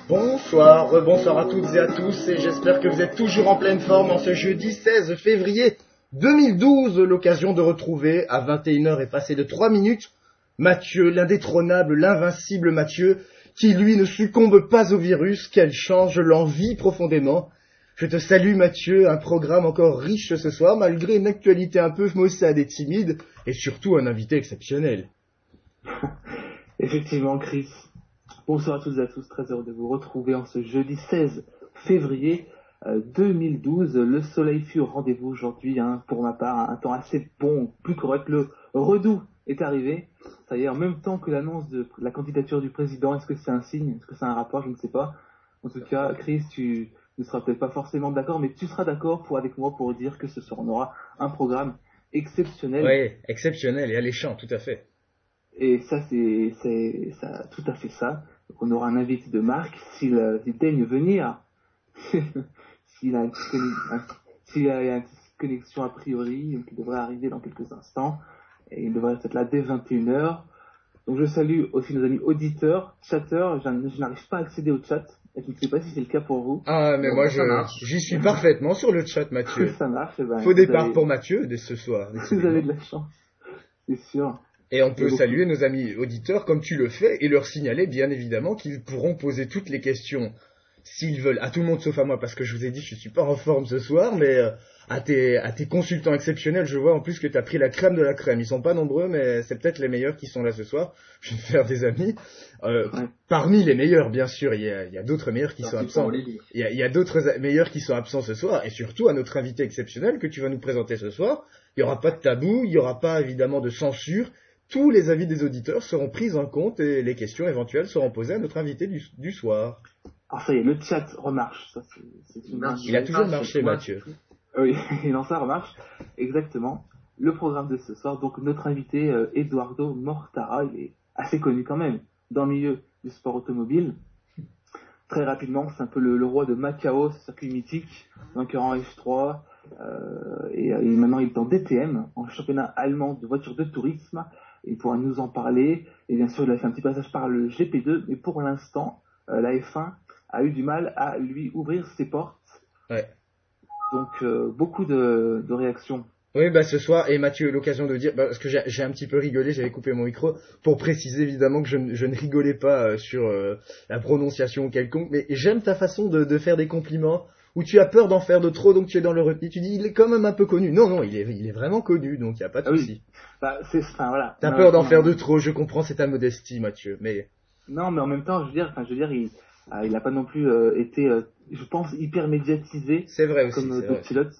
Bonsoir, bonsoir à toutes et à tous, et j'espère que vous êtes toujours en pleine forme en ce jeudi 16 février 2012, l'occasion de retrouver, à 21h et passé de 3 minutes, Mathieu, l'indétrônable, l'invincible Mathieu, qui lui ne succombe pas au virus, qu'elle change l'envie profondément. Je te salue Mathieu, un programme encore riche ce soir, malgré une actualité un peu maussade et timide, et surtout un invité exceptionnel. Effectivement, Chris. Bonsoir à toutes et à tous, très heureux de vous retrouver en ce jeudi 16 février 2012. Le soleil fut au rendez-vous aujourd'hui, pour ma part, un temps assez bon, plus correct. Le redout est arrivé. Ça y est, en même temps que l'annonce de la candidature du président. Est-ce que c'est un signe? Est-ce que c'est un rapport? Je ne sais pas. En tout cas, Chris, tu ne seras peut-être pas forcément d'accord, mais tu seras d'accord avec moi pour dire que ce soir, on aura un programme exceptionnel. Oui, exceptionnel et alléchant, tout à fait. Et ça, c'est ça, tout à fait ça. Donc on aura un invité de marque, s'il daigne venir, s'il a une connexion a priori, qui devrait arriver dans quelques instants, et il devrait être là dès 21h. Donc je salue aussi nos amis auditeurs, chatteurs, je n'arrive pas à accéder au chat, et je ne sais pas si c'est le cas pour vous. Ah, mais moi, j'y suis parfaitement sur le chat, Mathieu. Ça marche, Faux départ pour Mathieu dès ce soir. Vous avez de la chance, c'est sûr. Et on peut saluer nos amis auditeurs comme tu le fais et leur signaler bien évidemment qu'ils pourront poser toutes les questions s'ils veulent, à tout le monde sauf à moi parce que je vous ai dit je suis pas en forme ce soir, mais à tes consultants exceptionnels, je vois en plus que tu as pris la crème de la crème. Ils sont pas nombreux mais c'est peut-être les meilleurs qui sont là ce soir. Je vais me faire des amis. Parmi les meilleurs bien sûr, il y a d'autres meilleurs qui sont absents. Il y a d'autres meilleurs qui sont absents ce soir et surtout à notre invité exceptionnel que tu vas nous présenter ce soir. Il y aura pas de tabou, il y aura pas évidemment de censure. Tous les avis des auditeurs seront pris en compte et les questions éventuelles seront posées à notre invité du soir. Alors ça y est, le chat remarche. Ça, il a toujours marché, Mathieu. Oui, non, ça remarche. Exactement. Le programme de ce soir, donc notre invité Eduardo Mortara, il est assez connu quand même dans le milieu du sport automobile. Très rapidement, c'est un peu le roi de Macao, ce circuit mythique, vainqueur en F3, et maintenant il est en DTM, en championnat allemand de voitures de tourisme. Il pourra nous en parler, et bien sûr il a fait un petit passage par le GP2, mais pour l'instant, la F1 a eu du mal à lui ouvrir ses portes. Ouais. Donc beaucoup de réactions. Oui, ce soir, et Mathieu a eu l'occasion de dire, parce que j'ai un petit peu rigolé, j'avais coupé mon micro, pour préciser évidemment que je ne rigolais pas sur la prononciation quelconque, mais j'aime ta façon de faire des compliments, où tu as peur d'en faire de trop, donc tu es dans le retenu, tu dis, il est quand même un peu connu. Non, il est vraiment connu, donc il n'y a pas de souci. Oui. Voilà. T'as peur d'en faire de trop, je comprends, c'est ta modestie, Mathieu, mais... Non, mais en même temps, je veux dire, il n'a pas non plus été, je pense, hyper médiatisé. C'est vrai aussi, comme d'autres pilotes.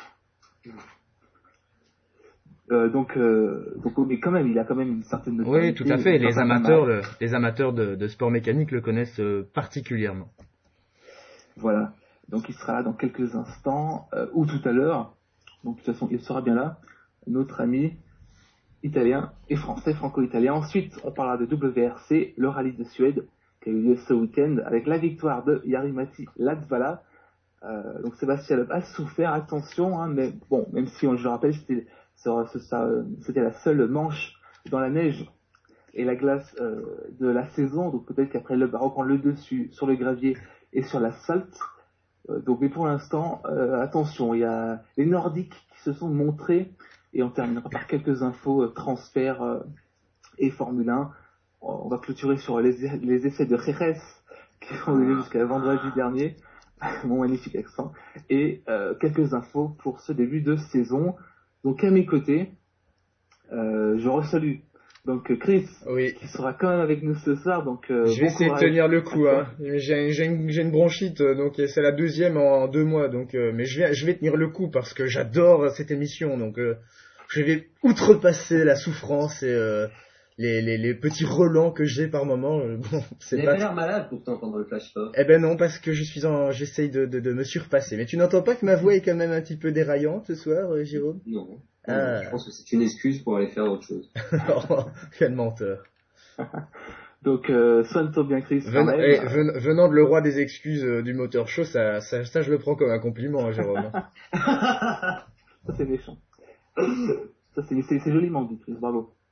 Donc, mais quand même, il a quand même une certaine notoriété. Oui, tout à fait. Les amateurs de sport mécanique le connaissent particulièrement. Voilà. Donc, il sera là dans quelques instants, ou tout à l'heure. Donc, de toute façon, il sera bien là. Notre ami italien et français, franco-italien. Ensuite, on parlera de WRC, le rallye de Suède, qui a eu lieu ce week-end, avec la victoire de Jari-Matti Latvala. Donc, Sébastien Loeb a souffert, attention, mais bon, même si, je le rappelle, c'était la seule manche dans la neige et la glace de la saison, donc peut-être qu'après Loeb va reprendre le dessus sur le gravier et sur l'asphalte. Donc, mais pour l'instant, attention, il y a les Nordiques qui se sont montrés, et on terminera par quelques infos transferts et Formule 1. On va clôturer sur les essais de Jerez qui ont eu lieu jusqu'à vendredi dernier. Mon magnifique accent. Et quelques infos pour ce début de saison. Donc à mes côtés, je resalue donc Chris, qui sera quand même avec nous ce soir. Donc je vais essayer de tenir le coup. J'ai une bronchite, donc c'est la deuxième en 2 mois. Donc, mais je vais tenir le coup parce que j'adore cette émission. Donc je vais outrepasser la souffrance et les petits relents que j'ai par moment. C'est pas l'air malade pourtant pendant le flash talk. Eh ben non, parce que j'essaye de me surpasser. Mais tu n'entends pas que ma voix est quand même un petit peu déraillante ce soir, Jérôme? Non. Je pense que c'est une excuse pour aller faire autre chose. Oh, quel menteur. Donc, soigne-toi bien, Chris. Venant de le roi des excuses du moteur chaud, ça je le prends comme un compliment, Jérôme. Ça, c'est méchant. Ça, c'est joliment dit, Chris. Bravo.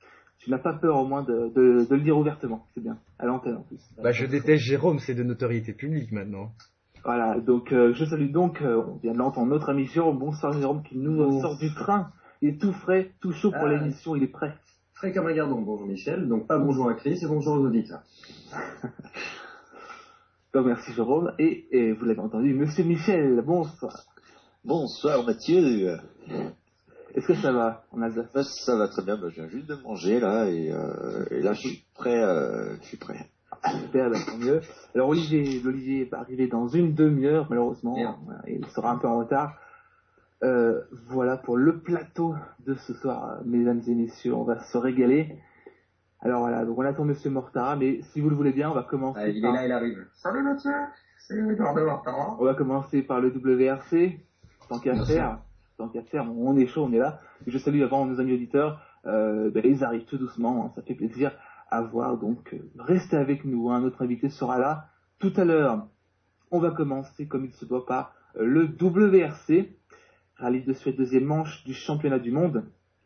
tu n'as pas peur au moins de le dire ouvertement. C'est bien, à l'antenne en plus. Bah, je déteste Jérôme, c'est de notoriété publique maintenant. Voilà, donc je salue donc, on vient de l'entendre, notre ami Jérôme. Bonsoir Jérôme, qui nous sort du train. Il est tout frais, tout chaud pour l'émission, il est prêt. Frais comme un gardon, bonjour Michel. Donc pas bonjour à Chris et bonjour aux auditeurs. Donc merci Jérôme. Et vous l'avez entendu, monsieur Michel, bonsoir. Bonsoir Mathieu. Est-ce que ça va en Alsace? Ça va très bien, je viens juste de manger là et là je suis prêt. Super, tant mieux. Alors Olivier va arriver dans une demi-heure, malheureusement. Voilà, il sera un peu en retard. Voilà pour le plateau de ce soir, mesdames et messieurs, on va se régaler. Alors voilà, donc on attend Monsieur Mortara, mais si vous le voulez bien, on va commencer. Il est là, il arrive. Salut Mathieu, c'est Eduardo Mortara. On va commencer par le WRC, tant qu'à faire, on est chaud, on est là. Et je salue avant nos amis auditeurs, ils arrivent tout doucement, hein, ça fait plaisir à voir, donc restez avec nous, hein, notre invité sera là tout à l'heure. On va commencer comme il se doit par le WRC, Rallye de Suède, deuxième manche du championnat du monde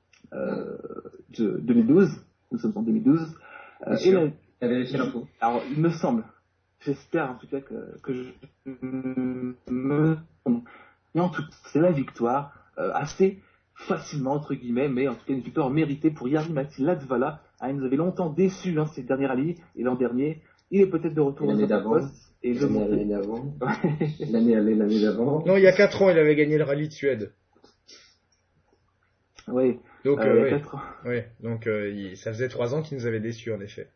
de 2012. Nous sommes en 2012. Tu as vérifié l'info? Alors, il me semble, j'espère en tout cas que je me... Mais en tout cas, c'est la victoire, assez facilement, entre guillemets, mais en tout cas une victoire méritée pour Jari-Matti Latvala. Il nous avait longtemps déçus ces derniers rallyes, et l'an dernier, il est peut-être de retour l'année d'avant. Et l'année d'avant. L'année d'avant. Non, il y a 4 ans, il avait gagné le rallye de Suède. Oui. Donc, il y a 4 ans. Oui, donc ça faisait 3 ans qu'il nous avait déçus, en effet.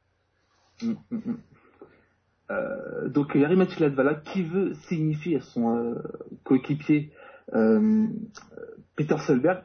Donc, Jari-Matti Latvala, qui veut signifier à son coéquipier Peter Solberg,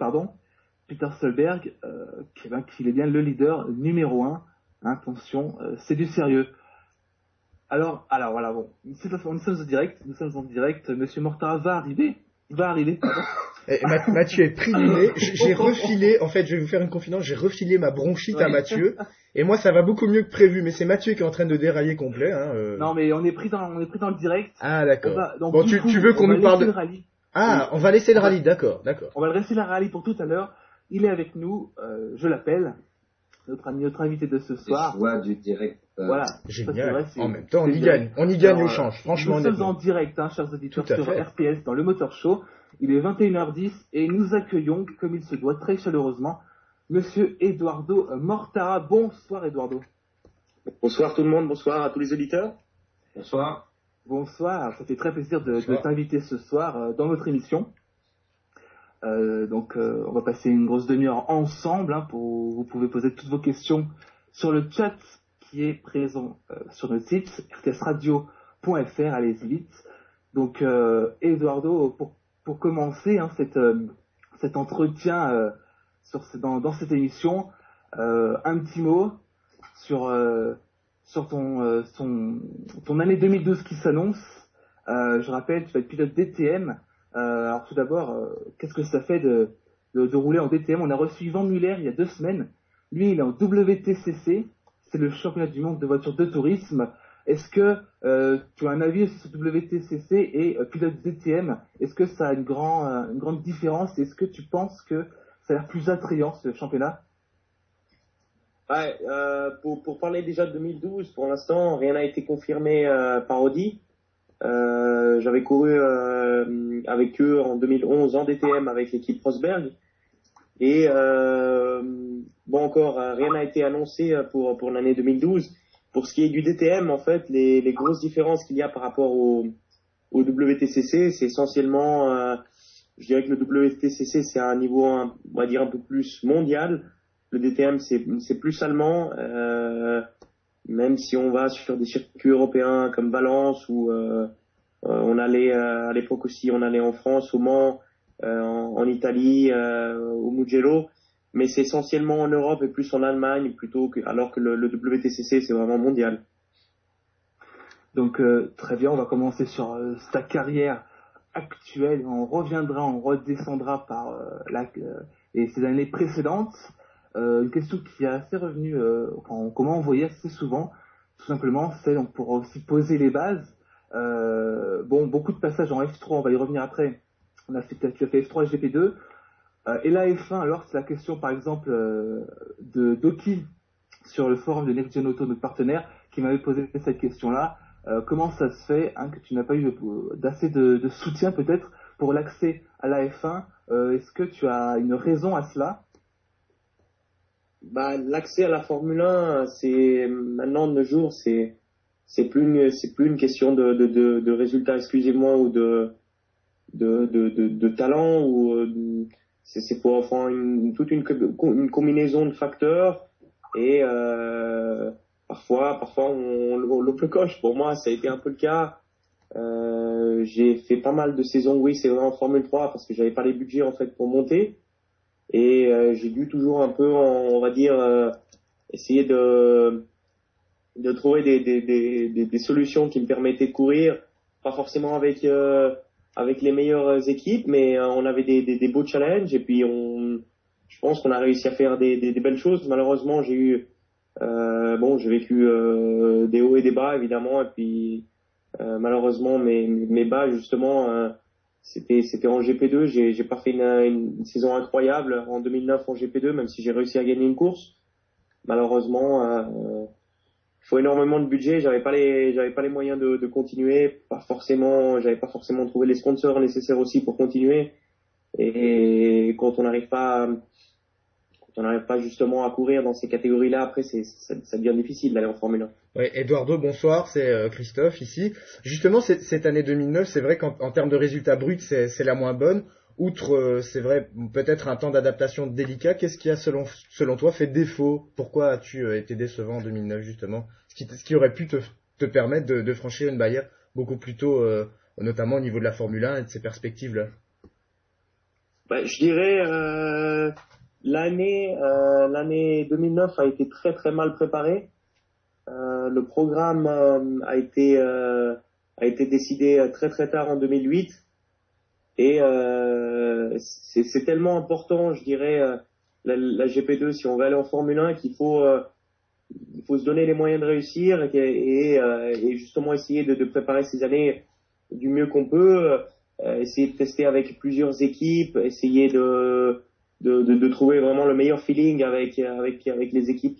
qu'il est bien le leader numéro 1. Attention, c'est du sérieux. Alors voilà, bon, nous sommes en direct, Monsieur Mortara va arriver. Mathieu est pris du nez, j'ai refilé, en fait je vais vous faire une confidence, j'ai refilé ma bronchite à Mathieu, et moi ça va beaucoup mieux que prévu, mais c'est Mathieu qui est en train de dérailler complet. Non mais on est pris dans le direct. Ah d'accord. Bon, tu veux qu'on nous parle de... rallye. Ah, on va laisser le rallye, d'accord. On va le laisser le rallye pour tout à l'heure. Il est avec nous, je l'appelle, notre invité de ce soir. Les joies du direct. Voilà. Génial. En même temps, on y gagne au change, franchement. Nous sommes en direct, chers auditeurs, sur RPS dans le Motor Show. Il est 21h10 et nous accueillons, comme il se doit, très chaleureusement, Monsieur Eduardo Mortara. Bonsoir Eduardo. Bonsoir tout le monde, bonsoir à tous les auditeurs. Bonsoir. Bonsoir, ça fait très plaisir de t'inviter ce soir dans notre émission. Donc on va passer une grosse demi-heure ensemble. Vous pouvez poser toutes vos questions sur le chat qui est présent sur notre site rtsradio.fr. Allez-y vite. Donc Eduardo, pour commencer cet entretien dans cette émission, un petit mot sur ton année 2012 qui s'annonce. Je rappelle, tu vas être pilote DTM. Alors tout d'abord, qu'est-ce que ça fait de rouler en DTM? On a reçu Yvan Muller il y a 2 semaines. Lui, il est en WTCC, c'est le championnat du monde de voitures de tourisme. Est-ce que tu as un avis sur ce WTCC et pilote DTM? Est-ce que ça a une grande différence? Est-ce que tu penses que ça a l'air plus attrayant ce championnat? Ouais, pour parler déjà de 2012, pour l'instant, rien n'a été confirmé par Audi. J'avais couru avec eux en 2011 en DTM avec l'équipe Rosberg. Et encore, rien n'a été annoncé pour l'année 2012. Pour ce qui est du DTM, en fait, les grosses différences qu'il y a par rapport au WTCC, c'est essentiellement, je dirais que le WTCC, c'est un niveau, on va dire, un peu plus mondial. Le DTM, c'est plus allemand, même si on va sur des circuits européens comme Valence ou on allait à l'époque aussi, on allait en France, au Mans, en Italie, au Mugello. Mais c'est essentiellement en Europe et plus en Allemagne alors que le WTCC, c'est vraiment mondial. Donc, très bien, on va commencer sur ta carrière actuelle. On redescendra par et ces années précédentes. Une question qui est assez revenue, qu'on m'a envoyée assez souvent, tout simplement, c'est donc pour aussi poser les bases. Beaucoup de passages en F3, on va y revenir après. Tu as fait F3 et GP2. Et la F1, alors c'est la question par exemple de Doki sur le forum de Next Gen Auto, notre partenaire, qui m'avait posé cette question-là. Comment ça se fait que tu n'as pas eu d'assez de soutien peut-être pour l'accès à la F1 ? Est-ce que tu as une raison à cela ? L'accès à la Formule 1, c'est maintenant de nos jours, c'est plus une question de résultats exclusivement ou de talent, ou c'est pour enfin toute une combinaison de facteurs, et parfois on le coche. Pour moi, ça a été un peu le cas. J'ai fait pas mal de saisons, oui, c'est vrai, en Formule 3, parce que j'avais pas les budgets en fait pour monter, et j'ai dû toujours un peu, on va dire, essayer de trouver des solutions qui me permettaient de courir, pas forcément avec les meilleures équipes, mais on avait des beaux challenges, et puis je pense qu'on a réussi à faire des belles choses. Malheureusement, j'ai vécu des hauts et des bas, évidemment, et puis malheureusement mes bas, justement, c'était en GP2. J'ai pas fait une saison incroyable en 2009 en GP2, même si j'ai réussi à gagner une course. Malheureusement, il faut énormément de budget. J'avais pas les moyens de continuer. J'avais pas forcément trouvé les sponsors nécessaires aussi pour continuer. Et quand on n'arrive pas justement à courir dans ces catégories-là, après ça devient difficile d'aller en Formule 1. Oui, Eduardo, bonsoir, c'est Christophe ici. Justement, cette année 2009, c'est vrai qu'en termes de résultats bruts, c'est la moins bonne. Outre, c'est vrai, peut-être un temps d'adaptation délicat, qu'est-ce qui a selon toi fait défaut ? Pourquoi as-tu été décevant en 2009 justement ? Ce qui aurait pu te permettre de franchir une barrière beaucoup plus tôt, notamment au niveau de la Formule 1 et de ses perspectives-là. Je dirais l'année 2009 a été très très mal préparée. Le programme a été décidé très très tard en 2008, et c'est tellement important, je dirais, la GP2, si on veut aller en Formule 1, qu'il faut se donner les moyens de réussir, et justement essayer de préparer ces années du mieux qu'on peut, essayer de tester avec plusieurs équipes, essayer de trouver vraiment le meilleur feeling avec les équipes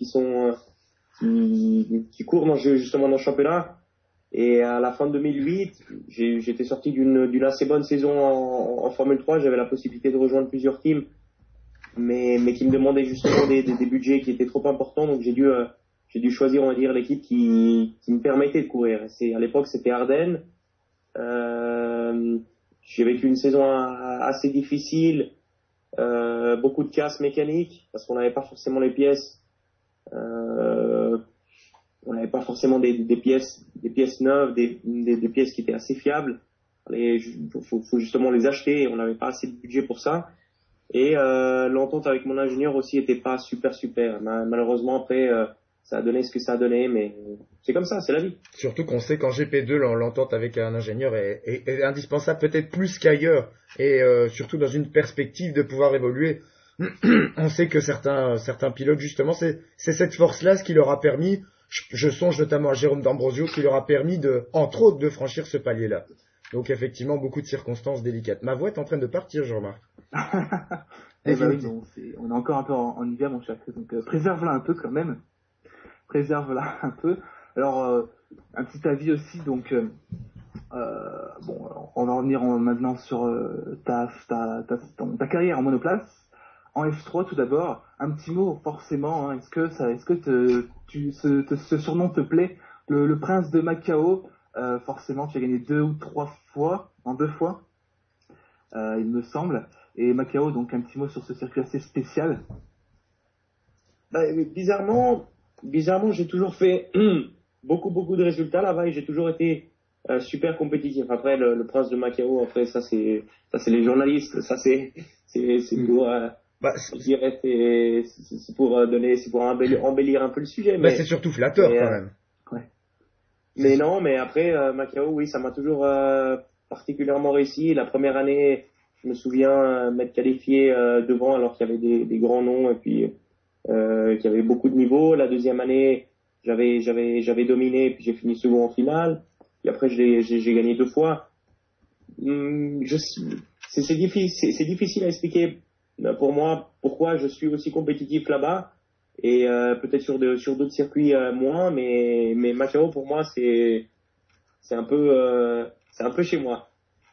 qui courent justement dans le championnat. Et à la fin de 2008, j'étais sorti d'une assez bonne saison en Formule 3. J'avais la possibilité de rejoindre plusieurs teams, mais qui me demandaient justement des budgets qui étaient trop importants. Donc j'ai dû choisir, on va dire, l'équipe qui me permettait de courir. À l'époque, c'était Ardennes. J'ai vécu une saison assez difficile, beaucoup de casses mécaniques, parce qu'on n'avait pas forcément les pièces. On n'avait pas forcément des pièces neuves, des pièces qui étaient assez fiables. Il faut justement les acheter, et on n'avait pas assez de budget pour ça. Et l'entente avec mon ingénieur aussi était pas super. Malheureusement, après, ça a donné ce que ça a donné, mais c'est comme ça, c'est la vie. Surtout qu'on sait qu'en GP2, l'entente avec un ingénieur est indispensable, peut-être plus qu'ailleurs, et surtout dans une perspective de pouvoir évoluer. On sait que certains pilotes, justement, c'est cette force-là, ce qui leur a permis, je songe notamment à Jérôme D'Ambrosio, qui leur a permis entre autres, de franchir ce palier-là. Donc effectivement, beaucoup de circonstances délicates. Ma voix est en train de partir, je remarque. Oui, on est encore un peu en hiver, mon cher Chris, donc préserve-la un peu quand même. Préserve-la un peu. Alors, un petit avis aussi, donc, on va revenir maintenant sur ta carrière en monoplace. En F3, tout d'abord, un petit mot forcément. Est-ce que ce surnom te plaît, le prince de Macao? Forcément, tu as gagné 2 ou 3 fois, il me semble. Et Macao, donc un petit mot sur ce circuit assez spécial. Bizarrement, j'ai toujours fait beaucoup de résultats là-bas, et j'ai toujours été super compétitif. Après, le prince de Macao, après ça c'est les journalistes, ça c'est pour je dirais c'est pour embellir un peu le sujet. Mais c'est surtout flatteur quand même. Ouais. Mais non, mais après Macao, oui, ça m'a toujours particulièrement réussi. La première année, je me souviens m'être qualifié devant, alors qu'il y avait des grands noms, et puis qu'il y avait beaucoup de niveaux. La deuxième année, j'avais dominé, puis j'ai fini second en finale. Puis après, j'ai gagné 2 fois. C'est difficile à expliquer pour moi pourquoi je suis aussi compétitif là-bas. et peut-être sur d'autres circuits moins, mais Macao pour moi c'est un peu chez moi.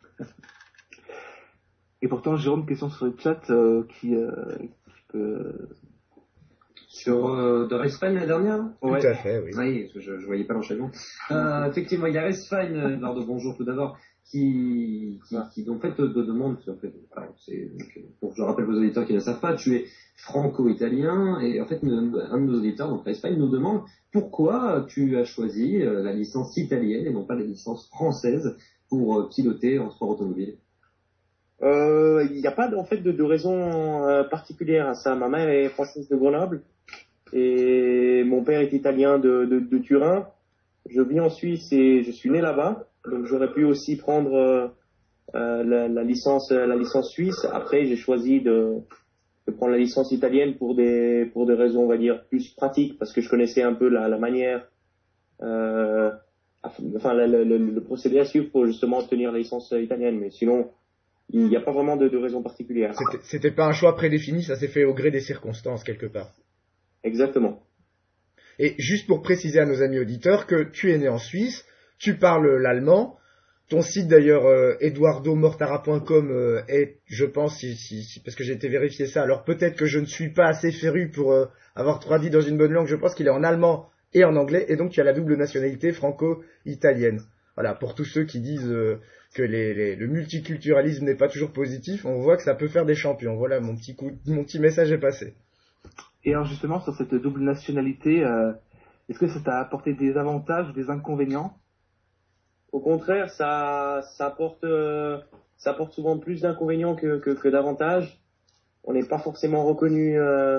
Et pourtant, Jérôme, question sur le chat qui peut... Sur de Racefind l'année dernière? Tout à fait, oui. Oui, je voyais pas l'enchaînement. Effectivement, il y a Racefind, Eduardo, bonjour tout d'abord, qui en fait te demande, en fait, voilà, pour que je rappelle aux auditeurs qui ne savent pas, tu es franco-italien, et en fait, un de nos auditeurs, donc Racefind, nous demande pourquoi tu as choisi la licence italienne et non pas la licence française pour piloter en sport automobile. Il n'y a pas en fait de raison particulière à ça. Ma mère est française de Grenoble et mon père est italien de Turin. Je vis en Suisse et je suis né là-bas, donc j'aurais pu aussi prendre la licence suisse. Après, j'ai choisi de prendre la licence italienne pour des raisons, on va dire, plus pratiques, parce que je connaissais un peu la manière, le procédé à suivre pour justement obtenir la licence italienne. Mais sinon, il n'y a pas vraiment de raison particulière. C'était pas un choix prédéfini, ça s'est fait au gré des circonstances quelque part. Exactement. Et juste pour préciser à nos amis auditeurs que tu es né en Suisse, tu parles l'allemand, ton site d'ailleurs eduardomortara.com est, je pense, parce que j'ai été vérifier ça, alors peut-être que je ne suis pas assez féru pour avoir traduit dans une bonne langue, je pense qu'il est en allemand et en anglais, et donc tu as la double nationalité franco-italienne. Voilà, pour tous ceux qui disent que le multiculturalisme n'est pas toujours positif, on voit que ça peut faire des champions. Voilà, mon petit message est passé. Et alors justement, sur cette double nationalité, est-ce que ça t'a apporté des avantages ou des inconvénients? Au contraire, ça apporte souvent plus d'inconvénients que d'avantages. On n'est pas forcément reconnu,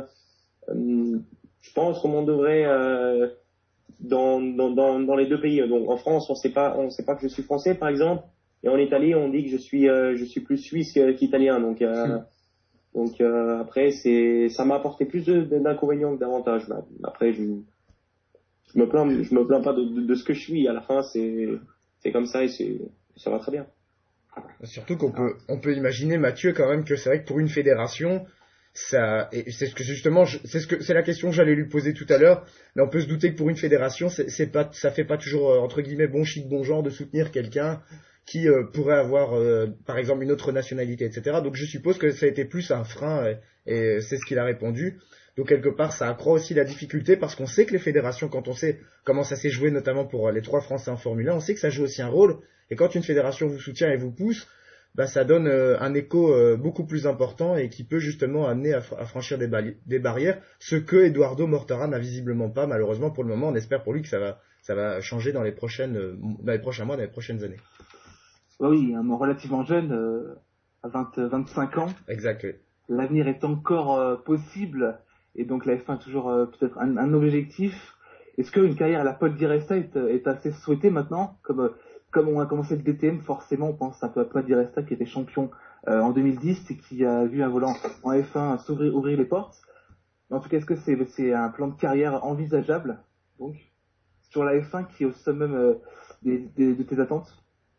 je pense, comme on devrait dans les deux pays. Donc en France, on sait pas que je suis français, par exemple, et en Italie, on dit que je suis plus suisse qu'italien. Donc après, ça m'a apporté plus d'inconvénients que d'avantages. Après, je me plains pas de ce que je suis. À la fin, c'est comme ça et ça va très bien. Surtout qu'on peut imaginer, Mathieu, quand même, que c'est vrai que pour une fédération, et c'est ce que justement, c'est la question que j'allais lui poser tout à l'heure, mais on peut se douter que pour une fédération, ça fait pas toujours, entre guillemets, bon chic, bon genre de soutenir quelqu'un qui pourrait avoir, par exemple, une autre nationalité, etc. Donc je suppose que ça a été plus un frein, et c'est ce qu'il a répondu. Donc quelque part, ça accroît aussi la difficulté, parce qu'on sait que les fédérations, quand on sait comment ça s'est joué, notamment pour les 3 Français en Formule 1, on sait que ça joue aussi un rôle, et quand une fédération vous soutient et vous pousse, bah ça donne un écho beaucoup plus important et qui peut justement amener à franchir des barrières, ce que Eduardo Mortara n'a visiblement pas, malheureusement pour le moment. On espère pour lui que ça va changer dans les prochains mois, dans les prochaines années. Oui, relativement jeune, à 25 ans. Exact, oui. L'avenir est encore possible, et donc la F1 est toujours peut-être un objectif. Est-ce qu'une carrière à la Paul di Resta est assez souhaitée maintenant, comme on a commencé le DTM, forcément, on pense un peu à Paul di Resta qui était champion en 2010 et qui a vu un volant en F1 ouvrir les portes. Mais en tout cas, est-ce que c'est un plan de carrière envisageable, donc, sur la F1 qui est au summum de tes attentes?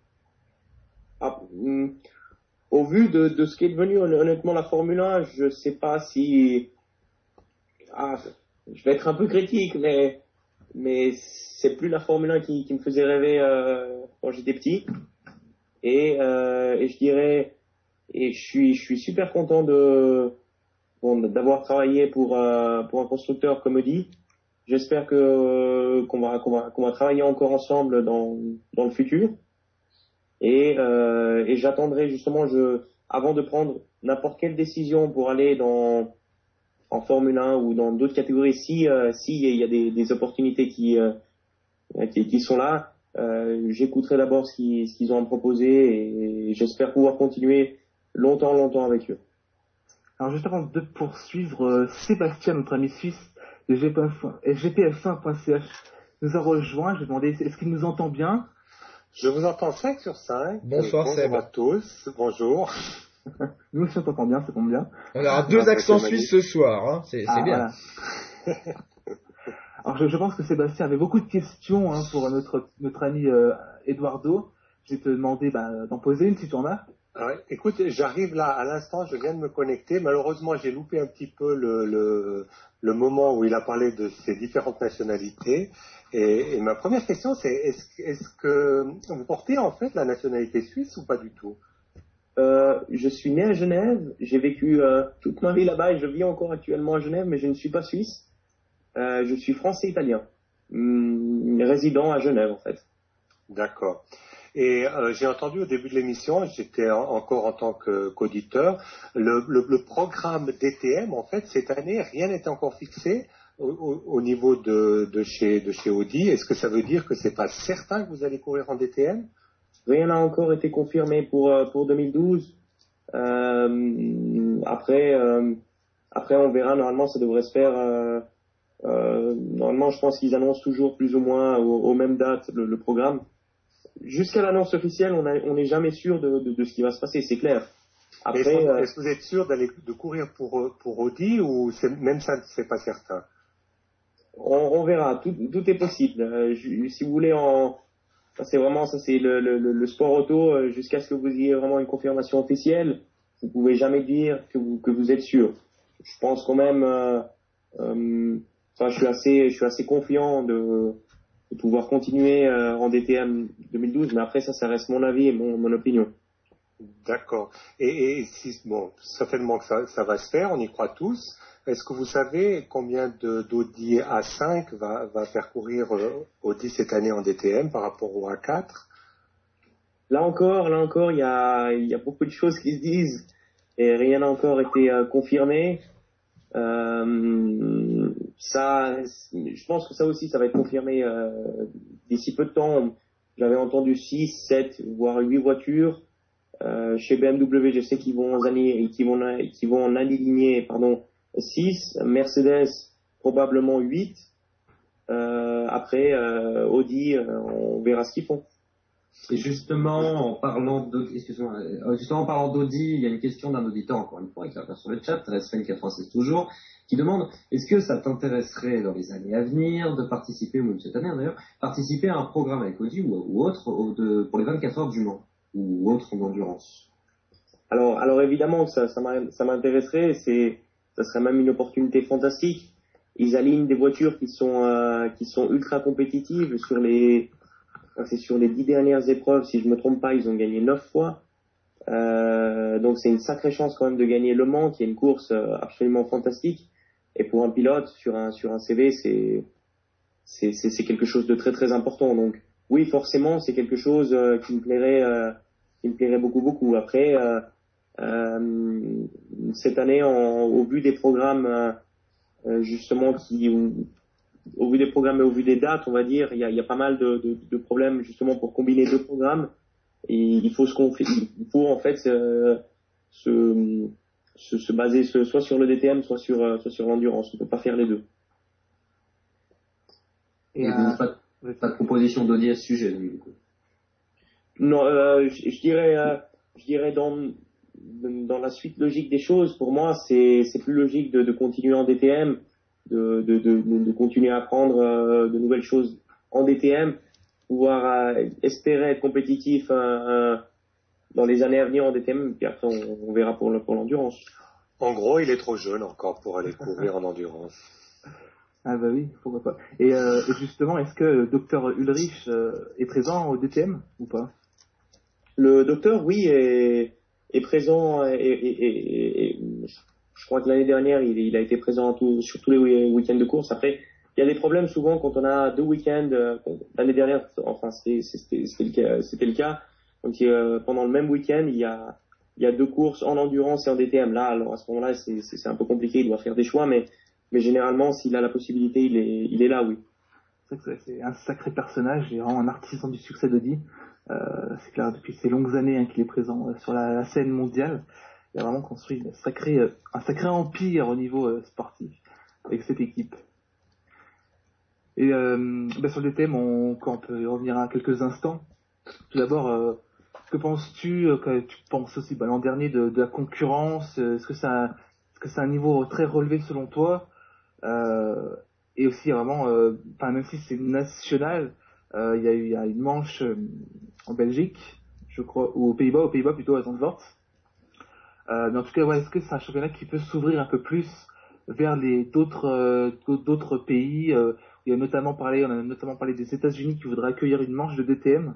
Au vu de ce qui est devenu honnêtement la Formule 1, je sais pas si... je vais être un peu critique, mais c'est plus la Formule 1 qui me faisait rêver quand j'étais petit. Et je dirais, et je suis super content d'avoir travaillé pour un constructeur comme Audi. J'espère qu'on va travailler encore ensemble dans le futur. Et j'attendrai justement, avant de prendre n'importe quelle décision pour aller en Formule 1 ou dans d'autres catégories, si il y a des opportunités qui sont là, j'écouterai d'abord ce qu'ils ont à me proposer et j'espère pouvoir continuer longtemps avec eux. Alors juste avant de poursuivre, Sébastien, notre ami suisse de gpf1.ch, nous a rejoint. Je vais demander, est-ce qu'il nous entend bien? Je vous entends 5 sur 5. Bonsoir Seb. Bonjour à tous, bonjour. Nous aussi on t'entend bien, ça tombe bien. On aura 2 accents suisses ce soir, hein. C'est bien. Voilà. Alors je pense que Sébastien avait beaucoup de questions pour notre ami Eduardo. Je vais te demander d'en poser une si tu en as. Écoute, j'arrive là à l'instant, je viens de me connecter. Malheureusement, j'ai loupé un petit peu le moment où il a parlé de ses différentes nationalités. Et ma première question, c'est est-ce que vous portez en fait la nationalité suisse ou pas du tout? Je suis né à Genève, j'ai vécu toute ma vie là-bas et je vis encore actuellement à Genève, mais je ne suis pas suisse. Je suis français-italien, résident à Genève en fait. D'accord. Et j'ai entendu au début de l'émission, j'étais encore en tant qu'auditeur, le programme DTM, en fait, cette année, rien n'est encore fixé au niveau de chez Audi. Est-ce que ça veut dire que c'est pas certain que vous allez courir en DTM? Rien n'a encore été confirmé pour 2012. Après, on verra. Normalement, ça devrait se faire. Normalement, je pense qu'ils annoncent toujours plus ou moins aux mêmes dates le programme. Jusqu'à l'annonce officielle, on n'est jamais sûr de ce qui va se passer, c'est clair. Après, est-ce que vous êtes sûr de courir pour Audi ou même ça, c'est pas certain? On verra. Tout est possible. Si vous voulez, c'est vraiment ça, c'est le sport auto. Jusqu'à ce que vous ayez vraiment une confirmation officielle, vous pouvez jamais dire que vous êtes sûr. Je pense quand même. Je suis assez confiant de pouvoir continuer en DTM 2012, mais après ça reste mon avis et mon opinion. D'accord. Et bon, certainement que ça va se faire, on y croit tous. Est-ce que vous savez combien d'Audi A5 va faire courir Audi cette année en DTM par rapport au A4? Là encore, il y a beaucoup de choses qui se disent et rien n'a encore été confirmé. Ça, je pense que ça aussi, ça va être confirmé d'ici peu de temps. J'avais entendu 6, 7, voire 8 voitures. Chez BMW, je sais qu'ils vont en aligner 6. Mercedes, probablement 8. Après, Audi, on verra ce qu'ils font. Et justement, en parlant d'Audi, il y a une question d'un auditeur, encore une fois, qui apparaît sur le chat, Resfen96 toujours, qui demande, est-ce que ça t'intéresserait dans les années à venir de participer, ou même cette année d'ailleurs, participer à un programme avec Audi ou autre pour les 24 heures du Mans, ou autre en endurance? Alors évidemment, ça m'intéresserait, ça serait même une opportunité fantastique. Ils alignent des voitures qui sont ultra compétitives sur les 10 dernières épreuves, si je me trompe pas, ils ont gagné 9 fois. Donc c'est une sacrée chance quand même de gagner Le Mans, qui est une course absolument fantastique. Et pour un pilote sur un CV, c'est quelque chose de très très important. Donc oui, forcément, c'est quelque chose qui me plairait beaucoup. Après, cette année, au vu des programmes justement au vu des programmes et au vu des dates, on va dire, il y a pas mal de problèmes justement pour combiner deux programmes. Et il faut en fait se baser soit sur le DTM, soit sur l'endurance. On peut pas faire les deux. Et pas de proposition d'Audi à ce sujet, du coup. Non, je dirais dans la suite logique des choses, pour moi, c'est plus logique de continuer en DTM, de continuer à apprendre de nouvelles choses en DTM, pouvoir espérer être compétitif dans les années à venir en DTM, puis après on verra pour l'endurance. En gros, il est trop jeune encore pour aller courir en endurance. Ah bah oui, pourquoi pas. Et justement, est-ce que le docteur Ulrich est présent au DTM ou pas? Le docteur, oui, est présent et je crois que l'année dernière, il a été présent sur tous les week-ends de course. Après, il y a des problèmes souvent quand on a deux week-ends. L'année dernière, enfin, c'était le cas. Donc, pendant le même week-end, il y a deux courses en endurance et en DTM. Là, alors à ce moment-là, c'est un peu compliqué. Il doit faire des choix, mais généralement, s'il a la possibilité, il est là, oui. C'est vrai que c'est un sacré personnage, et vraiment un artisan du succès d'Audi. C'est clair, depuis ces longues années qu'il est présent sur la scène mondiale. Il a vraiment construit un sacré empire au niveau sportif avec cette équipe. Et sur le DTM, on peut revenir à quelques instants. Tout d'abord, que penses-tu que tu penses aussi l'an dernier de la concurrence? Est-ce que c'est un niveau très relevé selon toi? Et aussi vraiment, même si c'est national, il y a une manche en Belgique. je crois, ou aux Pays-Bas plutôt à Zandvoort. Mais en tout cas, ouais, est-ce que c'est un championnat qui peut s'ouvrir un peu plus vers d'autres pays on a notamment parlé des États-Unis qui voudraient accueillir une manche de DTM.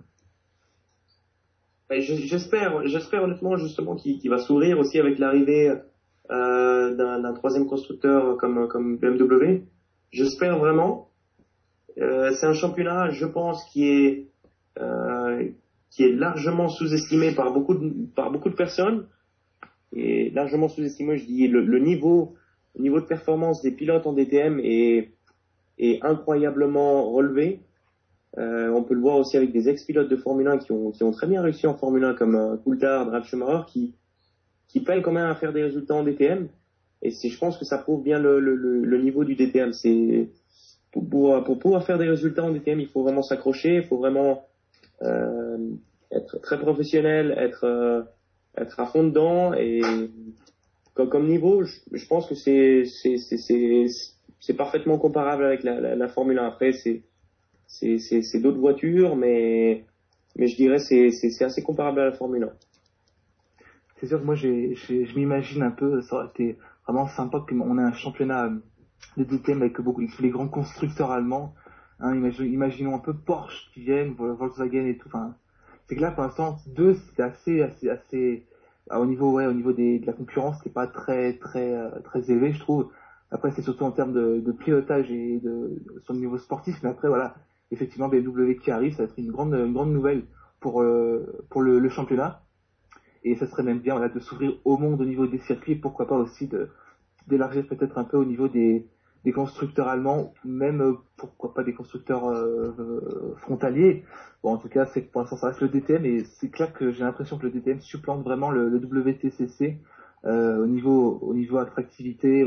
J'espère honnêtement justement qu'il va s'ouvrir aussi avec l'arrivée d'un troisième constructeur comme BMW. J'espère vraiment. C'est un championnat, je pense, qui est largement sous-estimé par beaucoup de personnes. Et largement sous-estimé, je dis le niveau de performance des pilotes en DTM est incroyablement relevé. On peut le voir aussi avec des ex-pilotes de Formule 1 qui ont très bien réussi en Formule 1 comme Coulthard, Ralf Schumacher qui peinent quand même à faire des résultats en DTM. Et je pense que ça prouve bien le niveau du DTM. C'est pour pouvoir faire des résultats en DTM, il faut vraiment s'accrocher, il faut vraiment être très professionnel, être à fond dedans. Et comme niveau, je pense que c'est parfaitement comparable avec la Formule 1. Après, c'est d'autres voitures, mais je dirais c'est assez comparable à la Formule 1. C'est sûr que moi je m'imagine un peu, ça aurait été vraiment sympa qu'on ait un championnat de DTM avec les grands constructeurs allemands. Hein, imaginons un peu Porsche qui viennent, Volkswagen et tout. Enfin, c'est que là pour l'instant deux c'est assez au niveau de la concurrence qui est pas très élevé, je trouve. Après c'est surtout en termes de pilotage et sur le niveau sportif, mais après voilà, effectivement BMW qui arrive, ça va être une grande nouvelle pour le championnat. Et ça serait même bien voilà, de s'ouvrir au monde au niveau des circuits, pourquoi pas aussi d'élargir peut-être un peu au niveau des constructeurs allemands, même pourquoi pas des constructeurs frontaliers. Bon, en tout cas, c'est que pour l'instant ça reste le DTM, et c'est clair que j'ai l'impression que le DTM supplante vraiment le WTCC au niveau attractivité,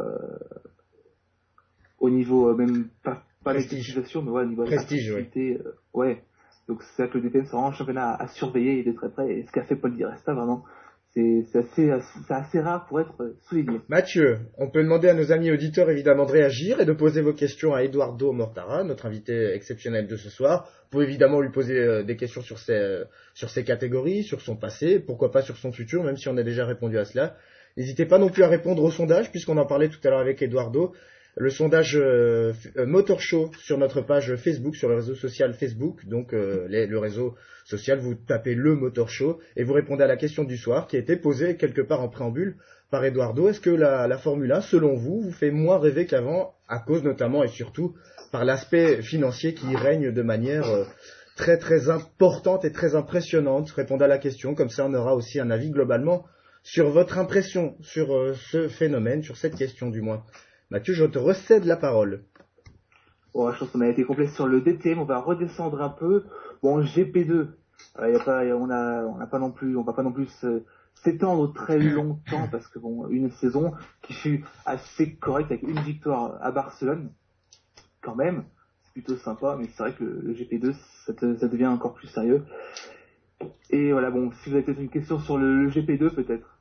au niveau même pas l'utilisation, mais ouais, au niveau prestige, attractivité, ouais. Donc c'est vrai que le DTM c'est vraiment un championnat à surveiller et de très près, et ce qu'a fait Paul Di Resta vraiment, c'est assez rare pour être souligné. Mathieu, on peut demander à nos amis auditeurs évidemment de réagir et de poser vos questions à Eduardo Mortara, notre invité exceptionnel de ce soir. Vous pouvez évidemment lui poser des questions sur ses catégories, sur son passé, pourquoi pas sur son futur, même si on a déjà répondu à cela. N'hésitez pas non plus à répondre au sondage, puisqu'on en parlait tout à l'heure avec Eduardo. Le sondage Motor Show sur notre page Facebook, sur le réseau social Facebook, donc le réseau social, vous tapez le Motor Show et vous répondez à la question du soir qui a été posée quelque part en préambule par Eduardo. Est-ce que la Formule 1, selon vous, vous fait moins rêver qu'avant, à cause notamment et surtout par l'aspect financier qui y règne de manière très très importante et très impressionnante? Répondez à la question, comme ça on aura aussi un avis globalement sur votre impression sur ce phénomène, sur cette question du moins. Mathieu, je te recède la parole. Bon, je pense qu'on a été complet sur le DTM, on va redescendre un peu. Bon, GP2, on va pas non plus s'étendre très longtemps, parce que bon, une saison qui fut assez correcte avec une victoire à Barcelone, quand même, c'est plutôt sympa, mais c'est vrai que le GP2, ça devient encore plus sérieux. Et voilà, bon, si vous avez peut-être une question sur le GP2, peut-être.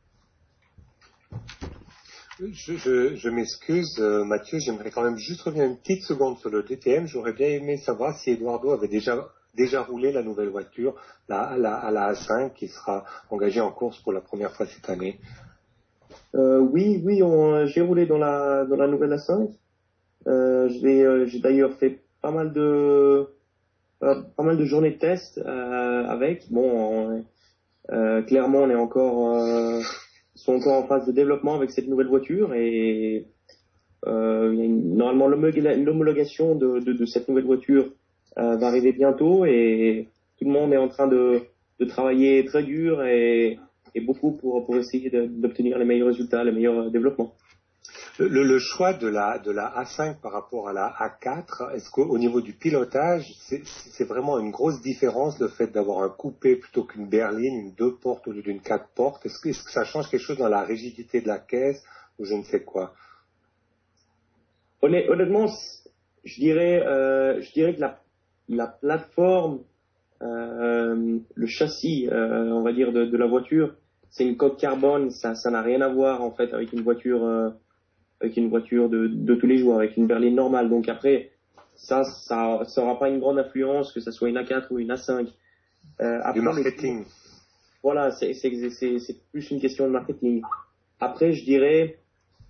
Je m'excuse, Mathieu, j'aimerais quand même juste revenir une petite seconde sur le DTM. J'aurais bien aimé savoir si Eduardo avait déjà roulé la nouvelle voiture, à la A5, qui sera engagée en course pour la première fois cette année. Oui, j'ai roulé dans la nouvelle A5. J'ai d'ailleurs fait pas mal de journées de test avec. Bon, clairement, ils sont encore en phase de développement avec cette nouvelle voiture, et il y a normalement l'homologation de cette nouvelle voiture va arriver bientôt, et tout le monde est en train de travailler très dur et beaucoup pour essayer d'obtenir les meilleurs résultats, les meilleurs développements. Le choix de la A5 par rapport à la A4, est-ce qu'au niveau du pilotage, c'est vraiment une grosse différence, le fait d'avoir un coupé plutôt qu'une berline, une 2 portes au lieu d'une 4 portes? Est-ce que ça change quelque chose dans la rigidité de la caisse ou je ne sais quoi? Honnêtement, je dirais que la plateforme, le châssis, on va dire de la voiture, c'est une coque carbone, ça n'a rien à voir en fait avec une voiture de tous les jours, avec une berline normale. Donc après, ça aura pas une grande influence, que ça soit une A4 ou une A5. Après, Du marketing. Voilà, c'est plus une question de marketing. Après, je dirais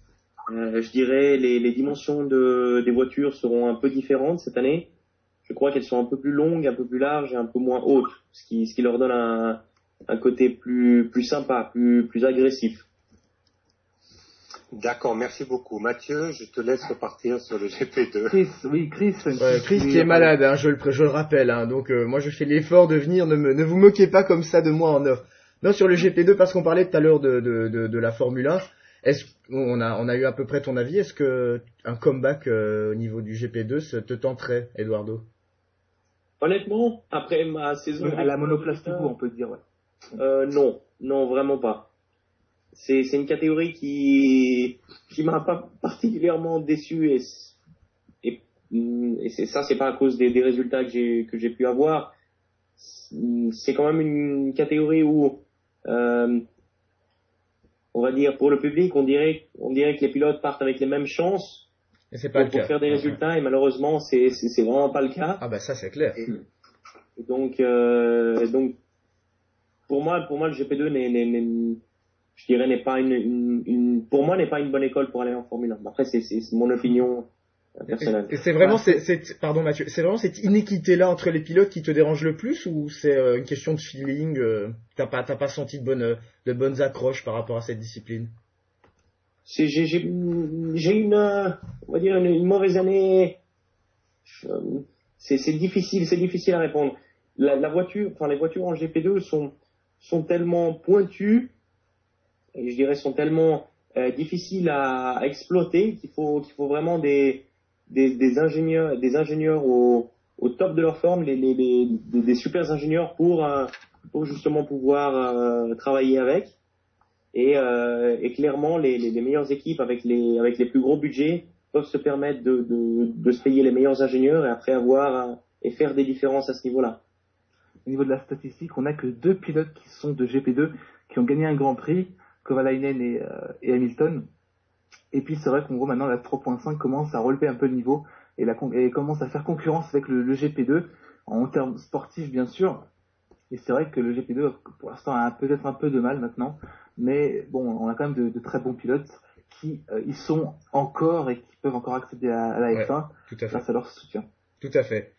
les dimensions des voitures seront un peu différentes cette année. Je crois qu'elles sont un peu plus longues, un peu plus larges et un peu moins hautes, ce qui leur donne un côté plus sympa, plus agressif. D'accord, merci beaucoup. Mathieu, je te laisse repartir sur le GP2. Chris, Chris qui est malade, hein, je le rappelle, hein, donc moi je fais l'effort de venir, ne vous moquez pas comme ça de moi en off. Non, sur le GP2, parce qu'on parlait tout à l'heure de la Formule 1, on a eu à peu près ton avis, est-ce que un comeback au niveau du GP2 te tenterait, Eduardo? Honnêtement, après ma saison à la monoplace tout court, on peut dire, ouais. Non, vraiment pas. C'est une catégorie qui m'a pas particulièrement déçu et c'est pas à cause des résultats que j'ai pu avoir. C'est quand même une catégorie où on va dire pour le public, on dirait que les pilotes partent avec les mêmes chances Et c'est pas le pour cas. faire des résultats et malheureusement c'est vraiment pas le cas. Ah bah ça c'est clair. Et donc pour moi le GP2 je dirais n'est pas pour moi n'est pas une bonne école pour aller en Formule 1. Après c'est mon opinion personnelle. Et c'est vraiment pardon Mathieu, c'est vraiment cette inéquité là entre les pilotes qui te dérange le plus ou c'est une question de feeling, t'as pas senti de bonnes accroches par rapport à cette discipline? J'ai une on va dire une mauvaise année. C'est difficile à répondre. La voiture, enfin les voitures en GP2 sont tellement pointues et je dirais sont tellement difficiles à exploiter qu'il faut vraiment des ingénieurs au top de leur forme, des super ingénieurs pour justement pouvoir travailler avec. Et clairement, les meilleures équipes avec les plus gros budgets peuvent se permettre de se payer les meilleurs ingénieurs et après et faire des différences à ce niveau-là. Au niveau de la statistique, on n'a que 2 pilotes qui sont de GP2 qui ont gagné un Grand Prix, Kovalainen et Hamilton. Et puis c'est vrai qu'en gros maintenant la 3.5 commence à relever un peu le niveau et commence à faire concurrence avec le GP2 en termes sportifs bien sûr. Et c'est vrai que le GP2 pour l'instant a peut-être un peu de mal maintenant, mais bon on a quand même de très bons pilotes qui y sont encore et qui peuvent encore accéder à la F1 grâce à leur soutien. Tout à fait.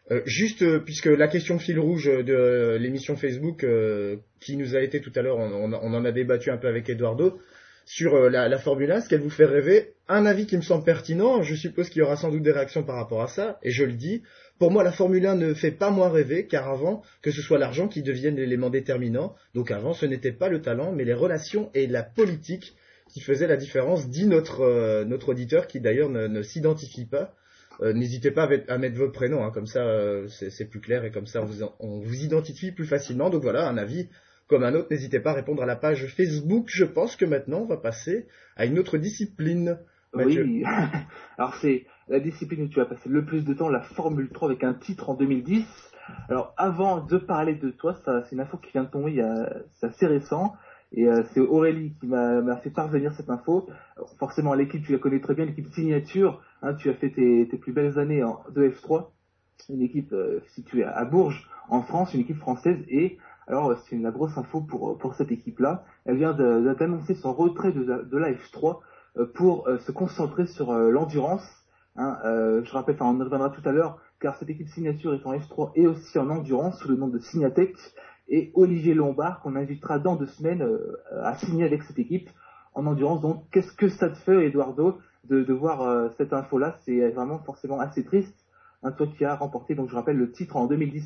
Juste puisque la question fil rouge de l'émission Facebook qui nous a été tout à l'heure, on en a débattu un peu avec Eduardo sur la Formule 1, ce qu'elle vous fait rêver. Un avis qui me semble pertinent, je suppose qu'il y aura sans doute des réactions par rapport à ça, et je le dis, pour moi la Formule 1 ne fait pas moins rêver, car avant que ce soit l'argent qui devienne l'élément déterminant, donc avant ce n'était pas le talent, mais les relations et la politique qui faisaient la différence, dit notre auditeur qui d'ailleurs ne s'identifie pas. N'hésitez pas à mettre votre prénom, hein, comme ça c'est plus clair et comme ça on vous identifie plus facilement. Donc voilà, un avis comme un autre, n'hésitez pas à répondre à la page Facebook. Je pense que maintenant on va passer à une autre discipline. Mathieu. Oui, alors c'est la discipline où tu vas passer le plus de temps, la Formule 3 avec un titre en 2010. Alors avant de parler de toi, c'est une info qui vient de tomber, c'est assez récent. Et c'est Aurélie qui m'a fait parvenir cette info. Alors, forcément, l'équipe, tu la connais très bien, l'équipe Signature. Hein, tu as fait tes plus belles années de F3. Une équipe située à Bourges, en France, une équipe française. Et alors, c'est la grosse info pour cette équipe-là. Elle vient d'annoncer son retrait de la F3 pour se concentrer sur l'endurance. Hein, je rappelle, on y reviendra tout à l'heure, car cette équipe Signature est en F3 et aussi en endurance sous le nom de Signatech. Et Olivier Lombard, qu'on invitera dans 2 semaines à signer avec cette équipe en endurance. Donc, qu'est-ce que ça te fait, Eduardo, de voir cette info-là? C'est vraiment forcément assez triste. Hein, toi qui as remporté, donc je rappelle, le titre en 2010.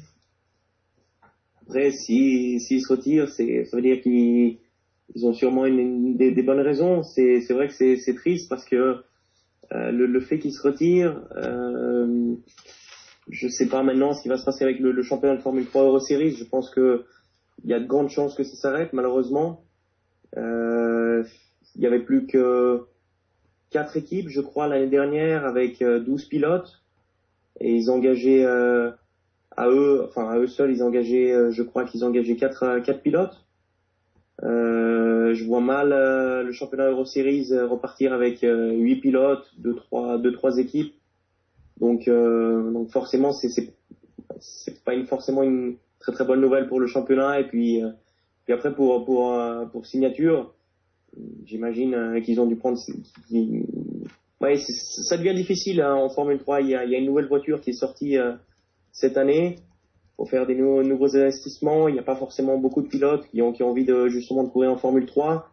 Après, s'ils se retirent, ça veut dire qu'ils ont sûrement des bonnes raisons. C'est vrai que c'est triste parce que le fait qu'ils se retirent, je sais pas maintenant ce qui va se passer avec le championnat de Formule 3 Euro Series. Je pense que il y a de grandes chances que ça s'arrête, malheureusement. Il y avait plus que 4 équipes, je crois, l'année dernière, avec 12 pilotes. Et ils engageaient, à eux seuls, ils engageaient, je crois qu'ils engageaient 4 pilotes. Je vois mal le championnat Euro Series repartir avec 8 pilotes de 3 équipes. Donc forcément, c'est pas forcément une très très bonne nouvelle pour le championnat. Et puis après pour signature, j'imagine qu'ils ont dû prendre. Ouais, ça devient difficile hein, en Formule 3. Il y a une nouvelle voiture qui est sortie cette année. Pour faire des nouveaux investissements, il n'y a pas forcément beaucoup de pilotes qui ont envie justement de courir en Formule 3.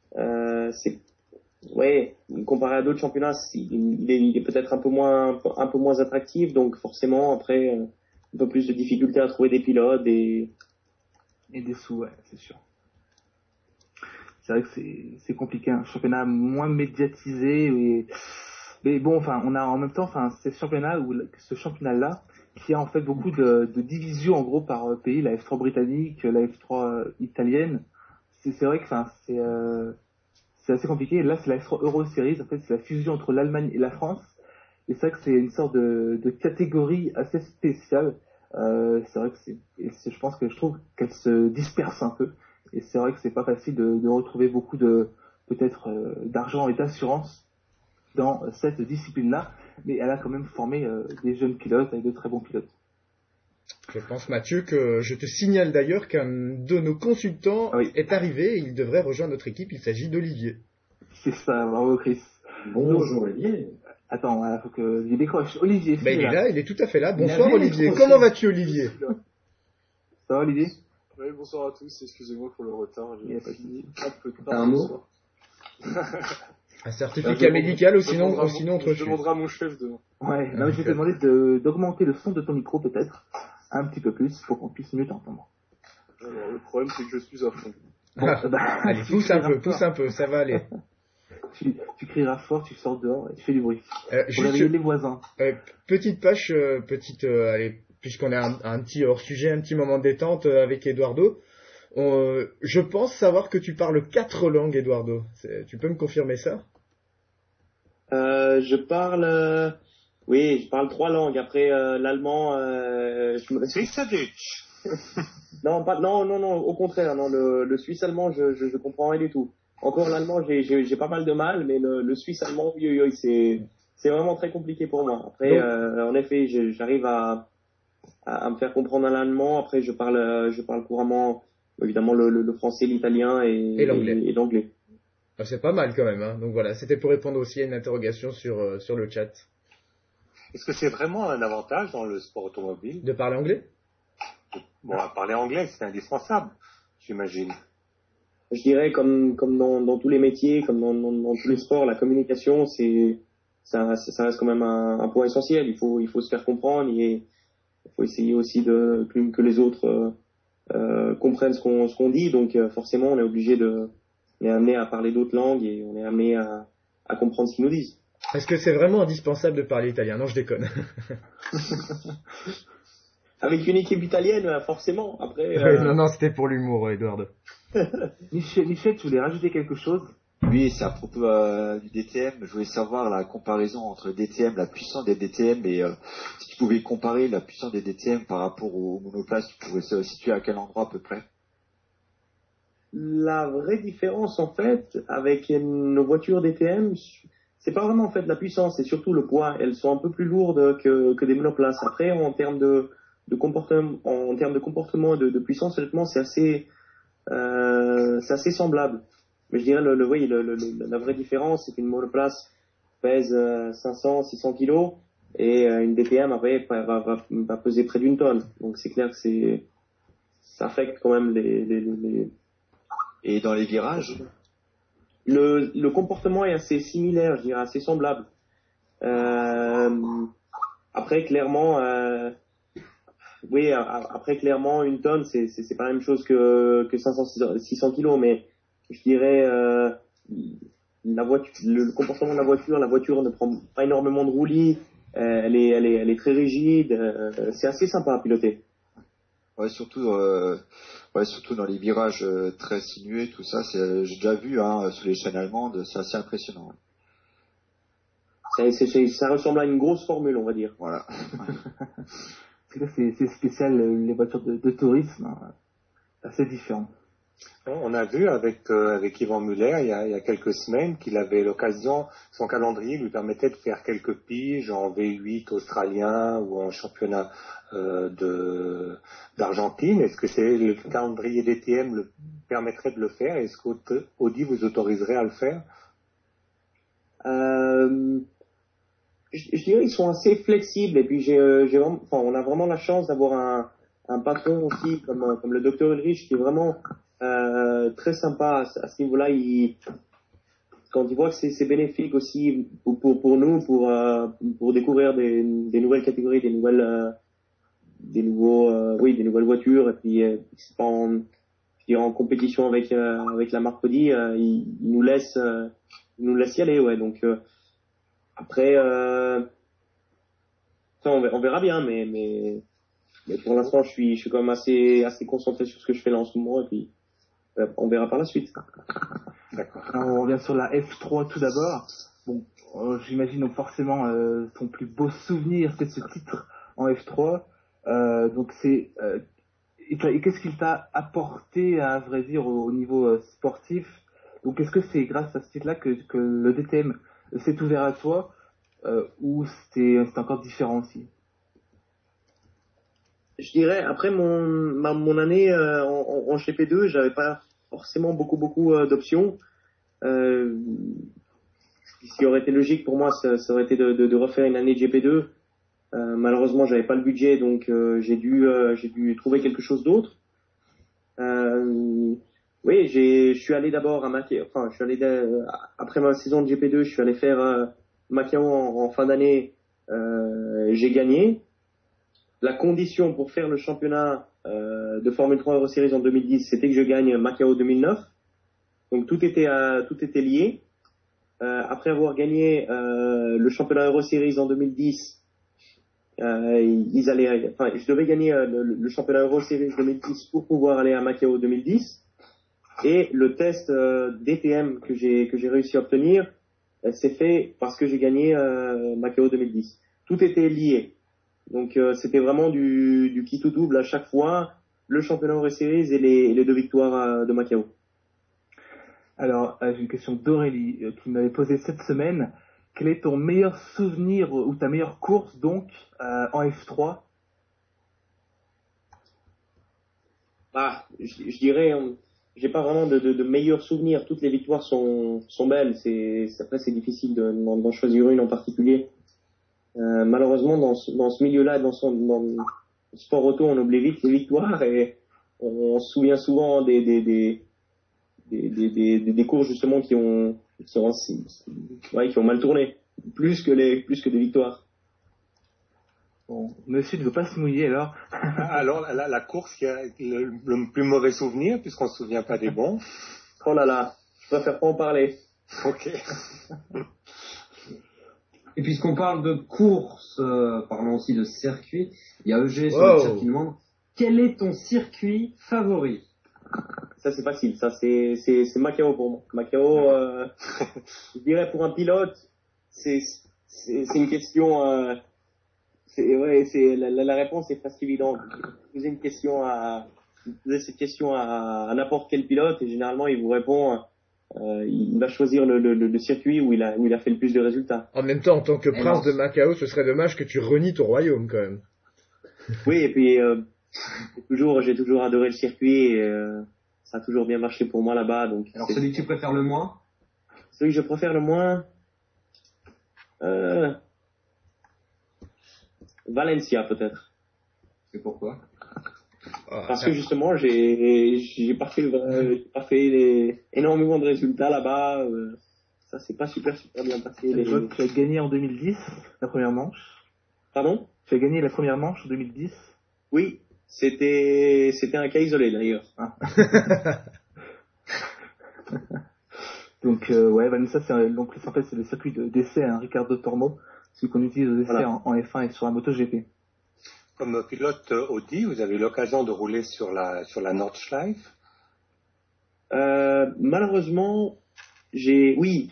Comparé à d'autres championnats, il est peut-être un peu moins attractif, donc forcément après un peu plus de difficultés à trouver des pilotes et des sous, ouais, c'est sûr. C'est vrai que c'est compliqué, un championnat moins médiatisé mais bon, enfin, on a en même temps, enfin, ce championnat-là, qui a en fait beaucoup de divisions en gros par pays, la F3 britannique, la F3 italienne. C'est vrai que, enfin, c'est assez compliqué. Là, c'est la F3 Euro Series. En fait, c'est la fusion entre l'Allemagne et la France. Et c'est vrai que c'est une sorte de catégorie assez spéciale. C'est vrai que je trouve qu'elle se disperse un peu. Et c'est vrai que c'est pas facile de retrouver beaucoup peut-être d'argent et d'assurance dans cette discipline-là. Mais elle a quand même formé des jeunes pilotes avec de très bons pilotes. Je pense, Mathieu, que je te signale d'ailleurs qu'un de nos consultants est arrivé et il devrait rejoindre notre équipe. Il s'agit d'Olivier. C'est ça, bravo Chris. Bonjour Olivier. Attends, il faut que je décroche. Olivier, il est là, il est tout à fait là. Bonsoir Olivier. Comment vas-tu Olivier? Ça va Olivier? Oui, bonsoir à tous. Excusez-moi pour le retard. J'ai fini un peu tard. Un mot? Un certificat médical ou sinon autre chose. Je demanderai à mon chef demain. Ouais, je vais te demander d'augmenter le son de ton micro peut-être un petit peu plus pour qu'on puisse mieux t'entendre. Alors, le problème c'est que je suis à fond. Bon, allez, pousse un peu, ça va aller. Tu crieras fort, tu sors dehors et tu fais du bruit. Pour réveiller les voisins. Petite page, allez, puisqu'on a un petit hors-sujet, un petit moment de détente avec Eduardo. Je pense savoir que tu parles 4 langues, Eduardo. Tu peux me confirmer ça? Je parle 3 langues. Après l'allemand, non, au contraire, non, le suisse allemand, je comprends rien du tout. Encore l'allemand, j'ai pas mal de mal, mais le suisse allemand, c'est vraiment très compliqué pour moi. Après, en effet, j'arrive à me faire comprendre l'allemand. Après, je parle couramment, évidemment, le français, l'italien et l'anglais. Ah, c'est pas mal quand même, hein. Donc voilà, c'était pour répondre aussi à une interrogation sur le chat. Est-ce que c'est vraiment un avantage dans le sport automobile de parler anglais? Bon, parler anglais, c'est indispensable, j'imagine. Je dirais comme dans tous les métiers, comme dans tous les sports, la communication, ça reste quand même un point essentiel. Il faut se faire comprendre et il faut essayer aussi que les autres comprennent ce qu'on dit. Donc forcément, on est amené à parler d'autres langues et on est amené à comprendre ce qu'ils nous disent. Est-ce que c'est vraiment indispensable de parler italien? Non, je déconne. Avec une équipe italienne, forcément. Après. Non, c'était pour l'humour, Eduardo. Michel, tu voulais rajouter quelque chose? Oui, c'est à propos du DTM. Je voulais savoir la comparaison entre DTM, la puissance des DTM et si tu pouvais comparer la puissance des DTM par rapport aux monoplaces, tu pouvais se situer à quel endroit à peu près? La vraie différence en fait avec nos voitures DTM, c'est pas vraiment en fait la puissance, c'est surtout le poids. Elles sont un peu plus lourdes que des monoplaces. Après, en termes de comportement et de puissance, honnêtement, c'est assez semblable. Mais je dirais la vraie différence, c'est qu'une monoplace pèse 500, 600 kilos et une DTM après va peser près d'une tonne. Donc c'est clair que ça affecte quand même les. Et dans les virages, le comportement est assez similaire, je dirais, assez semblable. Après clairement, une tonne, c'est pas la même chose que 500, 600 kilos, mais je dirais le comportement de la voiture ne prend pas énormément de roulis, elle est très rigide, c'est assez sympa à piloter. Ouais, surtout dans les virages très sinueux, tout ça, j'ai déjà vu sur les chaînes allemandes, c'est assez impressionnant. Ça ressemble à une grosse formule, on va dire. Voilà. C'est spécial, les voitures de tourisme, assez différent. On a vu avec Yvan Muller il y a quelques semaines qu'il avait l'occasion, son calendrier lui permettait de faire quelques piges en V8 australien ou en championnat d'Argentine. Est-ce que le calendrier DTM le permettrait de le faire? Est-ce qu'Audi vous autoriserait à le faire? Je dirais qu'ils sont assez flexibles et puis on a vraiment la chance d'avoir un patron aussi comme le docteur Ulrich qui est vraiment très sympa à ce niveau-là. Quand il voit que c'est bénéfique aussi pour nous pour découvrir des nouvelles catégories, des nouvelles voitures et puis c'est pas en compétition avec la marque Audi, il nous laisse y aller, ouais. Donc après ça on verra bien, mais pour l'instant je suis quand même assez concentré sur ce que je fais là en ce moment et puis on verra par la suite. D'accord. Alors, on revient sur la F3 tout d'abord. Bon, j'imagine donc forcément ton plus beau souvenir c'est ce titre en F3. Donc et qu'est-ce qu'il t'a apporté à vrai dire au niveau sportif? Donc est-ce que c'est grâce à ce titre-là que le DTM s'est ouvert à toi ou c'est encore différent aussi? Je dirais après mon année en GP2, j'avais pas forcément beaucoup d'options. Ce qui aurait été logique pour moi, ça aurait été de refaire une année de GP2. Malheureusement, j'avais pas le budget, donc j'ai dû trouver quelque chose d'autre. Oui, je suis allé d'abord à Macao. Enfin, après ma saison de GP2, je suis allé faire Macao en fin d'année. J'ai gagné. La condition pour faire le championnat de Formule 3 Euro Series en 2010, c'était que je gagne Macao 2009. Donc tout était lié. Après avoir gagné le championnat Euro Series en 2010, je devais gagner le championnat Euro Series 2010 pour pouvoir aller à Macao 2010. Et le test DTM que j'ai réussi à obtenir, c'est fait parce que j'ai gagné Macao 2010. Tout était lié. Donc c'était vraiment du qui tout double à chaque fois, le championnat Euro Series et les 2 victoires de Macao. Alors, j'ai une question d'Aurélie qui m'avait posé cette semaine. Quel est ton meilleur souvenir ou ta meilleure course donc en F3? Je dirais, j'ai pas vraiment de meilleurs souvenirs. Toutes les victoires sont belles. Après c'est difficile d'en choisir une en particulier. Malheureusement dans ce milieu-là, dans le sport auto, on oublie vite les victoires et on se souvient souvent des courses justement qui ont mal tourné, plus que des victoires. Bon, monsieur ne veut pas se mouiller alors. Alors la course qui a le plus mauvais souvenir, puisqu'on ne se souvient pas des bons. Oh là là, je préfère pas en parler. Ok. Et puisqu'on parle de course, parlons aussi de circuit, il y a EG sur le chat qui demande quel est ton circuit favori? Ça c'est facile, ça c'est Macao pour moi. Macao, je dirais pour un pilote, c'est une question. La réponse est presque évidente. Posez cette question à n'importe quel pilote et généralement il vous répond. Il va choisir le circuit où il a fait le plus de résultats. En même temps, en tant que prince de Macao, ce serait dommage que tu renies ton royaume quand même. Oui, et puis j'ai toujours adoré le circuit et ça a toujours bien marché pour moi là-bas. Donc alors celui que tu préfères le moins? Celui que je préfère le moins, Valencia peut-être. Et pourquoi? Parce que justement j'ai pas fait énormément de résultats là-bas. Ça c'est pas super bien passé. Tu as gagné en 2010 la première manche. Pardon? Tu as gagné la première manche en 2010. Oui, c'était un cas isolé d'ailleurs. Ah. Donc ouais, Vanessa, c'est le circuit d'essai Ricardo Tormo, celui qu'on utilise aux essais en F1 et sur la MotoGP. Comme pilote Audi, vous avez eu l'occasion de rouler sur la Nordschleife? Malheureusement, j'ai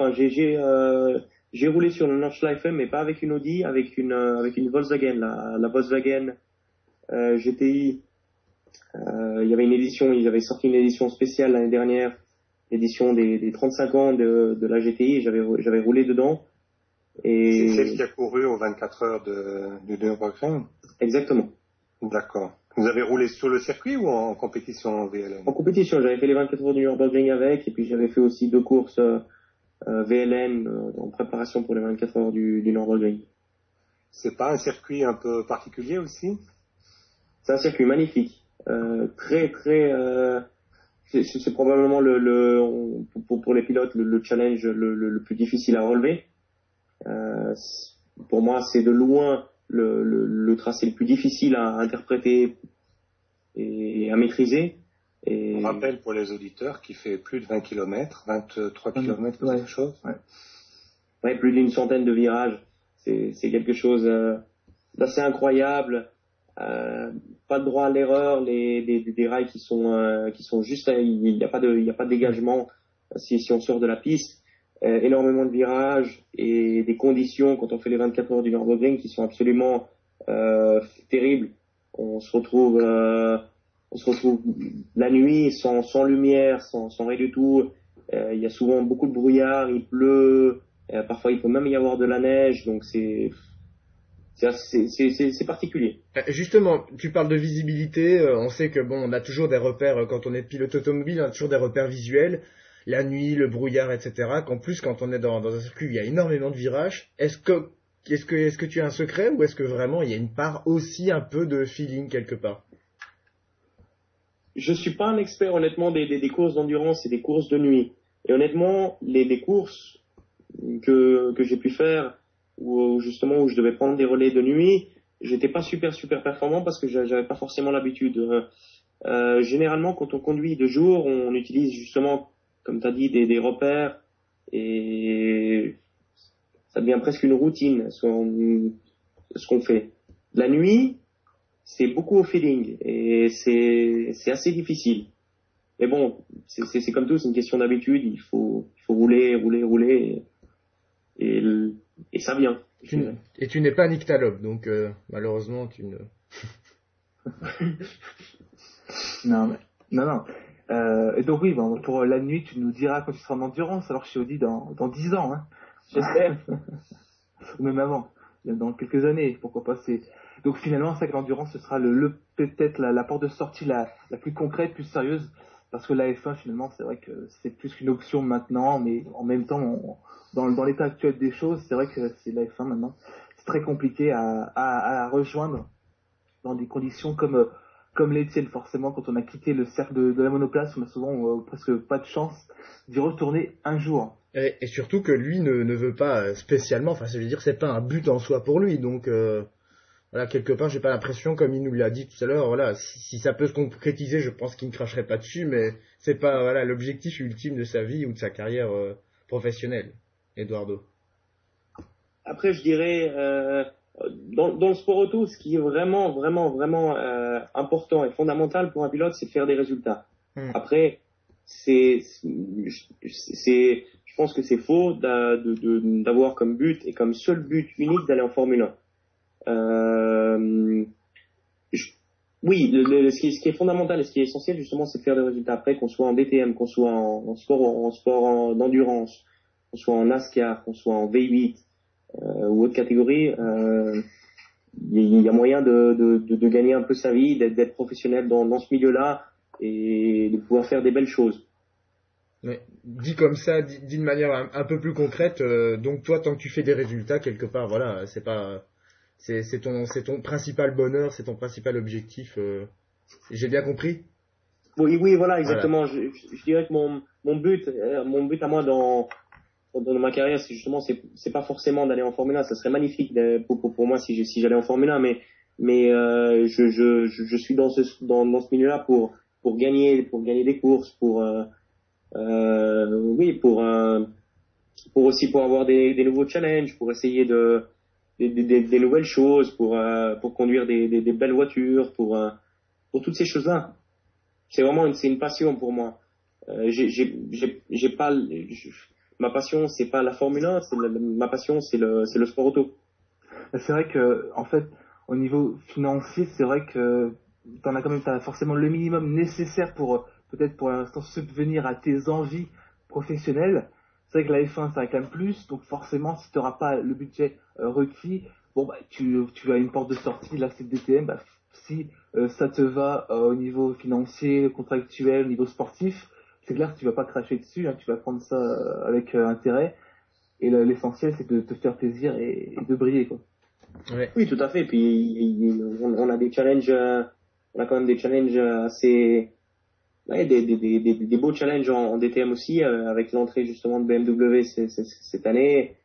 roulé sur le Nordschleife, mais pas avec une Audi, avec une Volkswagen, la Volkswagen GTI Il y avait une édition, ils avaient sorti une édition spéciale l'année dernière, l'édition des 35 ans de la GTI, j'avais roulé dedans. Et... C'est celle qui a couru aux 24 heures du Nürburgring? Exactement. D'accord. Vous avez roulé sur le circuit ou en compétition en VLN? En compétition, j'avais fait les 24 heures du Nürburgring avec, et puis j'avais fait aussi 2 courses VLN en préparation pour les 24 heures du Nürburgring. C'est pas un circuit un peu particulier aussi? C'est un circuit magnifique, très c'est probablement pour les pilotes le challenge le plus difficile à relever. Pour moi, c'est de loin le tracé le plus difficile à interpréter et à maîtriser. Et... On rappelle pour les auditeurs qu'il fait plus de 20 km, 23 km, quelque chose. Ouais, plus d'une centaine de virages. C'est quelque chose d'assez incroyable. Pas de droit à l'erreur, des rails qui sont juste, il n'y a pas de dégagement si on sort de la piste. Énormément de virages et des conditions quand on fait les 24 heures du Nürburgring qui sont absolument terribles. On se retrouve la nuit sans lumière, sans rien du tout. Il y a souvent beaucoup de brouillard, il pleut, parfois il peut même y avoir de la neige, donc c'est particulier. Justement, tu parles de visibilité, on sait que bon, on a toujours des repères quand on est pilote automobile, on a toujours des repères visuels, la nuit, le brouillard, etc. Qu'en plus, quand on est dans un circuit où il y a énormément de virages, est-ce que tu as un secret ou est-ce que vraiment il y a une part aussi un peu de feeling quelque part? Je suis pas un expert honnêtement des courses d'endurance et des courses de nuit. Et honnêtement, les courses que j'ai pu faire où justement où je devais prendre des relais de nuit, j'étais pas super performant parce que j'avais pas forcément l'habitude. Généralement, quand on conduit de jour, on utilise justement, comme tu as dit, des repères et ça devient presque une routine ce qu'on fait. La nuit, c'est beaucoup au feeling et c'est assez difficile. Mais bon, c'est comme tout, c'est une question d'habitude. Il faut rouler et ça vient. Et tu n'es pas Nick Talop, donc malheureusement tu ne... Non. Et donc oui, bon, pour la nuit, tu nous diras quand tu seras en endurance, alors chez Audi dans 10 ans, hein. J'espère. Ou même avant, dans quelques années, pourquoi pas. Donc finalement, c'est que l'endurance, ce sera peut-être la porte de sortie la plus concrète, plus sérieuse, parce que la F1 finalement, c'est vrai que c'est plus qu'une option maintenant, mais en même temps, dans l'état actuel des choses, c'est vrai que c'est la F1 maintenant. C'est très compliqué à rejoindre dans des conditions comme les tiennes, forcément. Quand on a quitté le cercle de la monoplace, on a souvent presque pas de chance d'y retourner un jour. Et surtout que lui ne veut pas spécialement, enfin je veux dire, c'est pas un but en soi pour lui, donc voilà, quelque part j'ai pas l'impression, comme il nous l'a dit tout à l'heure, voilà, si ça peut se concrétiser, je pense qu'il ne cracherait pas dessus, mais c'est pas voilà l'objectif ultime de sa vie ou de sa carrière professionnelle, Eduardo. Après, je dirais dans le sport auto, ce qui est vraiment important et fondamental pour un pilote, c'est de faire des résultats. Après, je pense que c'est faux d'avoir comme but et comme seul but unique d'aller en Formule 1. Oui, ce qui est fondamental et ce qui est essentiel justement, c'est de faire des résultats. Après, qu'on soit en DTM, qu'on soit en sport d'endurance, qu'on soit en NASCAR, qu'on soit en V8 ou autre catégorie, il y a moyen de gagner un peu sa vie, d'être professionnel dans ce milieu-là et de pouvoir faire des belles choses. Mais dit comme ça, dit d'une manière un peu plus concrète, donc toi, tant que tu fais des résultats, quelque part, voilà, c'est ton principal bonheur, c'est ton principal objectif. J'ai bien compris? Oui, voilà, exactement. Voilà. Je dirais que mon but à moi dans ma carrière, c'est justement, c'est pas forcément d'aller en Formule 1. Ça serait magnifique pour moi si j'allais en Formule 1, mais je suis dans ce milieu-là pour gagner des courses, pour aussi pour avoir des nouveaux challenges, pour essayer des nouvelles choses, pour conduire des belles voitures, pour toutes ces choses-là. C'est une passion pour moi. Ma passion, c'est pas la Formule 1, ma passion, c'est le sport auto. C'est vrai que, en fait, au niveau financier, c'est vrai que t'as forcément le minimum nécessaire pour peut-être pour l'instant subvenir à tes envies professionnelles. C'est vrai que la F1 ça réclame plus, donc forcément si tu n'auras pas le budget requis, bon bah tu as une porte de sortie. Là c'est le DTM. Bah, si ça te va au niveau financier, contractuel, au niveau sportif, c'est clair que tu vas pas cracher dessus, hein, tu vas prendre ça avec intérêt. Et l'essentiel c'est de te faire plaisir et de briller, quoi. Ouais. Oui, tout à fait. Puis on a des challenges, on a quand même des challenges assez, des beaux challenges en DTM aussi, avec l'entrée justement de BMW cette année.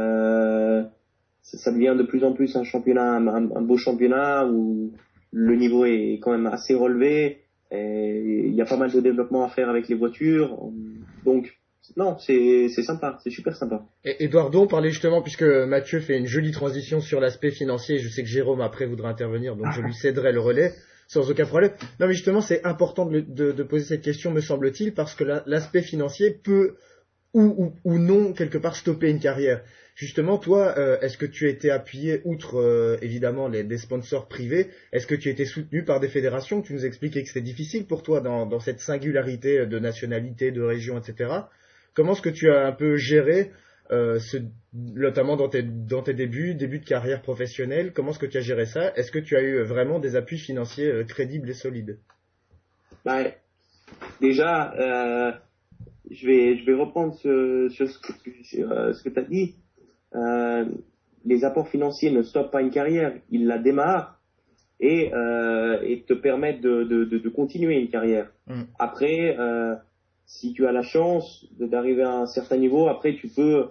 Ça devient de plus en plus un championnat, un beau championnat où le niveau est quand même assez relevé. Et il y a pas mal de développement à faire avec les voitures. Donc non, c'est sympa, c'est super sympa. Et Eduardo, on parlait justement, puisque Mathieu fait une jolie transition sur l'aspect financier, je sais que Jérôme après voudra intervenir, donc je lui céderai le relais sans aucun problème. Non mais justement, c'est important de poser cette question, me semble-t-il, parce que l'aspect financier peut ou non quelque part stopper une carrière. Justement, toi, est-ce que tu as été appuyé, outre évidemment des sponsors privés, est-ce que tu as été soutenu par des fédérations? Tu nous expliquais que c'était difficile pour toi dans cette singularité de nationalité, de région, etc. Comment est-ce que tu as un peu géré, notamment dans tes débuts de carrière professionnelle, comment est-ce que tu as géré ça? Est-ce que tu as eu vraiment des appuis financiers crédibles et solides? Ouais. Déjà, je vais reprendre sur ce que tu as dit. Les apports financiers ne stoppent pas une carrière, ils la démarrent et te permettent de continuer une carrière. Après, si tu as la chance d'arriver à un certain niveau, après tu peux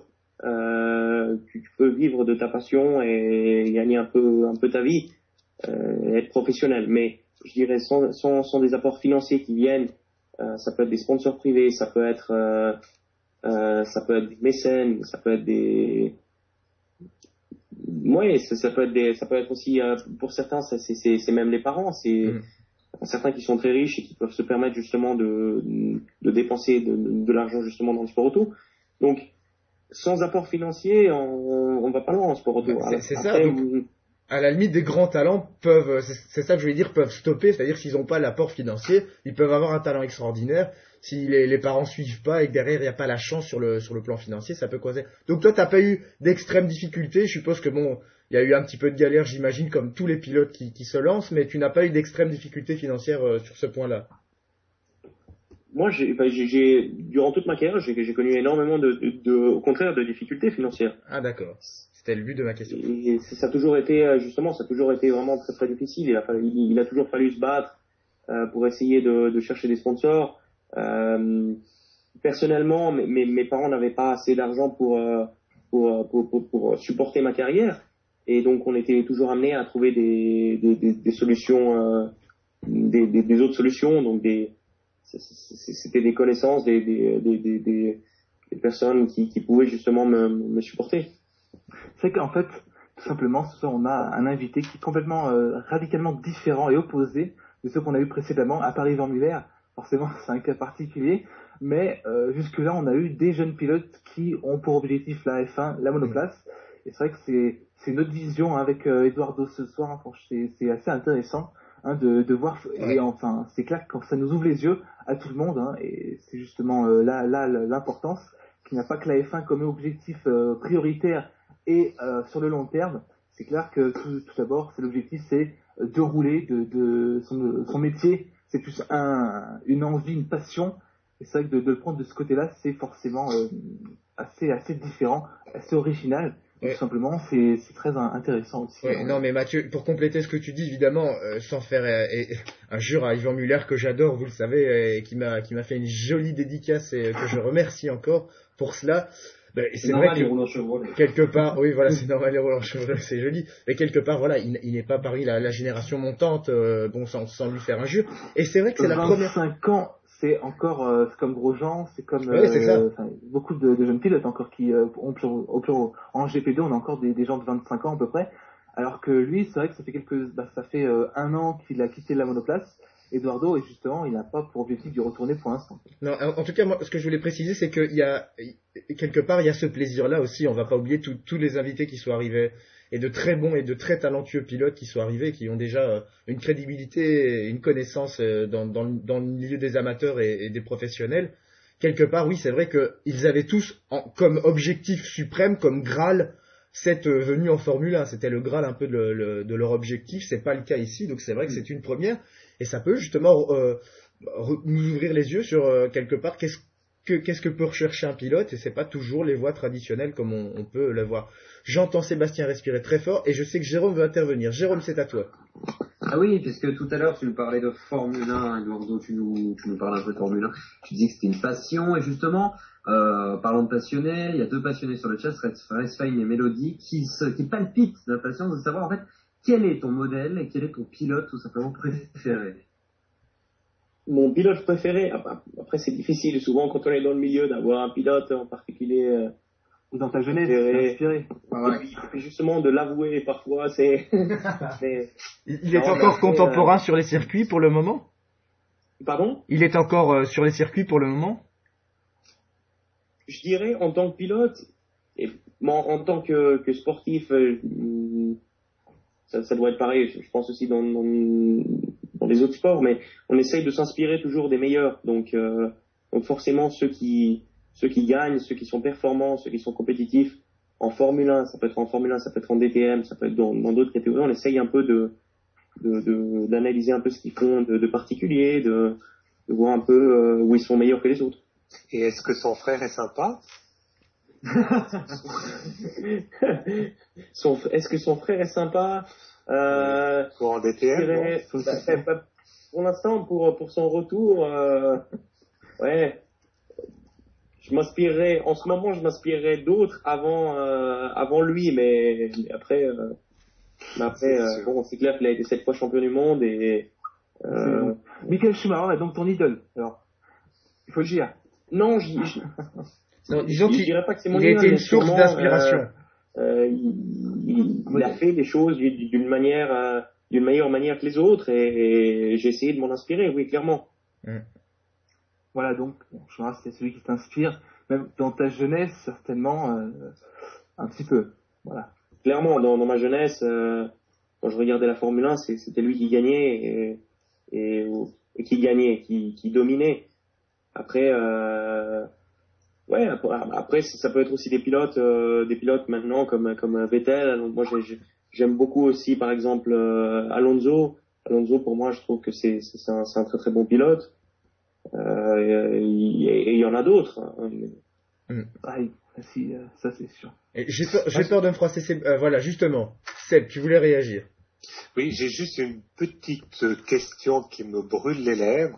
vivre de ta passion et gagner un peu ta vie, être professionnel. Mais je dirais sans des apports financiers qui viennent, ça peut être des sponsors privés, ça peut être des mécènes, ça peut être des ça peut être aussi pour certains c'est même les parents, c'est certains qui sont très riches et qui peuvent se permettre justement de dépenser de l'argent justement dans le sport auto. Donc sans apport financier, on va pas loin en sport auto. C'est ça. Donc, à la limite, des grands talents peuvent, c'est ça que je voulais dire, peuvent stopper. C'est-à-dire s'ils n'ont pas l'apport financier, ils peuvent avoir un talent extraordinaire. Si les parents suivent pas et que derrière il n'y a pas la chance sur le plan financier, ça peut causer. Donc toi, t'as pas eu d'extrêmes difficultés. Je suppose que bon, il y a eu un petit peu de galère, j'imagine, comme tous les pilotes qui se lancent, mais tu n'as pas eu d'extrêmes difficultés financières sur ce point-là. Moi, durant toute ma carrière, j'ai connu énormément au contraire, de difficultés financières. Ah d'accord. C'était le but de ma question. Et ça a toujours été vraiment très très difficile. Il a toujours fallu se battre pour essayer de chercher des sponsors. Personnellement, mes parents n'avaient pas assez d'argent pour supporter ma carrière, et donc on était toujours amené à trouver des solutions, des autres solutions. Donc c'était des connaissances, des personnes qui pouvaient justement me supporter. C'est qu'en fait, tout simplement, ce soir, on a un invité qui est complètement radicalement différent et opposé de ceux qu'on a eu précédemment à Paris-Van-Muller. Forcément, c'est un cas particulier, mais jusque-là, on a eu des jeunes pilotes qui ont pour objectif la F1, la monoplace. Et c'est vrai que c'est une autre vision avec Eduardo ce soir. Hein, c'est assez intéressant de voir. Et enfin, c'est clair que quand ça nous ouvre les yeux à tout le monde, hein, et c'est justement là l'importance, qu'il n'y a pas que la F1 comme objectif prioritaire et sur le long terme. C'est clair que tout d'abord, c'est l'objectif, c'est de rouler, de son métier. C'est plus une envie, une passion. Et c'est vrai que de le prendre de ce côté-là, c'est forcément assez différent, assez original. Et tout simplement, c'est très intéressant aussi. Non, mais Mathieu, pour compléter ce que tu dis, évidemment, sans faire injure à Yvan Muller que j'adore, vous le savez, et qui m'a fait une jolie dédicace et que je remercie encore pour cela. C'est vrai que quelque part, oui, voilà, c'est normal les roulant Chevrolet, c'est joli. Mais quelque part, voilà, il n'est pas parmi la génération montante, bon, sans lui faire injure. Et c'est vrai que c'est la première. 25 ans, c'est encore, c'est comme Grosjean, c'est comme beaucoup de jeunes pilotes encore qui en GP2, on a encore des gens de 25 ans à peu près. Alors que lui, c'est vrai que ça fait un an qu'il a quitté la monoplace. Eduardo, et justement, il n'a pas pour objectif d'y retourner pour l'instant. Non, en tout cas, moi, ce que je voulais préciser, c'est qu'il y a, quelque part, il y a ce plaisir-là aussi. On va pas oublier tous les invités qui sont arrivés, et de très bons et de très talentueux pilotes qui sont arrivés, qui ont déjà une crédibilité et une connaissance dans le milieu des amateurs et des professionnels. Quelque part, oui, c'est vrai qu'ils avaient tous comme objectif suprême, comme Graal, cette venue en Formule 1. C'était le Graal un peu de leur objectif. C'est pas le cas ici, donc c'est vrai que c'est une première. Et ça peut justement nous ouvrir les yeux sur quelque part qu'est-ce que peut rechercher un pilote, et c'est pas toujours les voies traditionnelles comme on peut le voir. J'entends Sébastien respirer très fort et je sais que Jérôme veut intervenir. Jérôme, c'est à toi. Ah oui, parce que tout à l'heure tu nous parlais de Formule 1, Eduardo, tu nous parles un peu de Formule 1. Tu dis que c'était une passion, et justement, parlant de passionnés, il y a 2 passionnés sur le chat, Racefine et Mélodie, qui palpitent d'impatience de savoir en fait quel est ton modèle et quel est ton pilote tout simplement préféré. Mon pilote préféré, après c'est difficile souvent quand on est dans le milieu d'avoir un pilote en particulier. Ou dans ta jeunesse, c'est inspiré. Et puis justement de l'avouer parfois, c'est. Il est encore contemporain sur les circuits pour le moment? Pardon? Il est encore sur les circuits pour le moment? Je dirais en tant que pilote, et en tant que sportif, ça doit être pareil. Je pense aussi dans les autres sports, mais on essaye de s'inspirer toujours des meilleurs. Donc forcément ceux qui gagnent, ceux qui sont performants, ceux qui sont compétitifs en Formule 1, ça peut être en Formule 1, ça peut être en DTM, ça peut être dans d'autres catégories. On essaye un peu d'analyser un peu ce qu'ils font de particulier, de voir un peu où ils sont meilleurs que les autres. Et est-ce que son frère est sympa? Est-ce que son frère est sympa? Pour en DTM, pour l'instant, pour son retour, ouais. En ce moment, je m'inspirerais d'autres avant lui, mais après, bon, c'est clair qu'il a été 7 fois champion du monde et. Michael Schumacher est donc ton idole. Alors, il faut le dire. Non, disons je dirais pas que c'est mon idole. Il a été une sûrement, source d'inspiration. Il a fait des choses d'une meilleure manière que les autres, et j'ai essayé de m'en inspirer, oui, clairement. Voilà, donc, Schumacher, c'est celui qui t'inspire, même dans ta jeunesse, certainement, un petit peu. Voilà. Clairement, dans ma jeunesse, quand je regardais la Formule 1, c'était lui qui gagnait et qui gagnait, qui dominait. Après, après ça peut être aussi des pilotes maintenant comme Vettel. Donc moi j'aime beaucoup aussi par exemple Alonso. Alonso, pour moi, je trouve que c'est un très très bon pilote. Et il y en a d'autres. Ça c'est sûr. Et j'ai peur de me froisser. Voilà, justement. Seb, tu voulais réagir? Oui, j'ai juste une petite question qui me brûle les lèvres.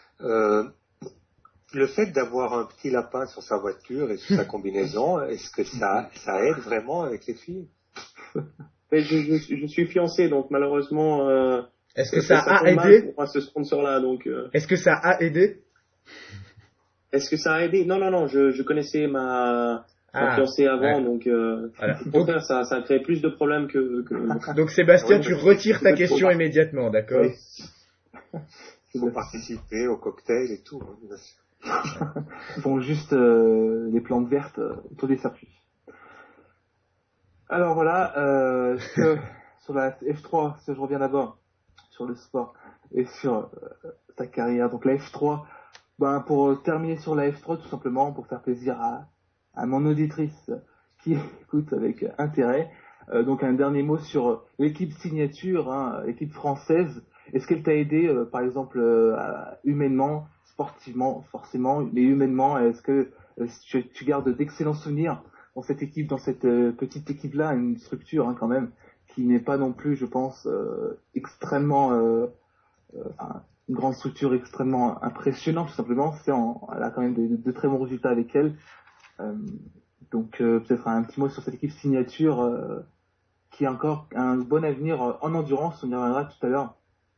Le fait d'avoir un petit lapin sur sa voiture et sur sa combinaison, est-ce que ça aide vraiment avec les filles? Mais je suis fiancé, donc malheureusement. Est-ce que ça a aidé pour moi, ce sponsor-là, donc. Est-ce que ça a aidé? Est-ce que ça a aidé? Non, je connaissais ma fiancée avant, donc. Voilà. Au contraire, ça a créé plus de problèmes que. Donc Sébastien, tu retires ta question immédiatement, d'accord? Oui. Il faut participer au cocktail et tout. Bien sûr. Bon, juste les plantes vertes autour des circuits. Alors voilà, sur la F3, si je reviens d'abord sur le sport et sur ta carrière. Donc la F3, pour terminer sur la F3, tout simplement pour faire plaisir à mon auditrice qui écoute avec intérêt. Donc un dernier mot sur l'équipe signature, l'équipe française. Est-ce qu'elle t'a aidé, par exemple, humainement, sportivement, forcément, mais humainement? Est-ce que tu gardes d'excellents souvenirs dans cette équipe, dans cette petite équipe-là, une structure quand même, qui n'est pas non plus, je pense, extrêmement, une grande structure extrêmement impressionnante, tout simplement. Elle a quand même de très bons résultats avec elle. Donc peut-être un petit mot sur cette équipe signature qui a encore un bon avenir en endurance, on y reviendra tout à l'heure.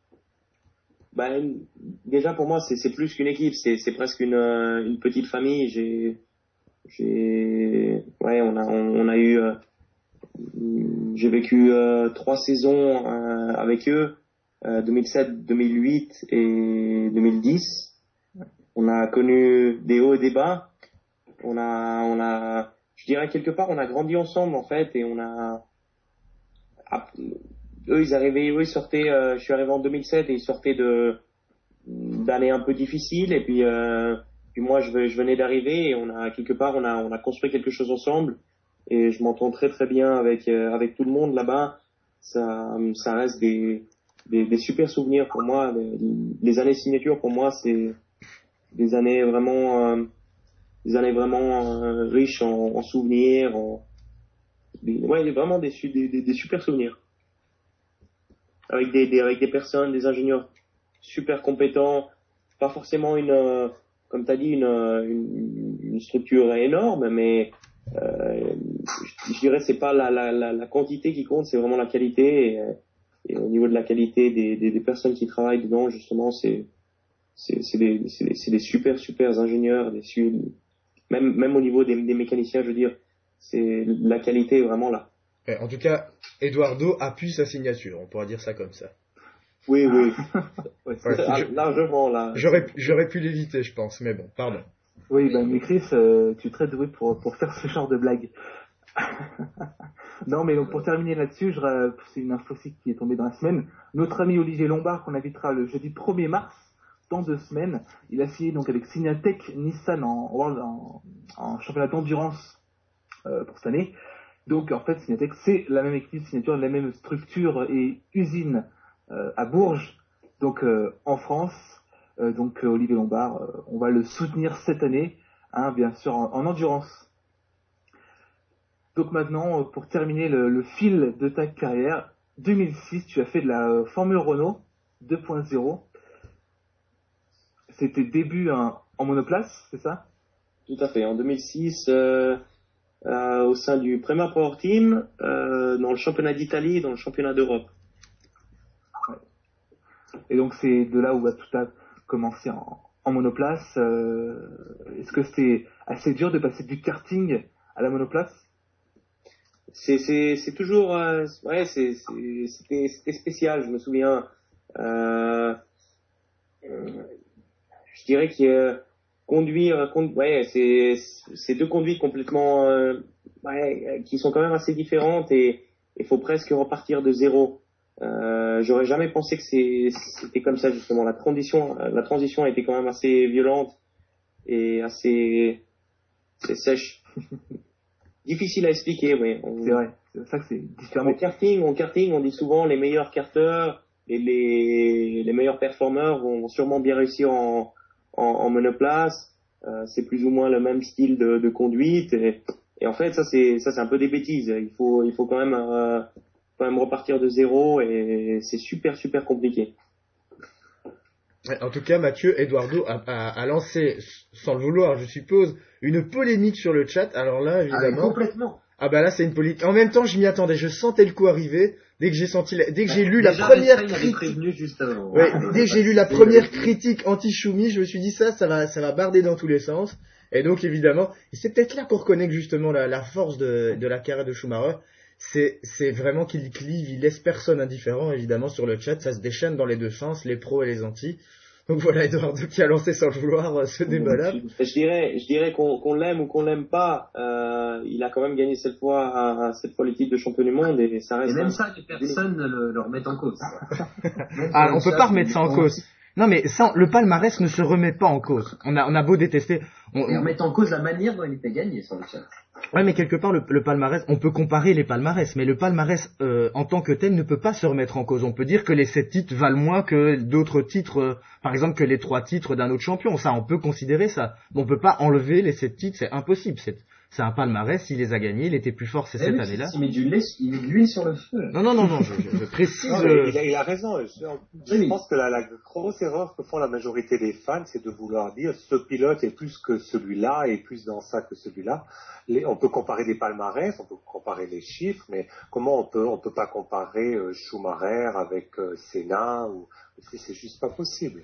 Déjà pour moi c'est plus qu'une équipe, c'est presque une petite famille. J'ai vécu 3 saisons avec eux. 2007, 2008 et 2010. On a connu des hauts et des bas. Je dirais quelque part, on a grandi ensemble en fait, et ils sortaient. Je suis arrivé en 2007 et ils sortaient d'années un peu difficiles, et puis moi je venais d'arriver, et on a construit quelque chose ensemble, et je m'entends très très bien avec tout le monde là-bas. Ça reste des super souvenirs pour moi. Les années signature pour moi, c'est des années vraiment riches en souvenirs, vraiment des super souvenirs, avec des personnes, des ingénieurs super compétents, pas forcément comme t'as dit, une structure énorme, mais je dirais c'est pas la quantité qui compte, c'est vraiment la qualité, et au niveau de la qualité des personnes qui travaillent dedans, justement, c'est des super ingénieurs, même au niveau des mécaniciens, je veux dire, la qualité est vraiment là. En tout cas, Eduardo appuie sa signature, on pourra dire ça comme ça. Oui. Ouais, largement là. J'aurais pu l'éviter, je pense, mais bon, pardon. Oui, mais Chris, tu es très doué pour faire ce genre de blague. Non, mais donc pour terminer là-dessus, c'est une info aussi qui est tombée dans la semaine. Notre ami Olivier Lombard, qu'on invitera le jeudi 1er mars, dans 2 semaines, il a signé donc avec Signatech Nissan en championnat d'endurance pour cette année. Donc en fait, Signatech, c'est la même équipe signature, la même structure et usine à Bourges, donc en France. Donc Olivier Lombard, on va le soutenir cette année, bien sûr en endurance. Donc maintenant, pour terminer le fil de ta carrière, 2006, tu as fait de la Formule Renault 2.0. C'était début en monoplace, c'est ça? Tout à fait. En 2006, au sein du Prema Power Team, dans le championnat d'Italie et dans le championnat d'Europe. Ouais. Et donc c'est de là où tout a commencé en monoplace. Est-ce que c'était assez dur de passer du karting à la monoplace? C'est toujours, c'était spécial. Je me souviens. Je dirais que c'est 2 conduites complètement, qui sont quand même assez différentes, et il faut presque repartir de zéro. J'aurais jamais pensé que c'était comme ça, justement. La transition a été quand même assez violente et assez sèche. Difficile à expliquer, oui. C'est vrai, c'est ça que c'est différent. En karting, on dit souvent les meilleurs karteurs et les meilleurs performeurs vont sûrement bien réussir en monoplace. C'est plus ou moins le même style de conduite, et en fait ça c'est un peu des bêtises. Il faut quand même repartir de zéro, et c'est super compliqué. En tout cas, Mathieu, Eduardo a lancé, sans le vouloir, je suppose, une polémique sur le chat. Alors là, évidemment. Complètement. Ah bah là, c'est une polémique. En même temps, je m'y attendais. Je sentais le coup arriver. Dès que j'ai lu la première critique. Dès que j'ai lu la première critique anti-Schumi, je me suis dit ça va barder dans tous les sens. Et donc, évidemment, et c'est peut-être là qu'on reconnaît que justement la force de la carrière de Schumacher. C'est vraiment qu'il clive, il laisse personne indifférent, évidemment, sur le chat, ça se déchaîne dans les deux sens, les pros et les antis. Donc voilà, Eduardo qui a lancé sans le vouloir ce débat-là. Je dirais qu'on l'aime ou qu'on l'aime pas, il a quand même gagné cette fois le titre de champion du monde, et ça reste. Et même ça, les personnes le remettent en cause. On peut pas remettre ça en cause. Non mais ça, le palmarès ne se remet pas en cause. On a beau détester. Et remettre en cause la manière dont il était gagné sur le chat. Ouais, mais quelque part, le palmarès, on peut comparer les palmarès, mais le palmarès, en tant que tel, ne peut pas se remettre en cause. On peut dire que les 7 titres valent moins que d'autres titres, par exemple, que les 3 titres d'un autre champion. Ça, on peut considérer ça. Mais on peut pas enlever les 7 titres, c'est impossible. C'est un palmarès, il les a gagnés, il était plus fort cette année-là. Il met de l'huile sur le feu. Non, je précise. Non, il a raison. Je pense que la grosse erreur que font la majorité des fans, c'est de vouloir dire ce pilote est plus que celui-là et plus dans ça que celui-là. On peut comparer les palmarès, on peut comparer les chiffres, mais comment on peut pas comparer Schumacher avec Senna, ou c'est juste pas possible.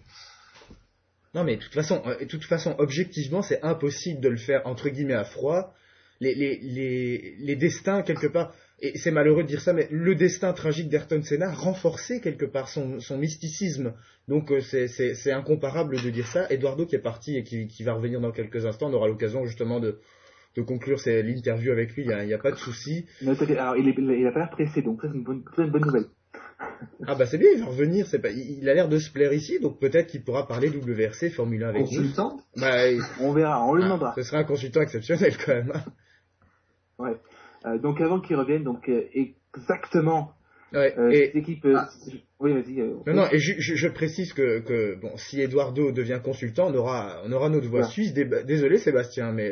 Non, mais de toute façon, objectivement, c'est impossible de le faire entre guillemets à froid. les destins quelque part, et c'est malheureux de dire ça, mais le destin tragique d'Ayrton Senna renforçait quelque part son mysticisme. Donc c'est incomparable de dire ça. Eduardo qui est parti et qui va revenir dans quelques instants, on aura l'occasion justement de conclure l'interview avec lui, il y a pas de souci. Alors il a pas l'air pressé, donc ça c'est une bonne nouvelle. Ah bah c'est bien, il va revenir, il a l'air de se plaire ici, donc peut-être qu'il pourra parler WRC Formule 1 avec consultant nous. Bah, on verra, on lui demandera. Ce sera un consultant exceptionnel quand même. Ouais. Donc avant qu'il revienne, donc exactement. Ouais. Cette équipe. Oui, vas-y. Non, et je précise que bon, si Eduardo devient consultant, on aura notre voix suisse. Désolé Sébastien, mais.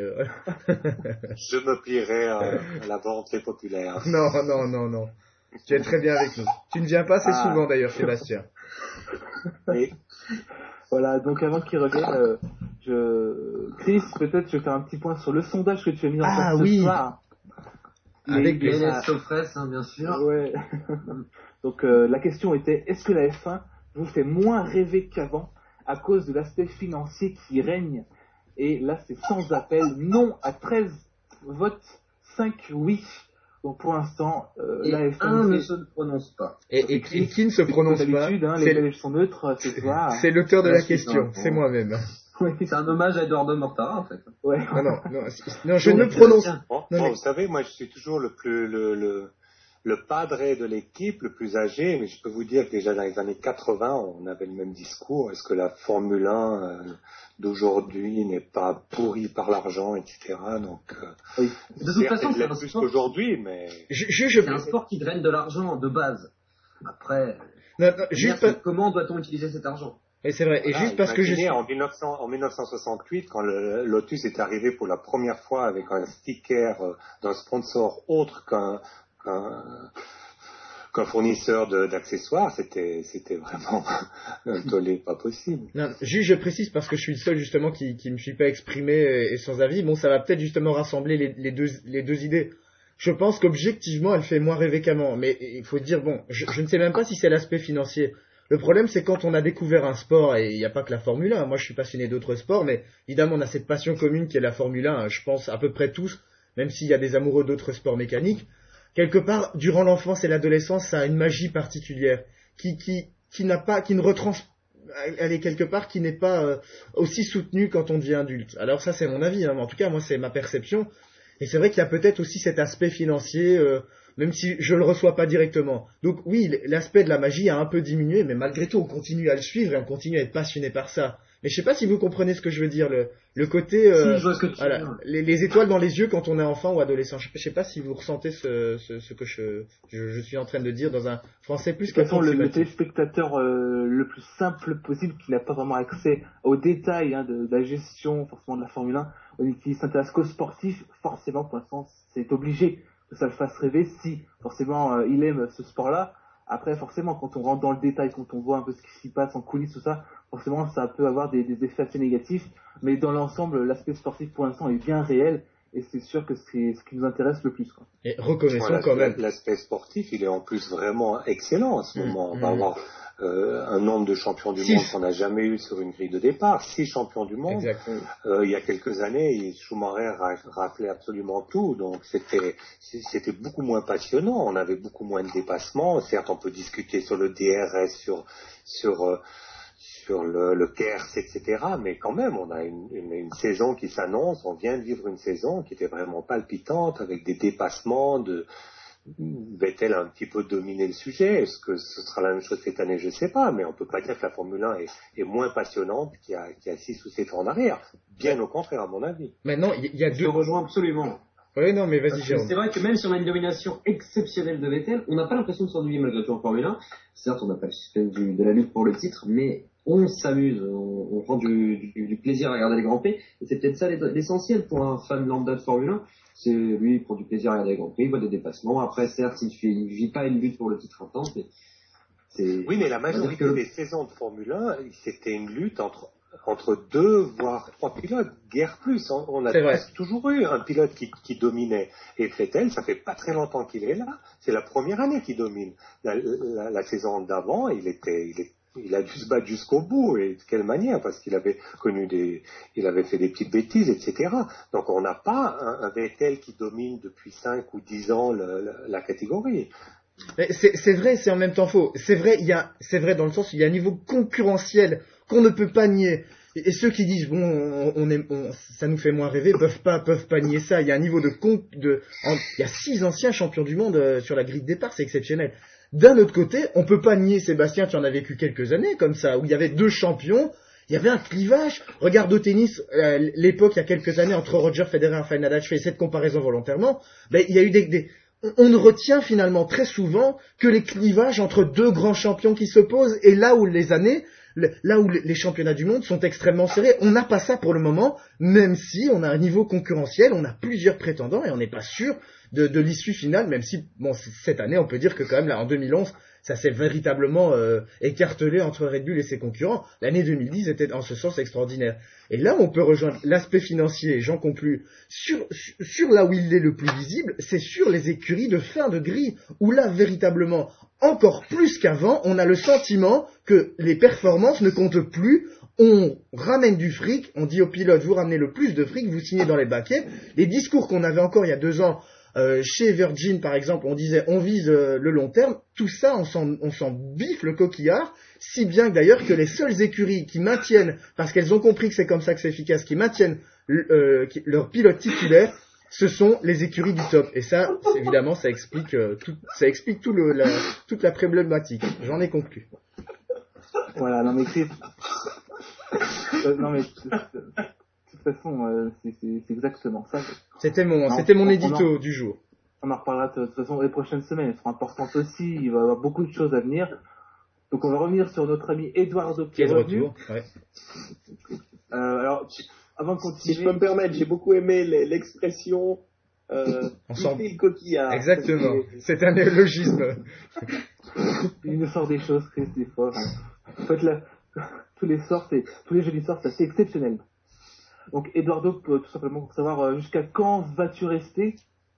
Je me plierai à la volonté populaire. Non. Tu es très bien avec nous. Tu ne viens pas assez souvent d'ailleurs, Sébastien. Oui. Voilà, donc avant qu'il revienne, Chris, peut-être je vais faire un petit point sur le sondage que tu as mis en place ce soir. Avec les Sofres, bien sûr. Ouais. Donc la question était, est-ce que la F1 vous fait moins rêver qu'avant à cause de l'aspect financier qui règne? Et là, c'est sans appel, non à 13 votes, 5 oui. Donc pour l'instant, la F1 ne se prononce pas. Et qui ne se prononce pas? Les Belges sont neutres ce soir. C'est l'auteur de la question, c'est moi-même. C'est un hommage à Eduardo Mortara, en fait. Ouais. Non, je ne prononce. Vous savez, moi, je suis toujours le padre de l'équipe, le plus âgé, mais je peux vous dire que déjà dans les années 80, on avait le même discours. Est-ce que la Formule 1 d'aujourd'hui n'est pas pourrie par l'argent, etc. Donc, oui. De toute façon, c'est un plus sport qu'aujourd'hui, mais c'est un sport qui draine de l'argent de base. Après, comment doit-on utiliser cet argent? Et c'est vrai. Et voilà, juste parce que en 1968, quand le Lotus est arrivé pour la première fois avec un sticker d'un sponsor autre qu'un fournisseur d'accessoires, c'était vraiment un tollé pas possible. Non, juste je précise parce que je suis le seul justement qui me suis pas exprimé et sans avis. Bon, ça va peut-être justement rassembler les deux idées. Je pense qu'objectivement, elle fait moins rêver qu'avant. Mais il faut dire, bon, je ne sais même pas si c'est l'aspect financier. Le problème, c'est quand on a découvert un sport, et il n'y a pas que la Formule 1, moi je suis passionné d'autres sports, mais évidemment on a cette passion commune qui est la Formule 1, je pense à peu près tous, même s'il y a des amoureux d'autres sports mécaniques. Quelque part, durant l'enfance et l'adolescence, ça a une magie particulière, qui ne elle est quelque part qui n'est pas aussi soutenue quand on devient adulte. Alors ça c'est mon avis, hein, mais en tout cas moi c'est ma perception, et c'est vrai qu'il y a peut-être aussi cet aspect financier, même si je le reçois pas directement. Donc oui, l'aspect de la magie a un peu diminué, mais malgré tout on continue à le suivre et on continue à être passionné par ça. Mais je sais pas si vous comprenez ce que je veux dire, le côté si, je vois ce que tu veux dire. Les étoiles dans les yeux quand on est enfant ou adolescent. Je sais pas si vous ressentez ce que je suis en train de dire dans un français plus qu'à fond. Le téléspectateur le plus simple possible, qui n'a pas vraiment accès aux détails de la gestion forcément de la Formule 1, qui s'intéresse qu'aux sportifs, forcément pour l'instant c'est obligé que ça le fasse rêver si forcément il aime ce sport-là. Après forcément quand on rentre dans le détail, quand on voit un peu ce qui s'y passe en coulisses, tout ça, forcément ça peut avoir des effets assez négatifs, mais dans l'ensemble l'aspect sportif pour l'instant est bien réel et c'est sûr que c'est ce qui nous intéresse le plus, quoi. Et reconnaissons quand même l'aspect sportif, il est en plus vraiment excellent en ce moment. On va avoir un nombre de champions du monde qu'on n'a jamais eu sur une grille de départ, 6 champions du monde. Il y a quelques années, Schumacher rappelait absolument tout, donc c'était beaucoup moins passionnant, on avait beaucoup moins de dépassements. Certes, on peut discuter sur le DRS, sur le KERS, etc. Mais quand même, on a une saison qui s'annonce, on vient de vivre une saison qui était vraiment palpitante, avec des dépassements Vettel a un petit peu dominé le sujet. Est-ce que ce sera la même chose cette année? Je sais pas, mais on peut pas dire que la Formule 1 est moins passionnante qu'il y a 6 ou 7 ans en arrière. Bien au contraire, à mon avis. Maintenant, il y a deux... Je rejoins absolument. Oui, non, mais vas-y, Jérôme. C'est vrai que même si on a une domination exceptionnelle de Vettel, on n'a pas l'impression de s'ennuyer malgré tout en Formule 1. Certes, on n'a pas le suspense de la lutte pour le titre, mais on s'amuse, on prend du plaisir à regarder les Grands Prix, et c'est peut-être ça l'essentiel pour un fan lambda de Formule 1. C'est lui, il prend du plaisir à regarder les Grands Prix, il voit des dépassements. Après, certes, il vit pas une lutte pour le titre intense, mais c'est... Oui, mais la majorité des saisons de Formule 1, c'était une lutte entre 2 voire 3 pilotes, guère plus. On a presque toujours eu un pilote qui dominait. Et Vettel, ça fait pas très longtemps qu'il est là. C'est la première année qu'il domine. La saison d'avant, il il a dû se battre jusqu'au bout, et de quelle manière, parce qu'il avait il avait fait des petites bêtises, etc. Donc on n'a pas un Vettel qui domine depuis 5 ou 10 ans la catégorie. Mais c'est vrai, c'est en même temps faux. C'est vrai, c'est vrai dans le sens où il y a un niveau concurrentiel qu'on ne peut pas nier. Et ceux qui disent bon, ça nous fait moins rêver, peuvent pas nier ça. Il y a un niveau il y a 6 anciens champions du monde sur la grille de départ, c'est exceptionnel. D'un autre côté, on peut pas nier, Sébastien, tu en as vécu quelques années comme ça, où il y avait 2 champions, il y avait un clivage. Regarde au tennis, l'époque il y a quelques années entre Roger Federer et Rafael Nadal, je fais cette comparaison volontairement, il y a eu on ne retient finalement très souvent que les clivages entre 2 grands champions qui s'opposent, et là où les championnats du monde sont extrêmement serrés, on n'a pas ça pour le moment, même si on a un niveau concurrentiel, on a plusieurs prétendants et on n'est pas sûr de l'issue finale, même si, bon, cette année, on peut dire que quand même, là, en 2011, ça s'est véritablement écartelé entre Red Bull et ses concurrents. L'année 2010 était en ce sens extraordinaire. Et là, on peut rejoindre l'aspect financier, et j'en conclus, sur là où il est le plus visible, c'est sur les écuries de fin de grille, où là, véritablement, encore plus qu'avant, on a le sentiment que les performances ne comptent plus. On ramène du fric, on dit aux pilotes, vous ramenez le plus de fric, vous signez dans les baquets. Les discours qu'on avait encore il y a 2 ans, chez Virgin par exemple, on disait on vise le long terme, tout ça on s'en biffe le coquillard, si bien que d'ailleurs que les seules écuries qui maintiennent, parce qu'elles ont compris que c'est comme ça que c'est efficace, qui maintiennent leur pilote titulaire, ce sont les écuries du top. Et ça, évidemment, ça explique toute la problématique. J'en ai conclu. Voilà, non mais non mais de toute façon, c'est exactement ça. C'était mon édito du jour. On en reparlera de toute façon les prochaines semaines. Elles seront importantes aussi. Il va y avoir beaucoup de choses à venir. Donc on va revenir sur notre ami Eduardo qui est de retour. Ouais. Alors, avant de continuer, si je peux me permettre, j'ai beaucoup aimé l'expression on sent le coquillard. Exactement. C'est un néologisme. Il nous sort des choses, Chris, des fois. En fait, là, tous les jeudis soirs, c'est assez exceptionnel. Donc, Eduardo, tout simplement pour savoir jusqu'à quand vas-tu rester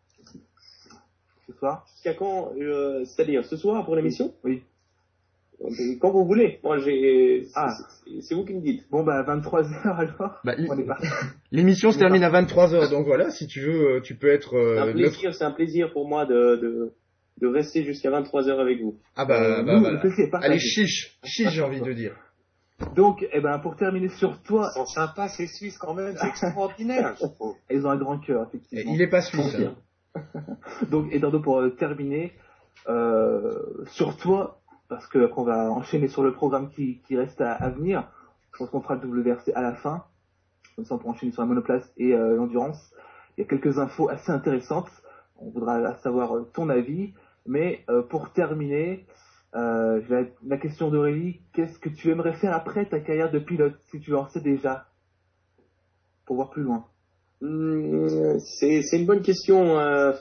ce soir? Jusqu'à quand c'est-à-dire ce soir pour l'émission? Oui. Quand vous voulez. Moi, c'est vous qui me dites. Bon, 23h alors. On est parti. L'émission se termine à 23h, donc voilà, si tu veux, tu peux être... C'est un plaisir pour moi de rester jusqu'à 23h avec vous. Ah voilà. Allez, allez, chiche, j'ai envie de dire. Donc, pour terminer sur toi... Ils sont sympas, ces Suisses quand même, c'est extraordinaire, je trouve. Ils ont un grand cœur, effectivement. Il est pas suisse. Hein. Donc, Eduardo, pour terminer, sur toi, parce que après on va enchaîner sur le programme qui reste à venir. Je pense qu'on fera le WRC à la fin, comme ça on peut enchaîner sur la monoplace et l'endurance. Il y a quelques infos assez intéressantes. On voudra savoir ton avis, mais pour terminer, la question d'Aurélie, qu'est-ce que tu aimerais faire après ta carrière de pilote, si tu en sais déjà, pour voir plus loin? C'est une bonne question.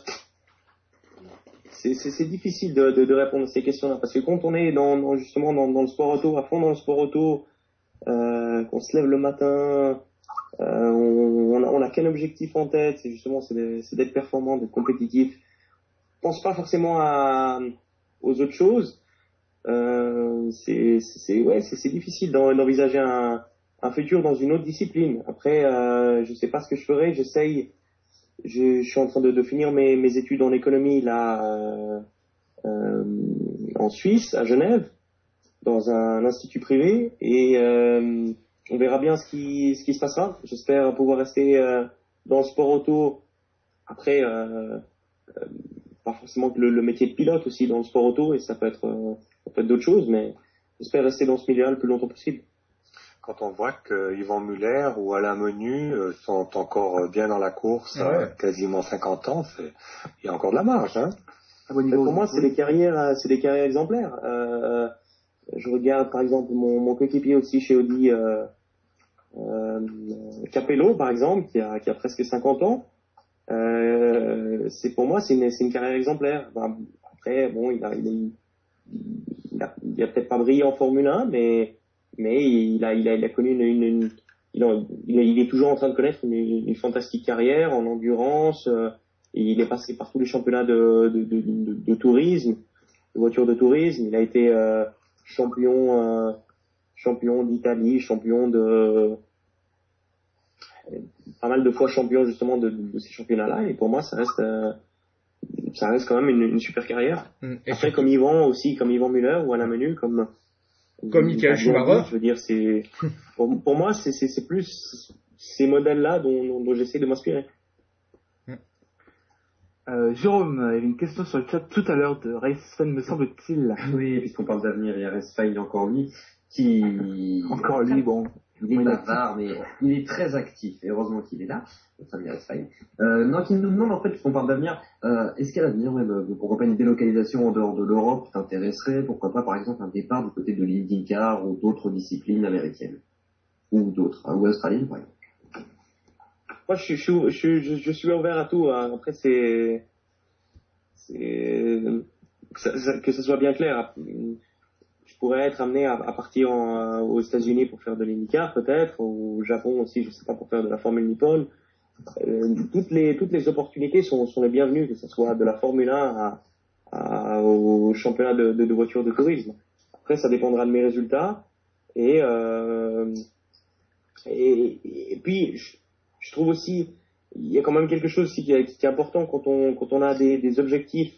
C'est difficile de répondre à ces questions-là, parce que quand on est justement dans le sport auto, à fond dans le sport auto, qu'on se lève le matin, on a qu'un objectif en tête, c'est d'être performant, d'être compétitif. On pense pas forcément aux autres choses. C'est difficile d'envisager un futur dans une autre discipline. Après, je sais pas ce que je ferai. Je suis en train de finir mes études en économie là en Suisse, à Genève, dans un institut privé, et on verra bien ce qui se passera. J'espère pouvoir rester dans le sport auto. Après, pas forcément que le métier de pilote aussi dans le sport auto, et ça peut être d'autres choses, mais j'espère rester dans ce milieu-là le plus longtemps possible. Quand on voit que Yvan Muller ou Alain Menu sont encore bien dans la course, quasiment 50 ans, il y a encore de la marge, hein. Pour moi, c'est des carrières exemplaires. Je regarde par exemple mon coéquipier aussi chez Audi, Capello par exemple, qui a presque 50 ans. Pour moi, c'est une carrière exemplaire. Après, bon, il a peut-être pas brillé en Formule 1, mais il a connu il est toujours en train de connaître une fantastique carrière en endurance. Il est passé par tous les championnats de tourisme, de voitures de tourisme. Il a été champion champion d'Italie, champion pas mal de fois champion justement de ces championnats-là. Et pour moi, ça reste quand même une super carrière. Et après, comme Yvan Muller ou Alain Menu, comme Michael Schumacher. Je veux dire, pour moi, c'est plus ces modèles-là dont j'essaie de m'inspirer. Jérôme, il y avait une question sur le chat tout à l'heure de Racefan, me semble-t-il. Oui, puisqu'on parle d'avenir, il y a Racefan encore lui, qui... Encore lui, bon. Il est bavard, mais il est très actif, et heureusement qu'il est là, notre ami Racefan. Non, qui nous demande, en fait, puisqu'on parle d'avenir, est-ce qu'à l'avenir, pourquoi pas une délocalisation en dehors de l'Europe t'intéresserait? Pourquoi pas, par exemple, un départ du côté de l'IndyCar ou d'autres disciplines américaines? Ou d'autres, ou australiennes, par exemple? Moi, je suis ouvert à tout. Hein. Après, que ce soit bien clair. Je pourrais être amené à partir aux États-Unis pour faire de l'IndyCar, peut-être, au Japon aussi, je sais pas, pour faire de la Formule Nippon. Toutes les opportunités sont les bienvenues, que ce soit de la Formule 1 au championnat de voitures de tourisme. Après, ça dépendra de mes résultats. Et puis, je trouve aussi, il y a quand même quelque chose aussi qui est important quand on a des objectifs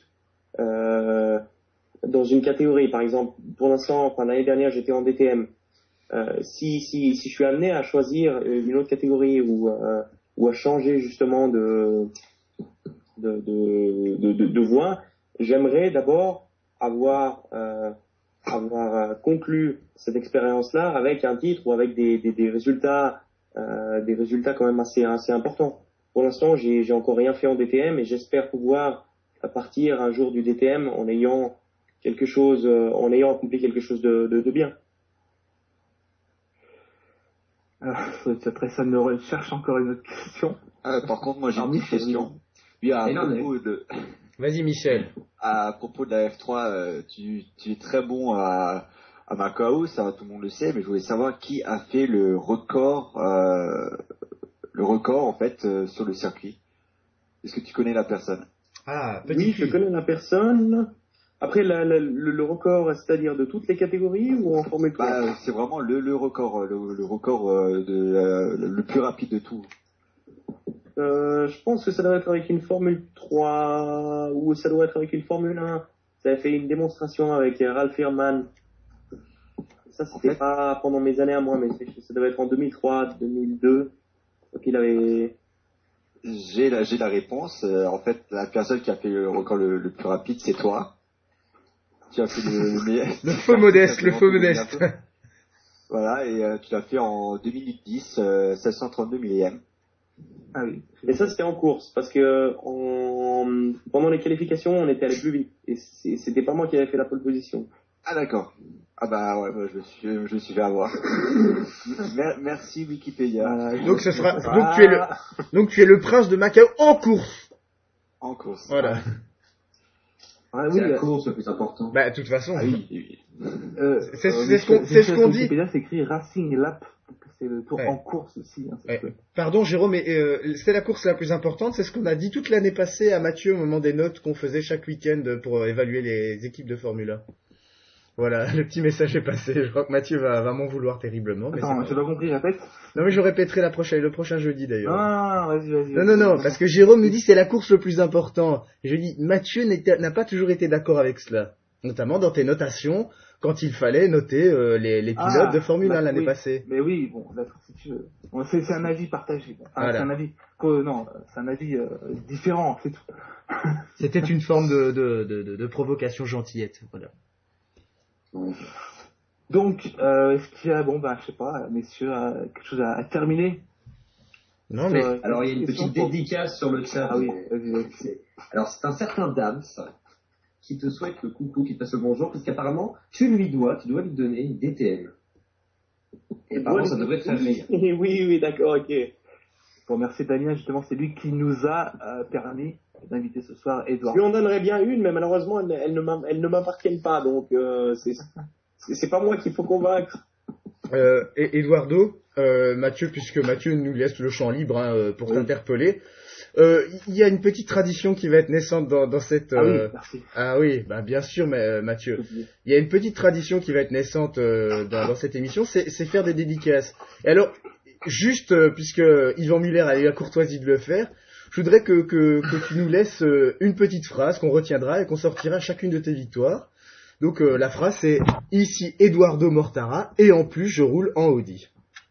dans une catégorie. Par exemple, pour l'instant, l'année dernière, j'étais en DTM. Si je suis amené à choisir une autre catégorie ou à changer justement de voie, j'aimerais d'abord avoir conclu cette expérience-là avec un titre ou avec des résultats quand même assez importants. Pour l'instant, j'ai encore rien fait en DTM et j'espère pouvoir partir un jour du DTM en ayant accompli quelque chose de bien. Après ça me cherche encore une autre question. Par contre, moi j'ai une petite question. Oui, Vas-y, Michel. À propos de la F3, tu es très bon à Macao, ça tout le monde le sait, mais je voulais savoir qui a fait le record en fait sur le circuit. Est-ce que tu connais la personne? Oui, je connais la personne. Après, le record, c'est-à-dire de toutes les catégories ou en Formule 3? C'est vraiment le record, le record le plus rapide de tout. Je pense que ça doit être avec une Formule 3 ou ça doit être avec une Formule 1. Ça a fait une démonstration avec Ralph Ehrman. Ça, c'était pas pendant mes années à moi, mais ça devait être en 2003, 2002. Donc il avait... J'ai la réponse. En fait, la personne qui a fait le record le plus rapide, c'est toi. Tu as fait le meilleur. Le faux modeste. Voilà, et tu l'as fait en 2 minutes 10, 1632 millième. Ah oui. Et ça, c'était en course, parce que pendant les qualifications, on était allé plus vite. Et c'était pas moi qui avais fait la pole position. Ah d'accord. Ah bah ouais, je me suis fait avoir. Merci Wikipédia. Donc ce sera donc tu es le prince de Macao en course. En course. Voilà. C'est la course le plus important. Bah de toute façon. Ah oui. C'est ce qu'on dit. Wikipédia, c'est écrit Racing Lap. C'est le tour en course aussi. Pardon Jérôme, mais c'est la course la plus importante. C'est ce qu'on a dit toute l'année passée à Mathieu au moment des notes qu'on faisait chaque week-end pour évaluer les équipes de Formule 1. Voilà, le petit message est passé. Je crois que Mathieu va m'en vouloir terriblement. Mais attends, j'ai pas compris, répète. Non mais je répéterai le prochain jeudi d'ailleurs. Ah, vas-y. Non, parce que Jérôme nous dit c'est la course le plus important. Et je dis Mathieu n'a pas toujours été d'accord avec cela. Notamment dans tes notations, quand il fallait noter les pilotes de Formule 1 l'année passée. Mais oui, bon, d'accord, si tu veux. Bon, c'est un avis partagé. Voilà. C'est un avis différent, c'est tout. C'était une forme de provocation gentillette, voilà. Donc, est-ce qu'il y a, je sais pas, messieurs, quelque chose à terminer? Non, mais... Alors, il y a une petite dédicace sur le chat. Ah oui, Alors, c'est un certain Dams qui te souhaite le coucou, qui te passe le bonjour, parce qu'apparemment, tu dois lui donner une DTM. Et apparemment, ça devrait te faire rire. Oui, d'accord, ok. Bon, merci Damien, justement, c'est lui qui nous a permis d'inviter ce soir Edouard. Je lui en donnerais bien une, mais malheureusement, elles ne m'appartiennent pas, donc c'est pas moi qu'il faut convaincre. Et Eduardo, Mathieu, puisque Mathieu nous laisse le champ libre pour t'interpeller, Il y a une petite tradition qui va être naissante dans cette... Ah oui, merci. Ah oui, bah bien sûr, mais, Mathieu. Il y a une petite tradition qui va être naissante dans cette émission, c'est faire des dédicaces. Et alors, juste, puisque Yvan Muller a eu la courtoisie de le faire, je voudrais que tu nous laisses une petite phrase qu'on retiendra et qu'on sortira à chacune de tes victoires. Donc la phrase c'est « Ici Eduardo Mortara, et en plus je roule en Audi ».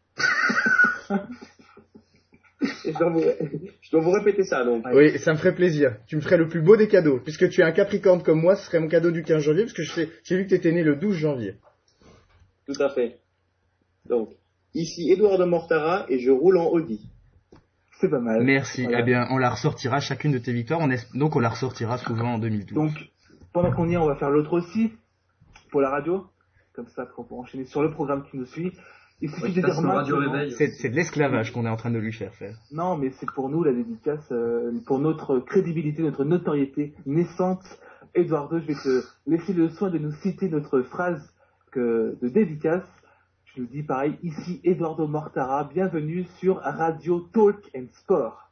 Je dois vous répéter ça, donc. Oui, ça me ferait plaisir. Tu me ferais le plus beau des cadeaux. Puisque tu es un Capricorne comme moi, ce serait mon cadeau du 15 janvier, parce que j'ai vu que tu étais né le 12 janvier. Tout à fait. Donc, ici Eduardo Mortara, et je roule en Audi. C'est pas mal. Merci. Voilà. Eh bien, on la ressortira chacune de tes victoires. Donc, on la ressortira souvent en 2012. Donc, pendant qu'on y est, on va faire l'autre aussi, pour la radio. Comme ça, qu'on peut enchaîner sur le programme qui nous suit. Il suffit de dire c'est de l'esclavage qu'on est en train de lui faire faire. Non, mais c'est pour nous la dédicace, pour notre crédibilité, notre notoriété naissante. Eduardo, je vais te laisser le soin de nous citer notre phrase de dédicace. Je nous dis pareil, ici Eduardo Mortara, bienvenue sur Radio Talk and Sport.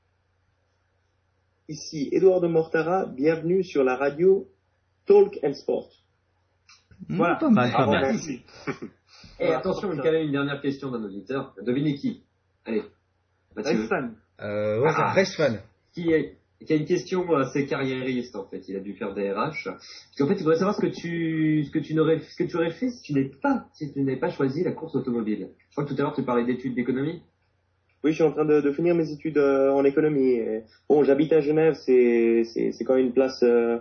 Ici Eduardo Mortara, bienvenue sur la radio Talk and Sport. Voilà. Pas mal, pas mal. Et attention, il y a une dernière question d'un auditeur. Devinez qui? Allez, Mathieu. Restfan. Restfan. Qui a une question assez carriériste, en fait. Il a dû faire des RH. Parce qu'en fait, il voudrait savoir ce que tu aurais fait si tu n'avais pas choisi la course automobile. Je crois que tout à l'heure, tu parlais d'études d'économie. Oui, je suis en train de finir mes études en économie. Et, bon, j'habite à Genève, c'est quand même une place,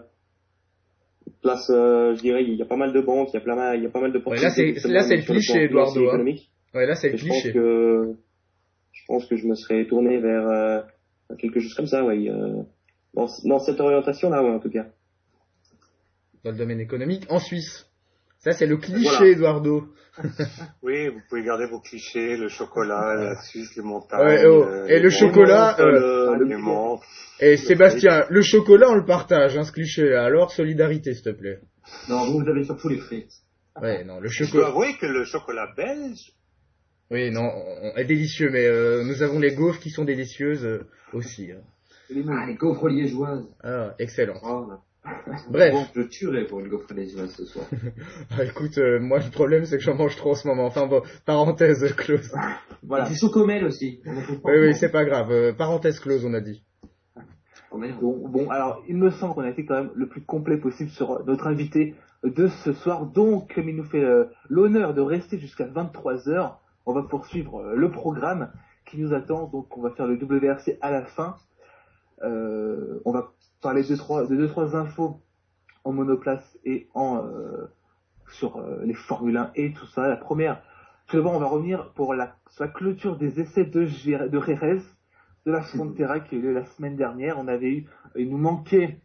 je dirais, il y a pas mal de banques, il y a pas mal de possibilités. Ouais, là, c'est le cliché, Eduardo. Ouais, là, c'est le cliché. Je pense que je me serais tourné vers quelque chose comme ça, ouais. Dans cette orientation-là, ouais, en tout cas. Dans le domaine économique, en Suisse. Ça, c'est le cliché, Eduardo. Oui, vous pouvez garder vos clichés, le chocolat, la Suisse, les montagnes. Ouais, et le chocolat, et Sébastien, le chocolat, on le partage, hein, ce cliché-là. Alors, solidarité, s'il te plaît. Non, vous avez surtout les frites. Ouais, non, le chocolat. Je dois avouer que le chocolat belge. Oui, non, est délicieux, mais nous avons les gaufres qui sont délicieuses aussi. Hein. Les gaufres liégeoises. Ah, excellent. Oh, bref. Bon, je tuerais pour une gaufre liégeoise ce soir. Écoute, moi le problème c'est que j'en mange trop en ce moment. Enfin bon, parenthèse close. Voilà. Et du Socomel aussi. Oui, c'est pas grave. Parenthèse close, on a dit. Bon, alors il me semble qu'on a été quand même le plus complet possible sur notre invité de ce soir. Donc, comme il nous fait l'honneur de rester jusqu'à 23h, on va poursuivre le programme qui nous attend. Donc, on va faire le WRC à la fin. On va parler de deux, trois infos en monoplace et sur les Formule 1 et tout ça. La première, tout d'abord, on va revenir sur la clôture des essais de Jerez, de la Frontera qui a eu lieu la semaine dernière. Il nous manquait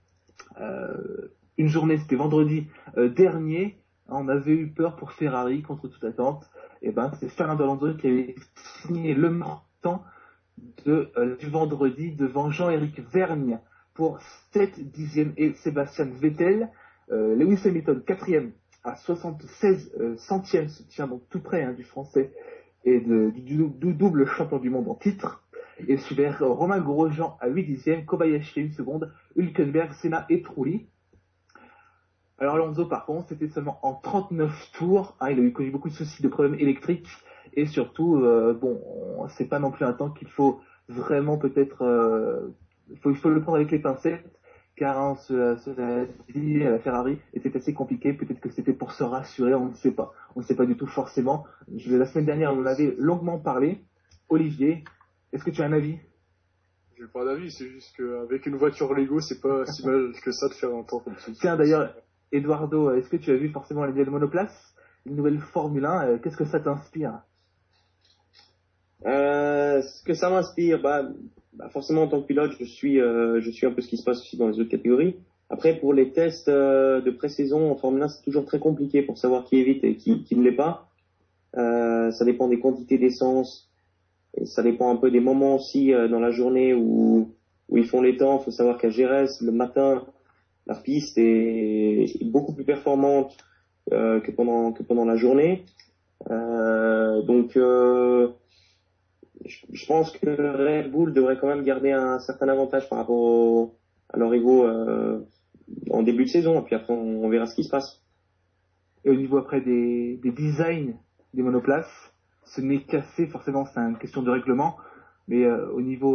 une journée, c'était vendredi dernier. On avait eu peur pour Ferrari contre toute attente. Et c'est Fernando Alonso qui avait signé le temps du vendredi devant Jean-Éric Vergne pour 7 dixièmes et Sébastien Vettel. Lewis Hamilton 4e à 76 centièmes, se tient donc tout près du français et du double champion du monde en titre. Et suivait Romain Grosjean à 8 dixièmes, Kobayashi à 1 seconde, Hülkenberg, Senna et Trulli. Alors Alonso par contre, c'était seulement en 39 tours. Il a connu beaucoup de soucis de problèmes électriques et surtout, c'est pas non plus un temps qu'il faut vraiment peut-être... il faut le prendre avec les pincettes, car cela dit, la Ferrari était assez compliqué. Peut-être que c'était pour se rassurer, on ne sait pas. On ne sait pas du tout forcément. La semaine dernière, on en avait longuement parlé. Olivier, est-ce que tu as un avis? J'ai pas d'avis, c'est juste qu'avec une voiture Lego, c'est pas si mal que ça de faire un temps comme ça. Tiens, d'ailleurs, Eduardo, est-ce que tu as vu forcément les nouvelles monoplaces, les nouvelles Formule 1, qu'est-ce que ça t'inspire? Ce que ça m'inspire, forcément en tant que pilote, je suis un peu ce qui se passe aussi dans les autres catégories. Après, pour les tests de pré-saison en Formule 1, c'est toujours très compliqué pour savoir qui est vite et qui ne l'est pas. Ça dépend des quantités d'essence, et ça dépend un peu des moments aussi dans la journée où ils font les temps. Il faut savoir qu'à Jerez, le matin, la piste est beaucoup plus performante que pendant la journée. Donc je pense que Red Bull devrait quand même garder un certain avantage par rapport à leur ego en début de saison, et puis après on verra ce qui se passe. Et au niveau après des designs des monoplaces, ce n'est qu'assez, forcément c'est une question de règlement, mais au niveau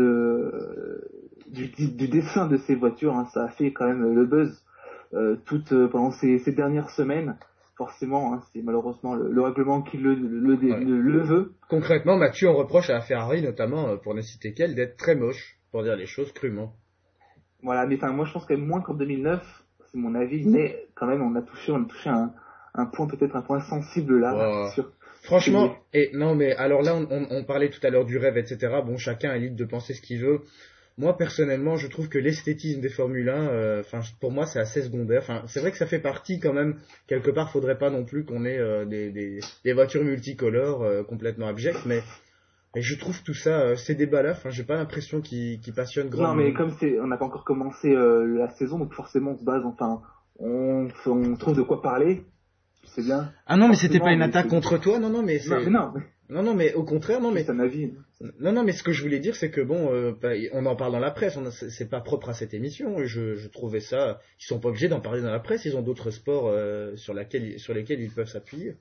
du dessin de ces voitures, hein, ça a fait quand même le buzz pendant ces dernières semaines. Forcément, hein, c'est malheureusement le règlement qui le veut. Concrètement, Mathieu, on reproche à Ferrari, notamment, pour ne citer qu'elle, d'être très moche, pour dire les choses crûment. Voilà, mais moi je pense quand même moins qu'en 2009, c'est mon avis, mais quand même on a touché un point, peut-être un point sensible là. Wow. Franchement, non mais alors là on parlait tout à l'heure du rêve, etc. Bon, chacun est libre de penser ce qu'il veut. Moi personnellement, je trouve que l'esthétisme des Formule 1, pour moi c'est assez secondaire. C'est vrai que ça fait partie quand même. Quelque part, faudrait pas non plus qu'on ait des voitures multicolores complètement abjectes, mais je trouve tout ça, ces débats-là, j'ai pas l'impression qu'ils passionnent grandement. Non, mais comme on n'a pas encore commencé la saison, donc forcément on se base, on trouve de quoi parler. C'est bien. Ah non, mais c'était pas une attaque contre toi, non, mais c'est... Non, mais au contraire, non, mais... C'est un avis. Non, mais ce que je voulais dire, c'est que bon, on en parle dans la presse, c'est pas propre à cette émission, je trouvais ça... Ils sont pas obligés d'en parler dans la presse, ils ont d'autres sports sur lesquels ils peuvent s'appuyer.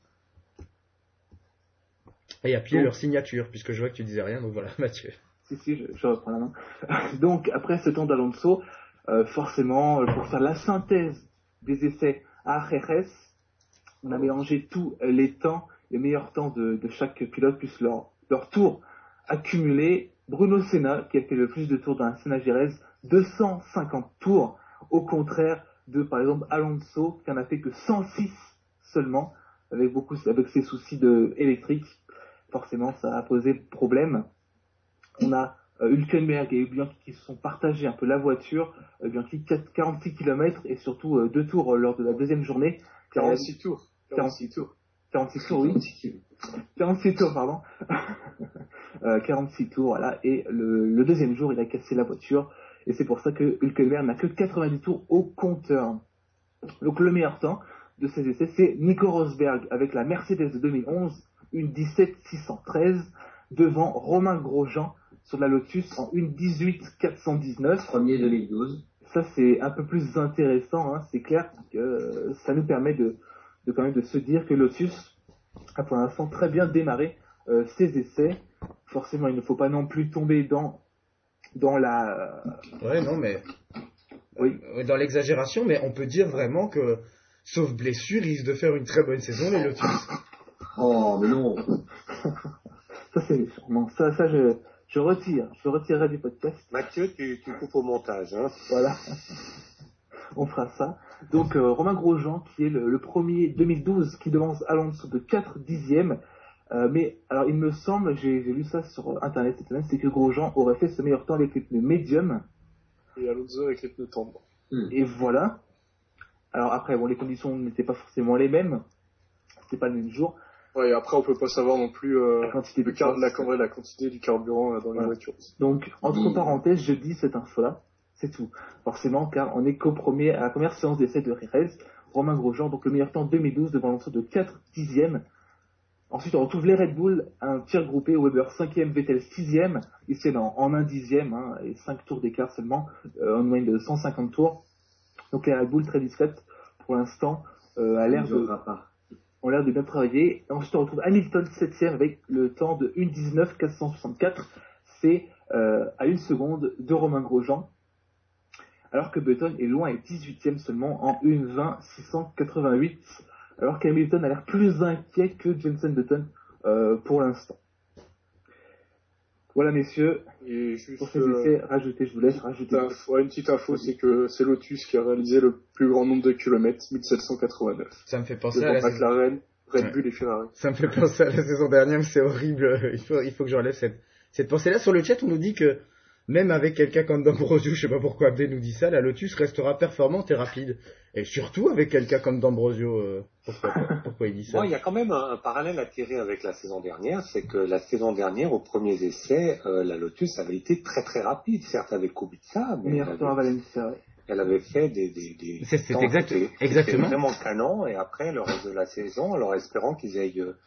Et appuyer leur signature, puisque je vois que tu disais rien, donc voilà, Mathieu. Si, je reprends la main. Donc, après ce temps d'Alonso, forcément, pour faire la synthèse des essais à Jerez, on a mélangé tous les temps, les meilleurs temps de chaque pilote, plus leur tour accumulé. Bruno Senna, qui a fait le plus de tours dans un Senna Jerez, 250 tours, au contraire de, par exemple, Alonso, qui en a fait que 106 seulement, avec ses soucis électriques. Forcément, ça a posé problème. On a Hülkenberg et Bianchi qui se sont partagés un peu la voiture. Bianchi 46 km et surtout 2 tours lors de la deuxième journée. 46 tours. 46 tours, oui. 46 tours, pardon. 46 tours, voilà. Et le deuxième jour, il a cassé la voiture. Et c'est pour ça que Hülkenberg n'a que 90 tours au compteur. Donc le meilleur temps de ces essais, c'est Nico Rosberg avec la Mercedes de 2011, une 17.613, devant Romain Grosjean sur la Lotus en une 18.419. Premier 2012. Ça, c'est un peu plus intéressant, hein. C'est clair que ça nous permet quand même de se dire que Lotus a pour l'instant très bien démarré ses essais. Forcément, il ne faut pas non plus tomber dans la... Ouais, non, mais... Oui. Dans l'exagération, mais on peut dire vraiment que, sauf blessure, ils risquent de faire une très bonne saison, les Lotus. Oh, mais non. Ça, c'est méchant. Non, ça, je retirerai du podcast. Mathieu, tu coupes au montage, hein. Voilà. On fera ça. Donc, Romain Grosjean, qui est le premier 2012, qui devance Alonso de 4 dixièmes. Mais, alors, il me semble, j'ai lu ça sur Internet cette semaine, c'est que Grosjean aurait fait ce meilleur temps avec les pneus médium. Et Alonso avec les pneus tendres. Et voilà. Alors après, bon, les conditions n'étaient pas forcément les mêmes. C'était pas le même jour. Ouais, et après, on peut pas savoir non plus la quantité la quantité du carburant dans les voitures. Donc, entre parenthèses, je dis cette info-là. C'est tout. Forcément, car on est à la première séance d'essai de Jerez. Romain Grosjean, donc le meilleur temps 2012 devant Alonso de 4 dixièmes. Ensuite, on retrouve les Red Bull, un tir groupé, Weber 5e, Vettel 6e, ils tiennent en 1 dixième, hein, et 5 tours d'écart seulement, en moyenne de 150 tours. Donc les Red Bull très discrètes pour l'instant, ont l'air de bien travailler. Et ensuite, on retrouve Hamilton 7e avec le temps de 1:19.464, c'est à 1 seconde de Romain Grosjean. Alors que Button est loin et 18e seulement en 1:20.688. Alors qu'Hamilton a l'air plus inquiet que Jenson Button pour l'instant. Voilà, messieurs. Et juste, pour ces essais, je vous laisse rajouter. Une petite info, c'est que c'est Lotus qui a réalisé le plus grand nombre de kilomètres, 1789. Ça me fait penser à la McLaren, Red Bull et Ferrari. Ça me fait penser à la saison dernière, mais c'est horrible. Il faut que je relève cette pensée-là. Sur le chat, on nous dit que même avec quelqu'un comme D'Ambrosio, je sais pas pourquoi Abdé nous dit ça, la Lotus restera performante et rapide. Et surtout avec quelqu'un comme D'Ambrosio, pourquoi il dit ça? Il y a quand même un parallèle à tirer avec la saison dernière, c'est que la saison dernière, aux premiers essais, la Lotus avait été très très rapide, certes avec Kubica, mais elle avait fait des exactement vraiment canon, et après le reste de la saison, alors espérant qu'ils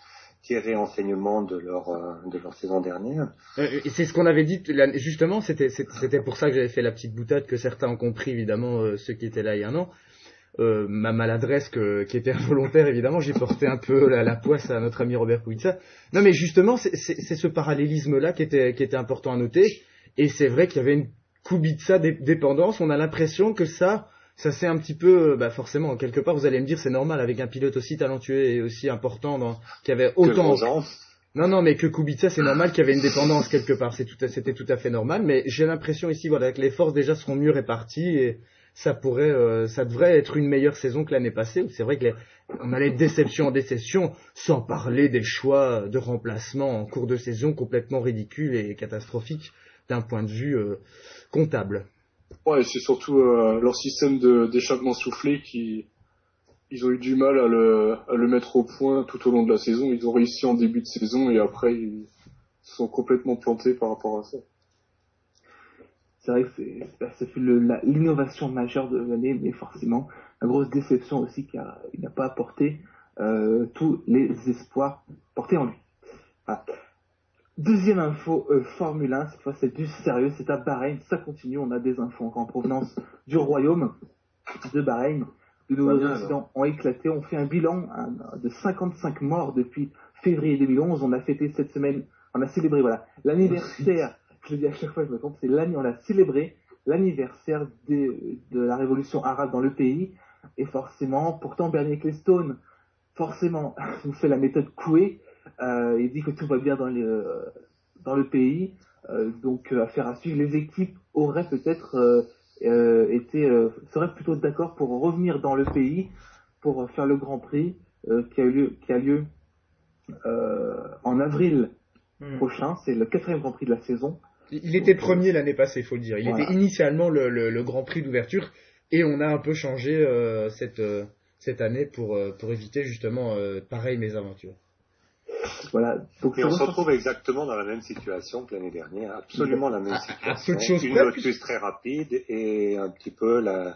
tirer enseignement de leur saison dernière. Et c'est ce qu'on avait dit, justement, c'était pour ça que j'avais fait la petite boutade, que certains ont compris, évidemment, ceux qui étaient là il y a un an. Ma maladresse qui était involontaire, évidemment, j'ai porté un peu la poisse à notre ami Robert Kubica. Non, mais justement, c'est ce parallélisme-là qui était important à noter, et c'est vrai qu'il y avait une Kubica dépendance. On a l'impression que ça c'est un petit peu, forcément, quelque part, vous allez me dire, c'est normal avec un pilote aussi talentueux et aussi important, qui avait autant. Non, mais que Kubica, c'est normal qu'il y avait une dépendance quelque part. C'était tout à fait normal, mais j'ai l'impression ici, voilà, que les forces déjà seront mieux réparties et ça devrait être une meilleure saison que l'année passée, où c'est vrai qu'on allait de déception en déception, sans parler des choix de remplacement en cours de saison complètement ridicules et catastrophiques d'un point de vue comptable. Ouais, c'est surtout leur système d'échappement soufflé ils ont eu du mal à le mettre au point tout au long de la saison. Ils ont réussi en début de saison et après ils se sont complètement plantés par rapport à ça. C'est vrai que c'est l'innovation majeure de l'année, mais forcément, la grosse déception aussi car il n'a pas apporté tous les espoirs portés en lui. Voilà. Deuxième info, Formule 1, cette fois c'est du sérieux, c'est à Bahreïn, ça continue, on a des infos en provenance du royaume de Bahreïn. De nouveaux incidents ont éclaté, on fait un bilan de 55 morts depuis février 2011, on a fêté cette semaine, on a célébré l'anniversaire, je le dis à chaque fois, je me trompe, on a célébré l'anniversaire de la révolution arabe dans le pays, et forcément, pourtant Bernie Ecclestone, forcément, nous fait la méthode Coué, il dit que tout va bien dans le pays, donc affaire à suivre. Les équipes auraient peut-être seraient plutôt d'accord pour revenir dans le pays pour faire le Grand Prix qui a lieu en avril prochain. C'est le 4e Grand Prix de la saison. Il était premier l'année passée, il faut le dire. Il était initialement le Grand Prix d'ouverture et on a un peu changé cette année pour éviter justement pareil mésaventures. Voilà. Donc, et on se retrouve exactement dans la même situation que l'année dernière, absolument la même situation. Une Lotus très rapide et un petit peu le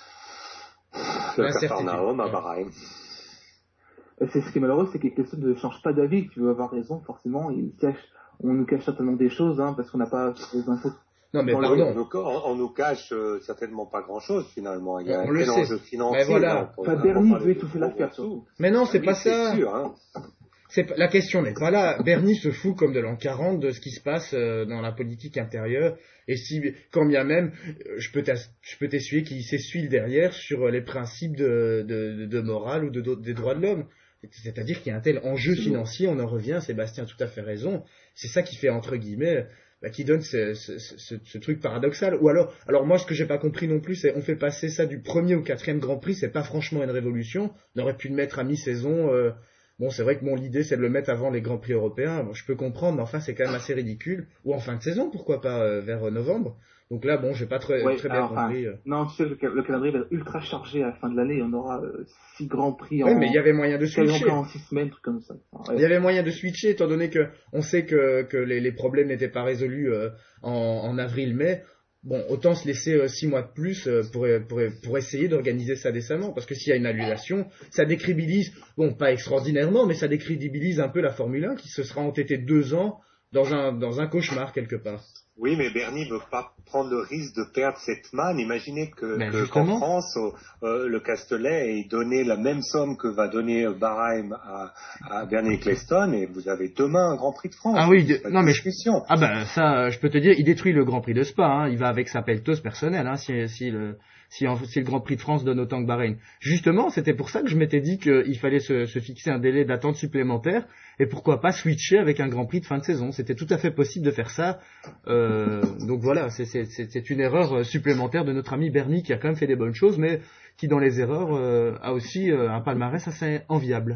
Capharnaüm à Bahreïn. C'est ce qui est malheureux, c'est que quelqu'un ne change pas d'avis. Tu veux avoir raison, forcément, on nous cache certainement des choses, parce qu'on n'a pas les infos. Non, mais pardon. On nous cache certainement pas grand-chose, finalement. Il y a un enjeu financier. Mais voilà. Bernie veut étouffer l'affaire. Mais non, c'est pas ça. C'est sûr, La question n'est pas là. Bernie se fout comme de l'an 40 de ce qui se passe dans la politique intérieure. Et quand bien même, je peux t'essuyer qu'il s'essuie derrière sur les principes de morale ou des droits de l'homme. C'est-à-dire qu'il y a un tel enjeu financier, on en revient, Sébastien a tout à fait raison. C'est ça qui fait, entre guillemets, qui donne ce truc paradoxal. Ou alors moi, ce que j'ai pas compris non plus, c'est on fait passer ça du 1er au 4e Grand Prix, c'est pas franchement une révolution. On aurait pu le mettre à mi-saison. Bon, c'est vrai que l'idée, c'est de le mettre avant les Grands Prix européens. Bon, je peux comprendre, mais enfin, c'est quand même assez ridicule. Ou en fin de saison, pourquoi pas, vers novembre. Donc là, j'ai pas très bien compris. Non, tu sais, le calendrier va être ultra chargé à la fin de l'année. On aura 6 Grands Prix mais il y avait moyen de switcher. En 6 semaines, truc comme ça. Il y avait moyen de switcher, étant donné que on sait que les problèmes n'étaient pas résolus en avril-mai. Bon, autant se laisser 6 mois de plus pour essayer d'organiser ça décemment, parce que s'il y a une annulation, ça décrédibilise, pas extraordinairement, mais ça décrédibilise un peu la Formule 1 qui se sera entêtée 2 ans dans un cauchemar quelque part. Oui, mais Bernie veut pas prendre le risque de perdre cette manne. Imaginez qu'en France, le Castellet ait donné la même somme que va donner Bahreïn à Bernie Ecclestone, et vous avez demain un Grand Prix de France. Ah oui, ça, je peux te dire, il détruit le Grand Prix de Spa. Il va avec sa pelleteuse personnelle, si le Grand Prix de France donne autant que Bahreïn. Justement, c'était pour ça que je m'étais dit qu'il fallait se fixer un délai d'attente supplémentaire, et pourquoi pas switcher avec un Grand Prix de fin de saison. C'était tout à fait possible de faire ça. Donc voilà, c'est une erreur supplémentaire de notre ami Bernie qui a quand même fait des bonnes choses, mais qui dans les erreurs a aussi un palmarès assez enviable.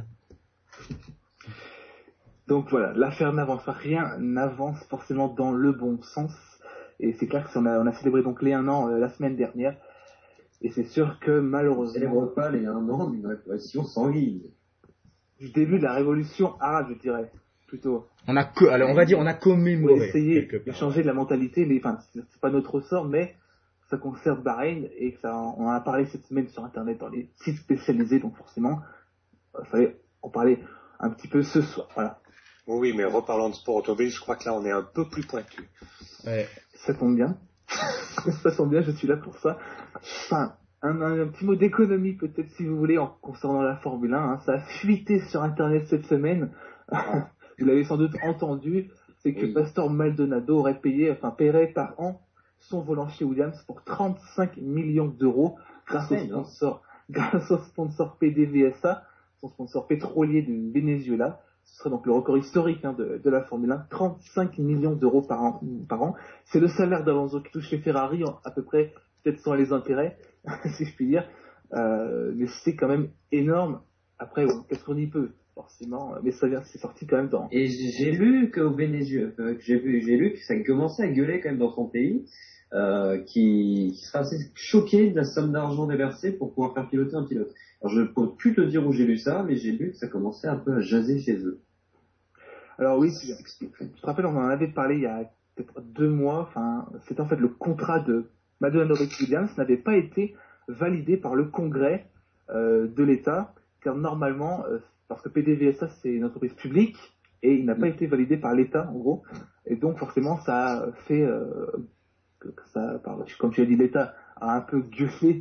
Donc voilà, l'affaire n'avance pas, rien n'avance forcément dans le bon sens, et c'est clair qu'on a célébré donc les 1 an la semaine dernière, et c'est sûr que malheureusement... On célèbre pas les 1 an d'une révolution sanguine. Du début de la révolution arabe, je dirais, plutôt. On a commémoré. On a essayé de changer de la mentalité, mais c'est pas notre ressort, mais ça concerne Bahreïn, et on en a parlé cette semaine sur Internet dans les sites spécialisés, donc forcément, il fallait en parler un petit peu ce soir. Voilà. Oui, mais reparlons de sport automobile, je crois que là on est un peu plus pointu. Ouais. Ça tombe bien. Ça tombe bien, je suis là pour ça. Enfin, un petit mot d'économie peut-être si vous voulez en concernant la Formule 1. Hein. Ça a fuité sur Internet cette semaine. Vous l'avez sans doute entendu. C'est que Pastor Maldonado paierait par an son volant chez Williams pour 35 millions d'euros grâce au sponsor PDVSA, son sponsor pétrolier du Venezuela. Ce serait donc le record historique de la Formule 1, 35 millions d'euros par an. C'est le salaire d'Alonso qui touche les Ferrari à peu près, peut-être sans les intérêts, si je puis dire. Mais c'est quand même énorme. Après, qu'est-ce qu'on y peut, forcément. Mais c'est sorti quand même dans... Et j'ai lu qu'au Venezuela, j'ai lu que ça commençait à gueuler quand même dans son pays, qui serait assez choqué de la somme d'argent déversée pour pouvoir faire piloter un pilote. Alors je ne peux plus te dire où j'ai lu ça, mais j'ai lu que ça commençait un peu à jaser chez eux. Alors oui, tu te rappelles, on en avait parlé il y a peut-être 2 mois. Enfin, c'était en fait le contrat de Maldonado avec Williams n'avait pas été validé par le Congrès de l'État, car normalement, parce que PDVSA c'est une entreprise publique et il n'a pas été validé par l'État en gros, et donc forcément ça a fait que ça, comme tu as dit, l'État a un peu gueulé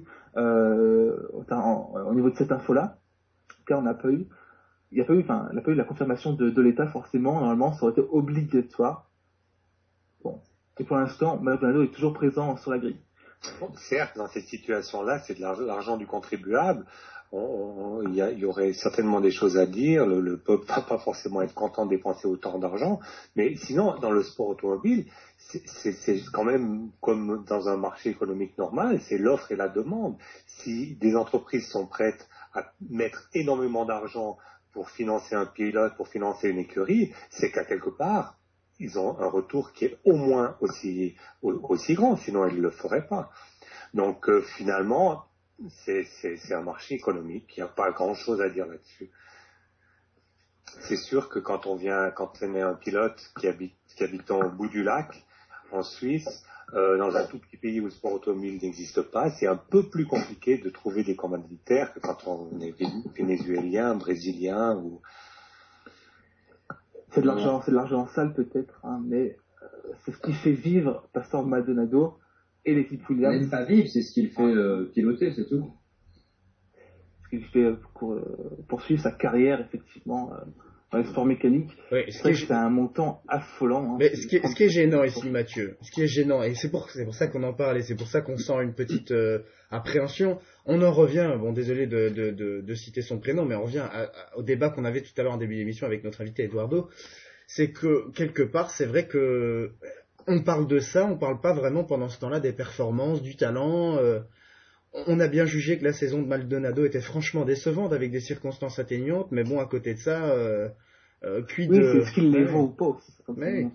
au niveau de cette info-là, car on n'a pas eu. Il n'y a pas eu la confirmation de l'État forcément. Normalement, ça aurait été obligatoire. Bon. Et pour l'instant, Maldonado est toujours présent sur la grille. Bon, certes, dans cette situation-là, c'est de l'argent du contribuable. Il y aurait certainement des choses à dire. Le peuple va pas forcément être content de dépenser autant d'argent. Mais sinon, dans le sport automobile, c'est quand même comme dans un marché économique normal, c'est l'offre et la demande. Si des entreprises sont prêtes à mettre énormément d'argent pour financer un pilote, pour financer une écurie, c'est qu'à quelque part, ils ont un retour qui est au moins aussi grand, sinon ils ne le feraient pas. Donc finalement, c'est un marché économique, il n'y a pas grand-chose à dire là-dessus. C'est sûr que quand on est un pilote qui habite au bout du lac, en Suisse, dans un tout petit pays où le sport automobile n'existe pas, c'est un peu plus compliqué de trouver des commanditaires que quand on est vénézuélien, brésilien ou... C'est de l'argent sale peut-être, hein, mais c'est ce qui fait vivre Pastor Maldonado et l'équipe Williams. Même pas vivre, c'est ce qu'il fait piloter, c'est tout. Ce qui fait poursuivre sa carrière effectivement dans les sports mécaniques. Oui, c'est un montant affolant. Hein, mais ce qui est gênant ici, Mathieu, ce qui est gênant, et c'est pour ça qu'on en parle, et c'est pour ça qu'on sent une petite appréhension. On en revient, bon, désolé de citer son prénom, mais on revient au débat qu'on avait tout à l'heure en début d'émission avec notre invité Eduardo. C'est que quelque part, c'est vrai que on parle de ça, on parle pas vraiment pendant ce temps-là des performances, du talent. On a bien jugé que la saison de Maldonado était franchement décevante avec des circonstances atténuantes, mais bon, à côté de ça, oui, c'est ce qu'il les vaut ou pas. Mais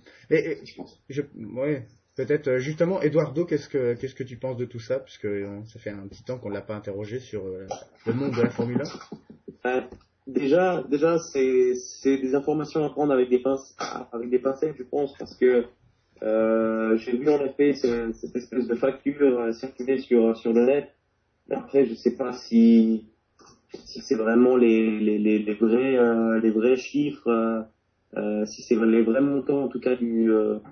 peut-être justement, Eduardo, qu'est-ce que tu penses de tout ça, puisque ça fait un petit temps qu'on l'a pas interrogé sur le monde de la Formule 1. Déjà, c'est des informations à prendre avec des pincettes, je pense, parce que j'ai vu en effet cette espèce de facture circuler sur le net. Mais après, je sais pas si c'est vraiment les vrais chiffres, si c'est les vrais montants en tout cas de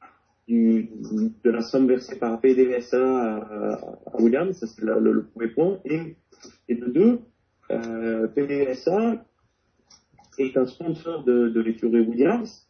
la somme versée par PDVSA à Williams, ça c'est le premier point. Et de deux, PDVSA est un sponsor de l'écurie Williams.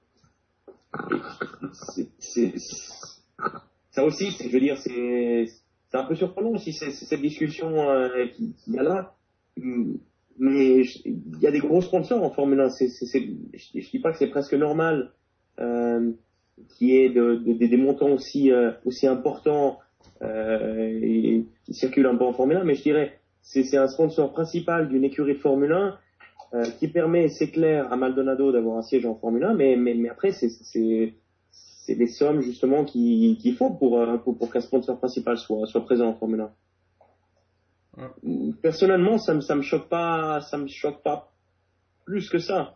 Ça aussi, je veux dire, c'est un peu surprenant aussi cette discussion qu'il y a là. Mais il y a des gros sponsors en Formule 1. Je dis pas que c'est presque normal qu'il y ait des montants aussi importants et qui circulent un peu en Formule 1, mais je dirais c'est un sponsor principal d'une écurie de Formule 1 qui permet, c'est clair, à Maldonado d'avoir un siège en Formule 1, mais après c'est des sommes justement qu'il faut pour qu'un sponsor principal soit présent en Formule 1. Personnellement, ça me choque pas plus que ça.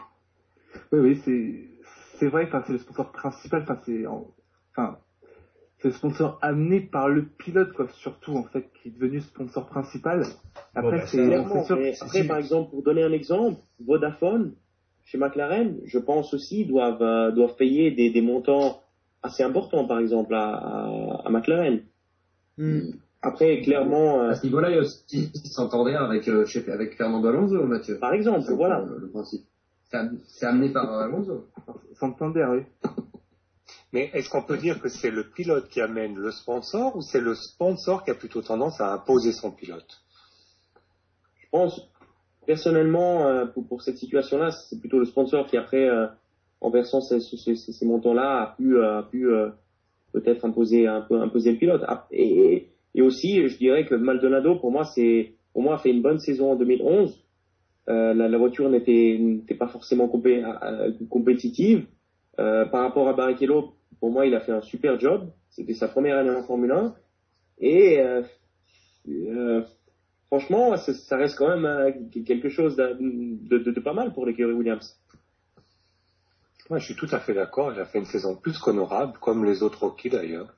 Oui, c'est vrai, c'est le sponsor principal, c'est le sponsor amené par le pilote, quoi, surtout, en fait, qui est devenu sponsor principal. Après, c'est Clairement, sûr mais après, par exemple, pour donner un exemple, Vodafone, chez McLaren, je pense aussi, doivent payer des montants assez importants, par exemple, à McLaren. Après, clairement, À ce niveau-là, il y a aussi Santander avec Fernando Alonso, Mathieu. par exemple, voilà. Le principe. C'est amené par Alonso. Santander, oui. Mais est-ce qu'on peut dire que c'est le pilote qui amène le sponsor ou c'est le sponsor qui a plutôt tendance à imposer son pilote? Je pense, personnellement, pour cette situation-là, c'est plutôt le sponsor qui, après, en versant ces montants-là, a pu peut-être imposer le pilote. Et aussi, je dirais que Maldonado, pour moi, a fait une bonne saison en 2011. La voiture n'était pas forcément compétitive. Par rapport à Barrichello, pour moi, il a fait un super job. C'était sa première année en Formule 1. Et franchement, ça reste quand même quelque chose de pas mal pour l'écurie Williams. Moi, je suis tout à fait d'accord. Il a fait une saison plus qu'honorable, comme les autres rookies d'ailleurs.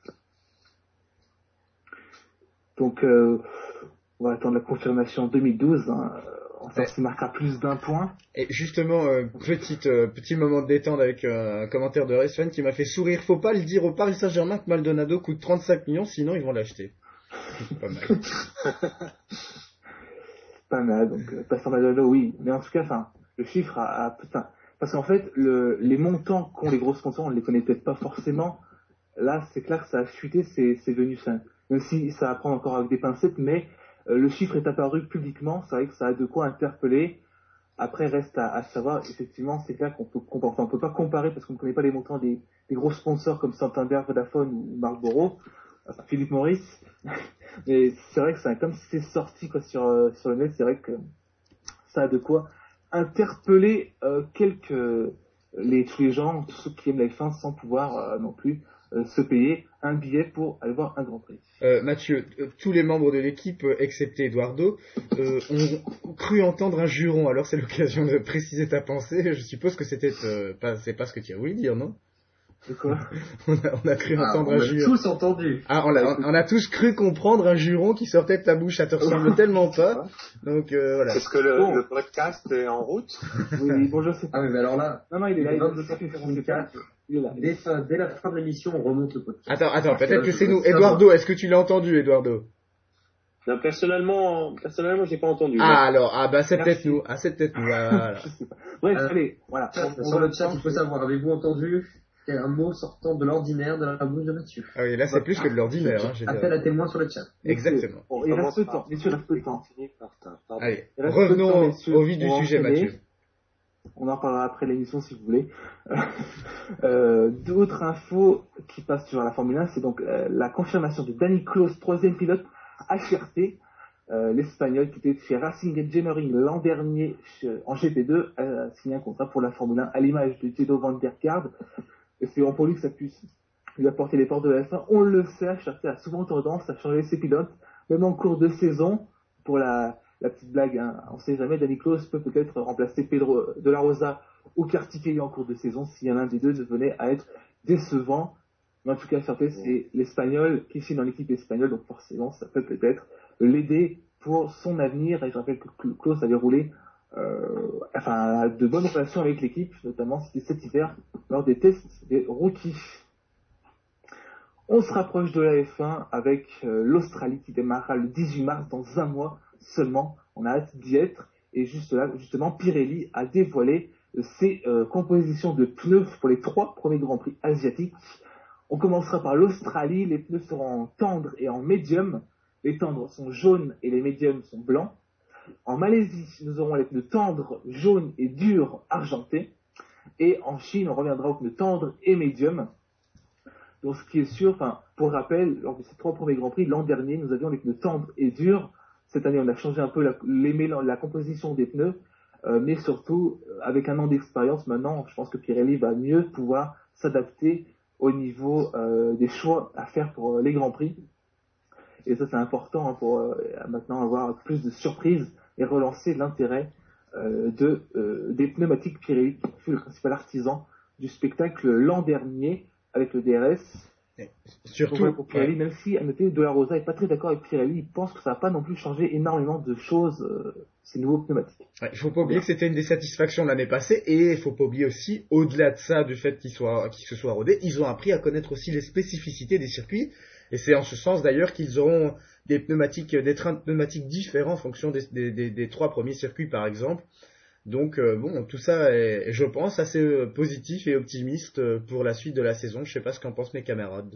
Donc, on va attendre la confirmation en 2012. On s'y marquera plus d'un point. Et justement, petit moment de détente avec un commentaire de Racefan qui m'a fait sourire. Faut pas le dire au Paris Saint-Germain que Maldonado coûte 35 millions, sinon ils vont l'acheter. Pas mal. Pas mal, donc passant Maldonado, oui. Mais en tout cas, le chiffre parce qu'en fait, les montants qu'ont les gros sponsors, on ne les connaît peut-être pas forcément. Là, c'est clair que ça a fuité, c'est venu ça. Même si ça va prendre encore avec des pincettes, mais le chiffre est apparu publiquement, c'est vrai que ça a de quoi interpeller. Après, reste à savoir, effectivement, c'est clair qu'on peut pas comparer parce qu'on ne connaît pas les montants des gros sponsors comme Santander, Vodafone ou Marlboro, enfin Philippe Morris. Mais c'est vrai que comme si c'est sorti quoi sur le net, c'est vrai que ça a de quoi interpeller tous les gens, tous ceux qui aiment la F1 sans pouvoir non plus se payer un billet pour aller voir un Grand Prix. Mathieu, tous les membres de l'équipe, excepté Eduardo, ont cru entendre un juron. Alors c'est l'occasion de préciser ta pensée. Je suppose que c'est pas ce que tu as voulu dire, non? De quoi? on a cru entendre un juron. On a tous entendu. Ah, on a tous cru comprendre un juron qui sortait de ta bouche. Ça te ressemble tellement pas. Donc voilà. Est-ce que le podcast est en route? Oui, bon, je sais pas. Ah mais alors là. Non, il est là. Il est là. Dès la fin de l'émission, on remonte le podcast. Attends, peut-être que c'est nous. Eduardo, est-ce que tu l'as entendu, Eduardo? Non, personnellement, j'ai pas entendu. C'est peut-être nous. Ah, c'est peut-être nous. Voilà. Je sais pas. Bref, allez, voilà. Sur le chat, il faut savoir, avez-vous entendu un mot sortant de l'ordinaire de la bouche de Mathieu? Ah oui, là, c'est plus que de l'ordinaire. Appel à témoins sur le chat. Exactement. Bon, il reste peu de temps. Messieurs, il reste peu de temps. Allez, revenons au vif du sujet, Mathieu. On en parlera après l'émission si vous voulez. D'autres infos qui passent sur la Formule 1, c'est donc la confirmation de Danny Close, troisième pilote HRT, l'Espagnol qui était chez Racing Engineering l'an dernier en GP2, a signé un contrat pour la Formule 1 à l'image de Jedo Van Der Garde. Et c'est pour lui que ça puisse lui apporter les portes de la F1. On le sait, HRT a souvent tendance à changer ses pilotes, même en cours de saison. Pour la petite blague, hein, on ne sait jamais, Danny Close peut-être remplacer Pedro de la Rosa ou Kartikeya en cours de saison si l'un des deux venait à être décevant. Mais en tout cas, c'est l'Espagnol qui signe dans l'équipe espagnole, donc forcément, ça peut peut-être l'aider pour son avenir. Et je rappelle que Close avait roulé de bonnes relations avec l'équipe, notamment cet hiver lors des tests des rookies. On se rapproche de la F1 avec l'Australie qui démarrera le 18 mars dans un mois seulement. On a hâte d'y être. Et juste là, justement, Pirelli a dévoilé ses compositions de pneus pour les 3 premiers Grands Prix asiatiques. On commencera par l'Australie. Les pneus seront en tendre et en médium. Les tendres sont jaunes et les médiums sont blancs. En Malaisie, nous aurons les pneus tendres, jaunes et durs argentés. Et en Chine, on reviendra aux pneus tendres et médiums. Donc ce qui est sûr, pour rappel, lors de ces 3 premiers Grands Prix, l'an dernier, nous avions les pneus tendres et durs. Cette année, on a changé un peu la composition des pneus, mais surtout, avec un an d'expérience, maintenant, je pense que Pirelli va mieux pouvoir s'adapter au niveau des choix à faire pour les Grands Prix. Et ça, c'est important pour maintenant avoir plus de surprises et relancer l'intérêt des pneumatiques Pirelli, qui fut le principal artisan du spectacle l'an dernier avec le DRS Surtout, pour Pirelli, même si à noter, De La Rosa est pas très d'accord avec Pirelli, il pense que ça va pas non plus changer énormément de choses, ces nouveaux pneumatiques. il faut pas oublier que c'était une des satisfactions de l'année passée, et il faut pas oublier aussi, au-delà de ça, du fait qu'ils se soient rodés, ils ont appris à connaître aussi les spécificités des circuits, et c'est en ce sens d'ailleurs qu'ils auront des trains de pneumatiques différents en fonction des 3 premiers circuits par exemple. Donc bon, tout ça est, je pense, assez positif et optimiste pour la suite de la saison. Je sais pas ce qu'en pensent mes camarades.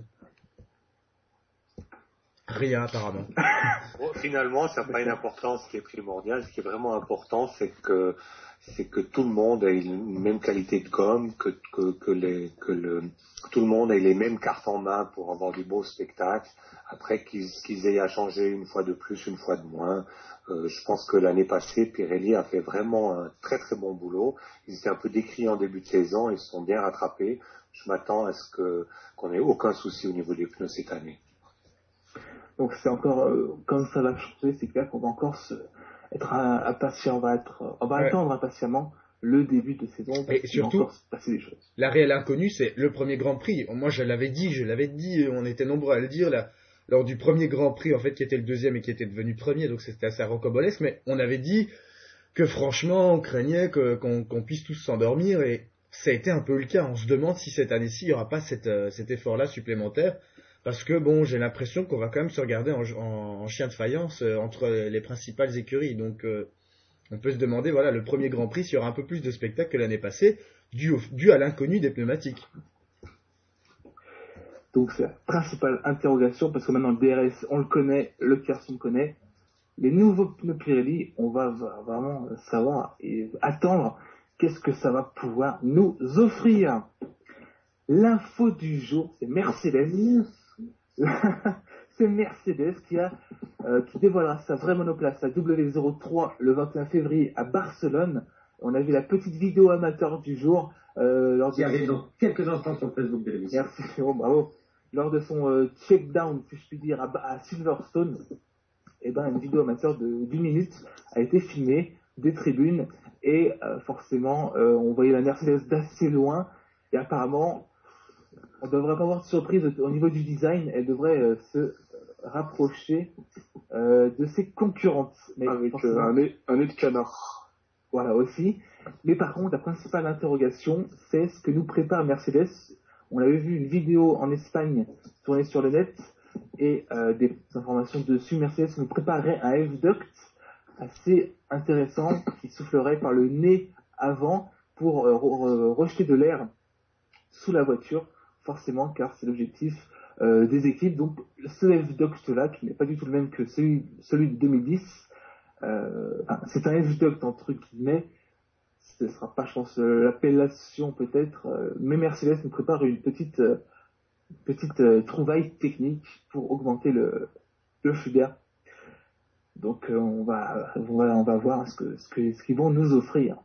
Rien apparemment. Bon, finalement, ça n'a pas une importance qui est primordiale. Ce qui est vraiment important, c'est que tout le monde ait une même qualité de com, que tout le monde ait les mêmes cartes en main pour avoir du beau spectacle. Après qu'ils aient à changer une fois de plus, une fois de moins. Je pense que l'année passée, Pirelli a fait vraiment un très très bon boulot. Ils étaient un peu décriés en début de saison, ils se sont bien rattrapés. Je m'attends à ce qu'on ait aucun souci au niveau des pneus cette année. Donc c'est encore, comme ça va changer, c'est clair qu'on va encore être impatient, on va attendre impatiemment le début de saison, parce Et qu'il va surtout, encore se passer des choses. la réelle inconnue, c'est le premier Grand Prix. Moi, je l'avais dit, on était nombreux à le dire là, lors du premier Grand Prix, en fait, qui était le deuxième et qui était devenu premier, donc c'était assez rocambolesque, mais on avait dit que franchement, on craignait qu'on puisse tous s'endormir, et ça a été un peu le cas. On se demande si cette année-ci, il n'y aura pas cet effort-là supplémentaire, parce que bon, j'ai l'impression qu'on va quand même se regarder en chien de faïence entre les principales écuries, donc on peut se demander, voilà, le premier Grand Prix, s'il y aura un peu plus de spectacle que l'année passée, dû à l'inconnu des pneumatiques. Donc c'est la principale interrogation, parce que maintenant le DRS, on le connaît, le Leclerc, on le connaît. Les nouveaux pneus Pirelli, on va vraiment savoir et attendre qu'est-ce que ça va pouvoir nous offrir. L'info du jour, c'est Mercedes. C'est Mercedes qui dévoilera sa vraie monoplace, la W03, le 21 février à Barcelone. On a vu la petite vidéo amateur du jour. Qui arrive dans quelques instants sur Facebook de l'émission. Merci, Jérôme, bravo. Lors de son check-down, si je puis dire, à Silverstone, une vidéo amateur d'1 minute a été filmée des tribunes, et forcément, on voyait la Mercedes d'assez loin, et apparemment, on ne devrait pas avoir de surprise au niveau du design, elle devrait se rapprocher de ses concurrentes. Mais avec un nez de canard. Voilà aussi. Mais par contre, la principale interrogation, c'est ce que nous prépare Mercedes. On avait vu une vidéo en Espagne tournée sur le net, et des informations dessus. Mercedes nous préparerait un F-duct assez intéressant qui soufflerait par le nez avant pour rejeter de l'air sous la voiture, forcément, car c'est l'objectif des équipes. Donc ce F-duct là, qui n'est pas du tout le même que celui de 2010, c'est un F-duct entre guillemets, ce ne sera pas, je pense, l'appellation peut-être, mais Mercedes nous prépare une petite trouvaille technique pour augmenter le flux d'air. Donc on va voir ce qu'ils vont nous offrir.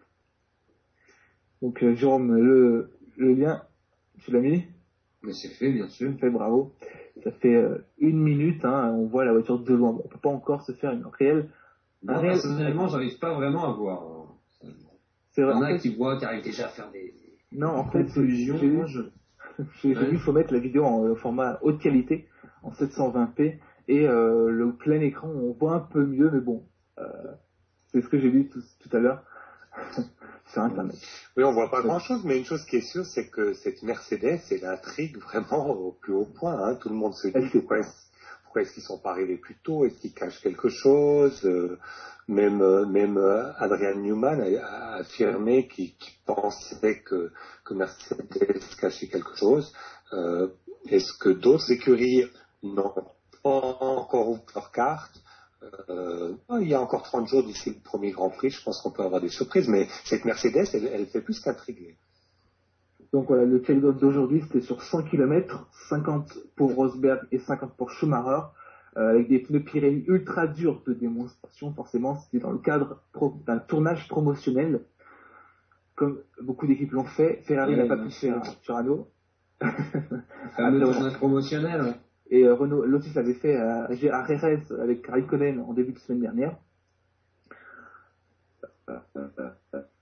Donc Jérôme, le lien, tu l'as mis? Mais c'est fait, bien sûr. Fait, bravo. Ça fait 1 minute, on voit la voiture de loin. Bon, on peut pas encore se faire une réelle. Moi, personnellement, j'arrive pas vraiment à voir. C'est vrai. Il y en a qui arrivent déjà à faire des. Non, en fait, collusions. J'ai vu, il faut mettre la vidéo en format haute qualité, en 720p, et le plein écran, on voit un peu mieux, mais bon, c'est ce que j'ai vu tout à l'heure sur Internet. Oui, on voit pas grand-chose, mais une chose qui est sûre, c'est que cette Mercedes, elle intrigue vraiment au plus haut point. Tout le monde se dit pourquoi est-ce qu'ils sont pas arrivés plus tôt, est-ce qu'ils cachent quelque chose. Même Adrian Newman a affirmé qu'il pensait que Mercedes cachait quelque chose. Est-ce que d'autres écuries n'ont pas encore ouvert leur carte? Il y a encore 30 jours d'ici le premier Grand Prix, je pense qu'on peut avoir des surprises, mais cette Mercedes, elle fait plus qu'intriguer. Donc voilà, le check-down d'aujourd'hui, c'était sur 100 km, 50 pour Rosberg et 50 pour Schumacher, avec des pneus Pirelli ultra durs de démonstration. Forcément, c'était dans le cadre d'un tournage promotionnel, comme beaucoup d'équipes l'ont fait. Ferrari n'a pas pu faire sur Renault. Un tournage promotionnel. Et Renault, Lotus l'avait fait à Jerez avec Raikkonen en début de semaine dernière.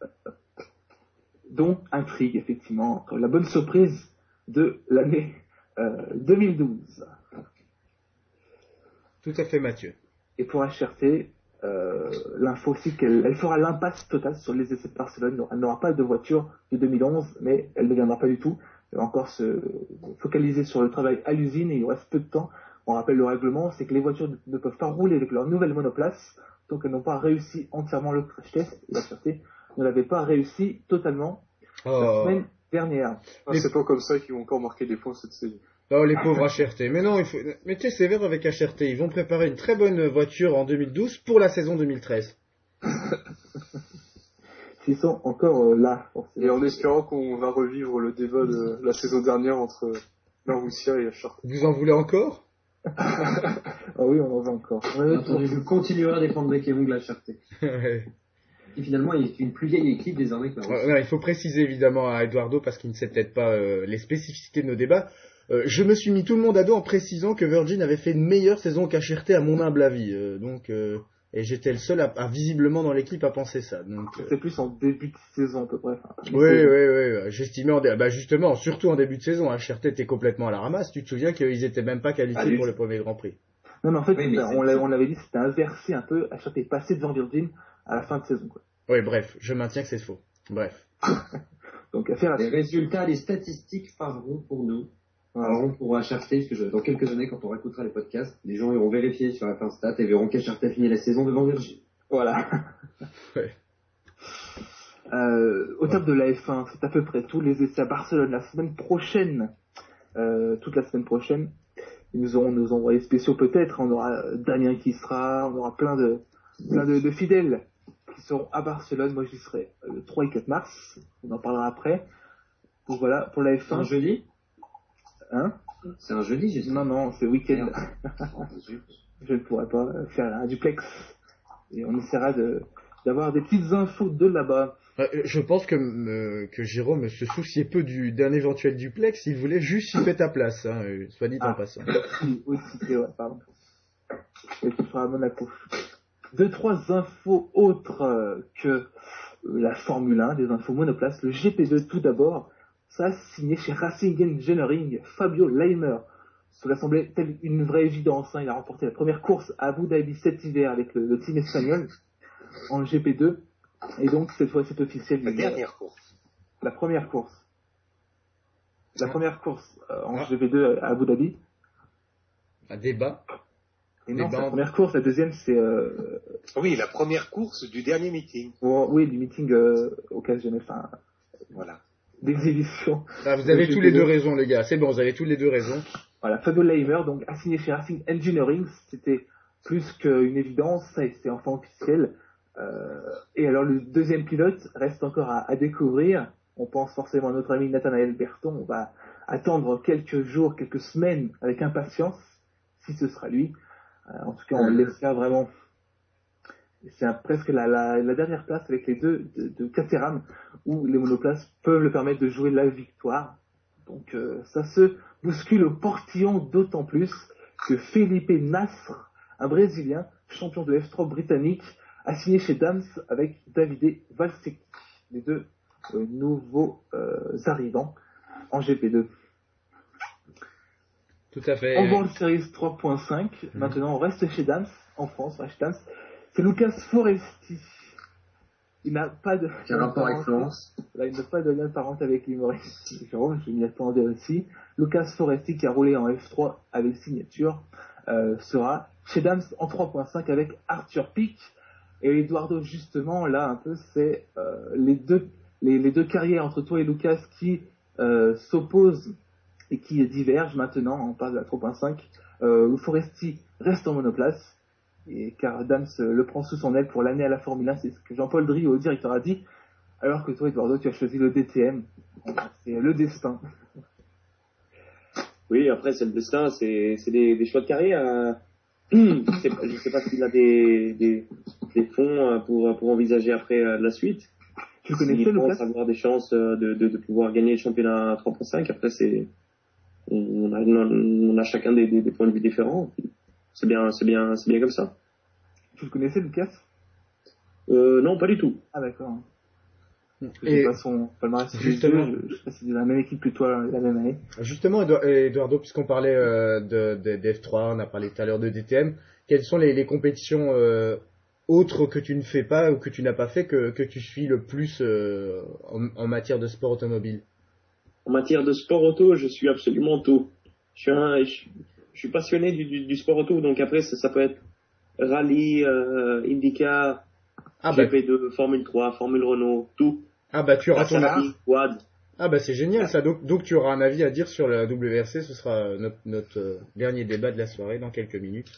Donc, intrigue, effectivement, la bonne surprise de l'année 2012. Tout à fait, Mathieu. Et pour HRT, l'info aussi qu'elle fera l'impasse totale sur les essais de Barcelone. Elle n'aura pas de voiture de 2011, mais elle ne viendra pas du tout. Elle va encore se focaliser sur le travail à l'usine et il reste peu de temps. On rappelle le règlement, c'est que les voitures ne peuvent pas rouler avec leur nouvelle monoplace tant qu'elles n'ont pas réussi entièrement le crash test. Et HRT ne l'avait pas réussi totalement la semaine dernière. C'est pas comme ça qu'ils vont encore marquer des points cette saison. Oh, les pauvres HRT. Mais non, mais tu es sévère avec HRT. Ils vont préparer une très bonne voiture en 2012 pour la saison 2013. S'ils sont encore là, forcément. Et en espérant qu'on va revivre le débat de la saison dernière entre Marussia et HRT. Vous en voulez encore? Ah oui, on en veut encore. Je continuerai à défendre bec et ongles à HRT. Et finalement, il est une plus vieille équipe désormais que non, il faut préciser évidemment à Eduardo, parce qu'il ne sait peut-être pas les spécificités de nos débats. Je me suis mis tout le monde à dos en précisant que Virgin avait fait une meilleure saison qu'HRT à mon humble avis. Et j'étais le seul à visiblement dans l'équipe à penser ça. C'est plus en début de saison à peu près. Oui. J'estimais justement, surtout en début de saison, HRT était complètement à la ramasse. Tu te souviens qu'ils étaient même pas qualifiés pour le premier Grand Prix. Non, mais en fait, on l'avait dit, c'était inversé un peu. HRT est passé devant Virgin à la fin de saison, quoi. Oui, bref, je maintiens que c'est faux. Bref. Donc, affaire à les résultats, les statistiques parleront pour nous. Parleront pour HRT, parce que dans quelques années, quand on réécoutera les podcasts, les gens iront vérifier sur la fin stat et verront qu'HRT a fini la saison devant Virgin. Voilà. Ouais. Au top de la F1, c'est à peu près tout. Les essais à Barcelone la semaine prochaine. Toute la semaine prochaine. Nous aurons nos envoyés spéciaux peut-être. On aura Damien qui sera. On aura plein de fidèles qui seront à Barcelone. Moi, j'y serai le 3 et 4 mars. On en parlera après. Donc voilà, pour la F1. C'est un jeudi? Hein? C'est un jeudi, j'ai dit. Non, c'est week-end. Je ne pourrai pas faire un duplex. Et on essaiera d'avoir des petites infos de là-bas. Je pense que Jérôme se souciait peu d'un éventuel duplex. Il voulait juste y faire ta place, hein, soit dit en passant. Oui, c'est vrai, pardon. Et tu feras à Monaco. 2-3 infos autres que la Formule 1, des infos monoplaces. Le GP2 tout d'abord. Ça, signé chez Racing Engineering, Fabio Leimer. Cela semblait telle une vraie évidence. Hein. Il a remporté la première course à Abu Dhabi cet hiver avec le team espagnol en GP2. Et donc, cette fois, c'est officiel. La dernière course. La première course. La première course en GP2 à Abu Dhabi. Un débat. Et non, c'est la première course. La deuxième, c'est... Oui, la première course du dernier meeting. Oui, du meeting occasionnel. Enfin, voilà. D'exhibition. Vous avez tous les deux raison, les gars. C'est bon, vous avez tous les deux raison. Voilà, Fabio Leimer, donc assigné chez Racing Engineering, c'était plus qu'une évidence, ça c'est enfin officiel. Et alors le deuxième pilote reste encore à découvrir. On pense forcément à notre ami Nathanaël Berton. On va attendre quelques jours, quelques semaines avec impatience, si ce sera lui. En tout cas, on l'espère vraiment. C'est presque la dernière place avec les deux de Caterham où les monoplaces peuvent le permettre de jouer la victoire. Donc ça se bouscule au portillon, d'autant plus que Felipe Nasr, un Brésilien, champion de F3 britannique, a signé chez Dams avec Davide Valsecchi, les deux nouveaux arrivants en GP2. Tout à fait. En World Series 3.5, maintenant on reste chez Dams, en France, chez Dams. C'est Lucas Foresti. Il n'a pas de... Quel rapport avec Florence? Là, il n'a pas de lien parenté avec l'humoriste Jérôme, je m'y attendais aussi. Lucas Foresti, qui a roulé en F3 avec signature, sera chez Dams en 3.5 avec Arthur Pic. Et Eduardo, justement, là, un peu, c'est les deux carrières entre toi et Lucas qui s'opposent et qui divergent maintenant. On parle de la 3.5. Foresti reste en monoplace. Et car Dams le prend sous son aile pour l'année à la Formule 1, c'est ce que Jean-Paul Dry, au directeur, a dit, alors que toi, Eduardo, tu as choisi le DTM. C'est le destin. Oui, après, c'est le destin, c'est des choix de carrière. Je sais pas s'il a des fonds pour envisager après la suite. Tu connaissais Lucas? Lucas? Il pense avoir des chances de pouvoir gagner le championnat 3.5. Après, on a chacun des points de vue différents. C'est bien comme ça. Tu le connaissais, Lucas? Non, pas du tout. Ah, d'accord. J'ai pas son palmarès sous les justement, yeux, je sais pas si c'est la même équipe que toi la même année. justement, Eduardo, puisqu'on parlait de F3, on a parlé tout à l'heure de DTM, quelles sont les compétitions autres que tu ne fais pas ou que tu n'as pas fait que tu suis le plus en matière de sport automobile? En matière de sport auto, je suis absolument tout. Je suis passionné du sport auto, donc après ça peut être rallye, IndyCar, Ah bah, GP2, Formule 3, Formule Renault, tout. ah bah tu auras Classe ton à avis. quad. Ah bah c'est génial ça. Donc tu auras un avis à dire sur la WRC. Ce sera notre dernier débat de la soirée dans quelques minutes.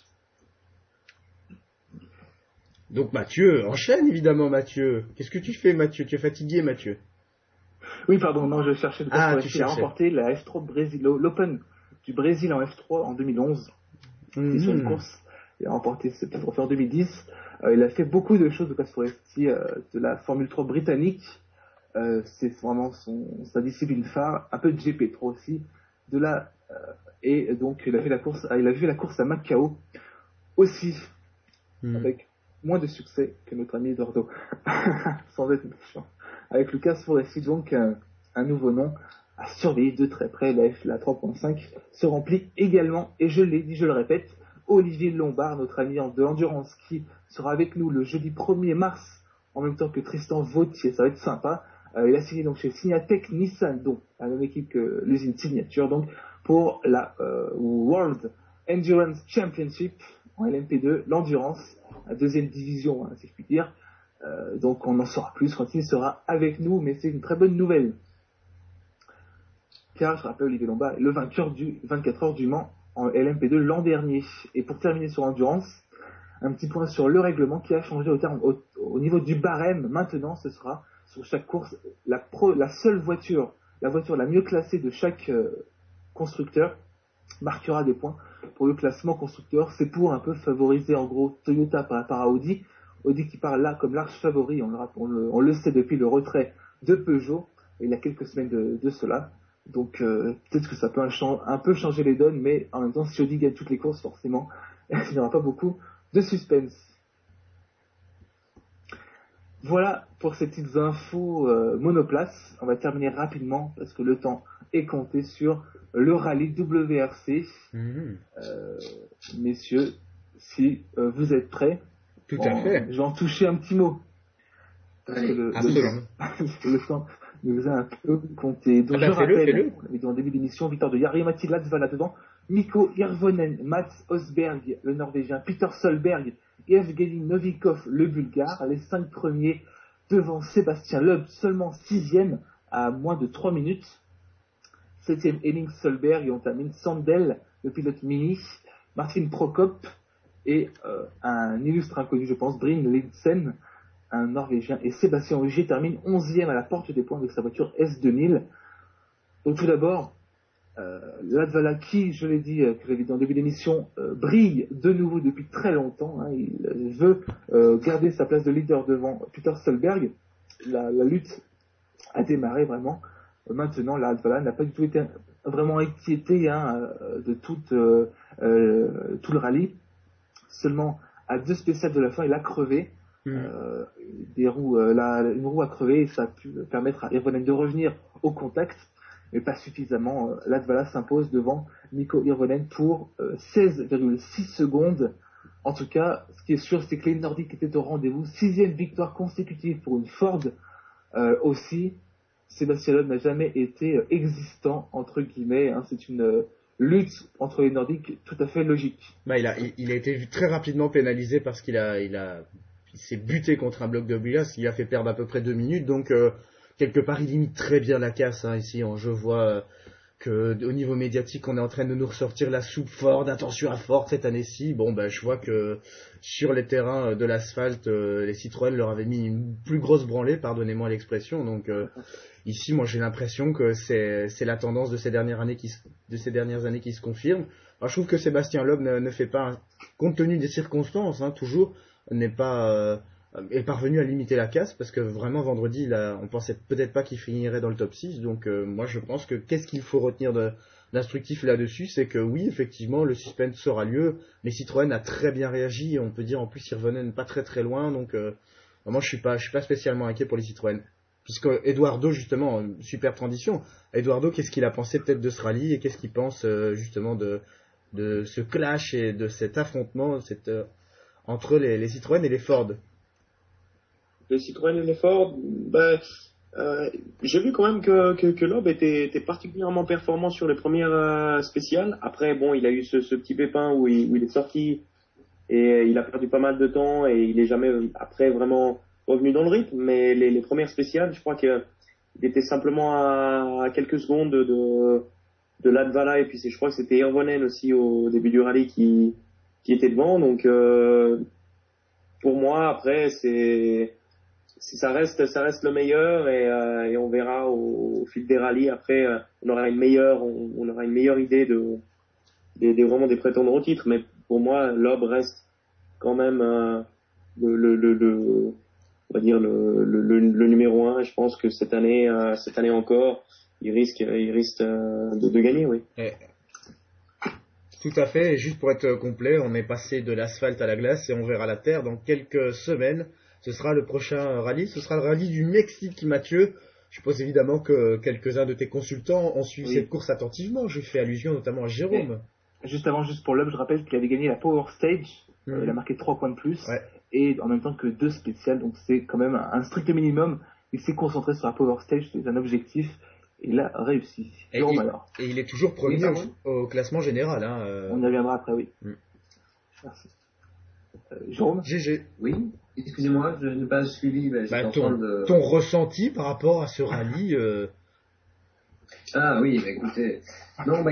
Donc Mathieu, enchaîne évidemment Mathieu. Qu'est-ce que tu fais Mathieu? Tu es fatigué Mathieu? Oui, pardon, non, je cherchais de Ah, quoi tu il a cherchais. remporté la F3 de Brésil, l'Open du Brésil en F3 en 2011. C'était sur une course. Il a remporté ce trophée en 2010. Il a fait beaucoup de choses de Castro FT, de la Formule 3 britannique. C'est vraiment sa discipline phare, un peu de GP3 aussi, et donc il a vu la course à Macao aussi, avec moins de succès que notre ami Eduardo, sans être méchant. Avec Lucas Foresti, donc un nouveau nom à surveiller de très près. La 3.5 se remplit également, et je l'ai dit, je le répète, Olivier Lombard, notre ami de Endurance, qui sera avec nous le jeudi 1er mars, en même temps que Tristan Vautier, ça va être sympa. Il a signé donc chez Signatech Nissan, donc la même équipe que l'usine Signature, donc pour la World Endurance Championship en LMP2, l'endurance, la deuxième division, hein, si je puis dire. Donc on en saura plus quand il sera avec nous, mais c'est une très bonne nouvelle. Car je rappelle Olivier Lombard, le vainqueur du 24 heures du Mans en LMP2 l'an dernier. Et pour terminer sur endurance, un petit point sur le règlement qui a changé au niveau du barème. Maintenant, ce sera sur chaque course la seule voiture, la voiture la mieux classée de chaque constructeur marquera des points pour le classement constructeur. C'est pour un peu favoriser en gros Toyota par rapport à Audi. Audi qui part là comme large favori, on le sait depuis le retrait de Peugeot, il y a quelques semaines de cela. Donc peut-être que ça peut un peu changer les donnes, mais en même temps si Audi gagne toutes les courses, forcément, il n'y aura pas beaucoup de suspense. Voilà pour ces petites infos monoplace. On va terminer rapidement parce que le temps est compté sur le rallye WRC. Messieurs, si vous êtes prêts, Tout à fait. je vais en toucher un petit mot. Parce que le temps nous a un peu compté. Donc je rappelle, on avait dit en début d'émission, victoire de Jari-Matti Latvala devant Mikko Hirvonen, Mats Osberg, le Norvégien, Peter Solberg et Evgeny Novikov, le Bulgare. Les 5 premiers devant Sébastien Loeb, seulement 6e à moins de 3 minutes. 7e Henning Solberg et on termine Sandel, le pilote mini, Martin Prokop et un illustre inconnu, je pense, Bryn Lidsen, un Norvégien, et Sébastien Ogier termine 11e à la porte des points avec sa voiture S2000. Donc tout d'abord, Latvala qui, je l'ai dit, que j'avais dit en début d'émission, brille de nouveau depuis très longtemps. Hein, il veut garder sa place de leader devant Peter Solberg. La lutte a démarré vraiment. Maintenant, Latvala n'a pas du tout été vraiment inquiété de tout le rallye. Seulement à 2 spéciales de la fin, il a crevé. Une roue a crevé et ça a pu permettre à Hirvonen de revenir au contact, mais pas suffisamment. Latvala s'impose devant Mikko Hirvonen pour 16,6 secondes. En tout cas, ce qui est sûr, c'est que les Nordiques étaient au rendez-vous. 6e victoire consécutive pour une Ford. Aussi, Sébastien Loeb n'a jamais été existant, entre guillemets. Hein. C'est une lutte entre les Nordiques tout à fait logique. Bah, il a été très rapidement pénalisé parce qu'il s'est buté contre un bloc de Bilas, il a fait perdre à peu près 2 minutes, donc quelque part il limite très bien la casse. Hein, ici, je vois que au niveau médiatique, on est en train de nous ressortir la soupe Ford, attention à Ford cette année-ci. Bon, ben je vois que sur les terrains de l'asphalte, les Citroën leur avaient mis une plus grosse branlée, pardonnez-moi l'expression. Donc ici, moi j'ai l'impression que c'est la tendance de ces dernières années qui se confirme. Alors, je trouve que Sébastien Loeb ne fait pas, compte tenu des circonstances, hein, toujours, est parvenu à limiter la casse, parce que vraiment vendredi on pensait peut-être pas qu'il finirait dans le top 6. Donc moi je pense que qu'est-ce qu'il faut retenir d'instructif là-dessus, c'est que oui, effectivement, le suspense aura lieu, mais Citroën a très bien réagi, on peut dire en plus il revenait pas très très loin, donc moi je suis pas spécialement inquiet pour les Citroën. Puisque Eduardo, justement, super transition. Eduardo, qu'est-ce qu'il a pensé peut-être de ce rallye et qu'est-ce qu'il pense justement de ce clash et de cet affrontement entre les Citroën et les Ford? Les Citroën et les Ford, j'ai vu quand même que Loeb était particulièrement performant sur les premières spéciales. Après, bon, il a eu ce petit pépin où il est sorti et il a perdu pas mal de temps et il est jamais après vraiment revenu dans le rythme. Mais les premières spéciales, je crois qu'il était simplement à quelques secondes de Latvala et puis je crois que c'était Hirvonen aussi au début du rallye qui était devant. Donc pour moi, après, ça reste le meilleur et on verra au fil des rallyes. Après, on aura une meilleure idée vraiment des prétendants au titre. Mais pour moi, Loeb reste quand même on va dire le numéro un. Et je pense que cette année encore, il risque de gagner, oui. Tout à fait. Et juste pour être complet, on est passé de l'asphalte à la glace et on verra la terre dans quelques semaines. Ce sera le prochain rallye. Ce sera le rallye du Mexique, Mathieu. Je suppose évidemment que quelques-uns de tes consultants ont suivi cette course attentivement. Je fais allusion notamment à Jérôme. Et juste pour Loeb, je rappelle qu'il avait gagné la Power Stage. Il a marqué 3 points de plus. Ouais. Et en même temps que 2 spéciales. Donc c'est quand même un strict minimum. Il s'est concentré sur la Power Stage. C'est un objectif. Il a réussi. Et il est toujours premier au classement général. On y reviendra après, oui. Merci. Jérôme GG. Oui, excusez-moi, je n'ai pas suivi. Ton ressenti par rapport à ce rallye Ah oui, écoutez. Non,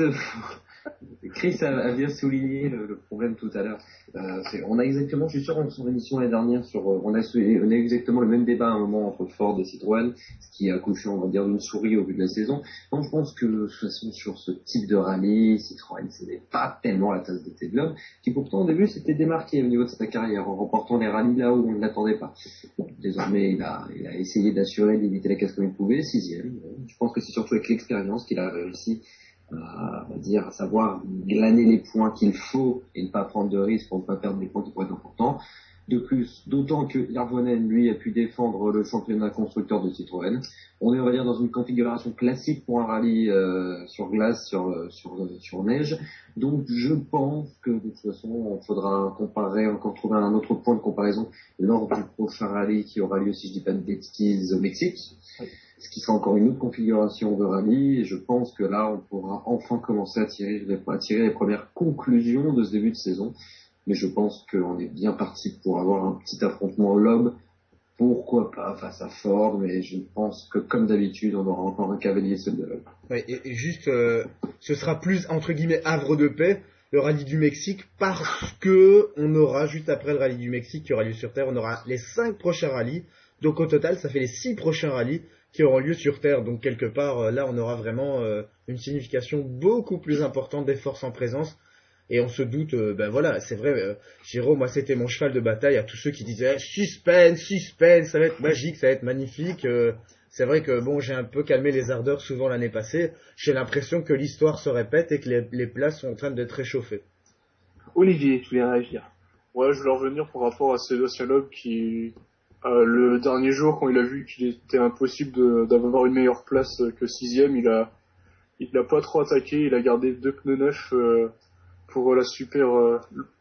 Chris a bien souligné le problème tout à l'heure. On a exactement, je suis sûr, dans son émission l'année dernière, on a exactement le même débat à un moment entre Ford et Citroën, ce qui a accouché, on va dire, d'une souris au vu de la saison. Donc je pense que, de toute façon, sur ce type de rallye, Citroën, ce n'est pas tellement la tasse de thé de l'homme, qui pourtant au début s'était démarqué au niveau de sa carrière, en remportant les rallyes là où on ne l'attendait pas. Bon, désormais, il a essayé d'assurer, d'éviter la casse comme il pouvait, 6e. Je pense que c'est surtout avec l'expérience qu'il a réussi à savoir glaner les points qu'il faut et ne pas prendre de risques pour ne pas perdre des points qui pourraient être importants. De plus, d'autant que Hirvonen, lui, a pu défendre le championnat constructeur de Citroën. On est, on va dire, dans une configuration classique pour un rallye sur glace, sur neige. Donc, je pense que, de toute façon, il faudra encore trouver un autre point de comparaison lors du prochain rallye qui aura lieu, si je dis pas de bêtises, au Mexique. Ce qui sera encore une autre configuration de rallye, et je pense que là, on pourra enfin commencer à tirer les premières conclusions de ce début de saison. Mais je pense qu'on est bien parti pour avoir un petit affrontement au lobe. Pourquoi pas face à Ford, mais je pense que, comme d'habitude, on aura encore un cavalier seul de lobe. Ouais, et juste, ce sera plus, entre guillemets, havre de paix, le rallye du Mexique, parce que on aura, juste après le rallye du Mexique qui aura lieu sur Terre, on aura les 5 prochains rallyes. Donc au total, ça fait les 6 prochains rallyes qui auront lieu sur Terre. Donc quelque part, là, on aura vraiment une signification beaucoup plus importante des forces en présence. Et on se doute, voilà, c'est vrai, Jérôme, moi, c'était mon cheval de bataille à tous ceux qui disaient suspense, ça va être magique, ça va être magnifique. C'est vrai que, bon, j'ai un peu calmé les ardeurs souvent l'année passée. J'ai l'impression que l'histoire se répète et que les places sont en train d'être réchauffées. Olivier, tu voulais réagir? Ouais, je voulais revenir par rapport à Sébastien Loeb qui... le dernier jour, quand il a vu qu'il était impossible d'avoir une meilleure place que 6e, il a pas trop attaqué, il a gardé 2 pneus neufs pour le super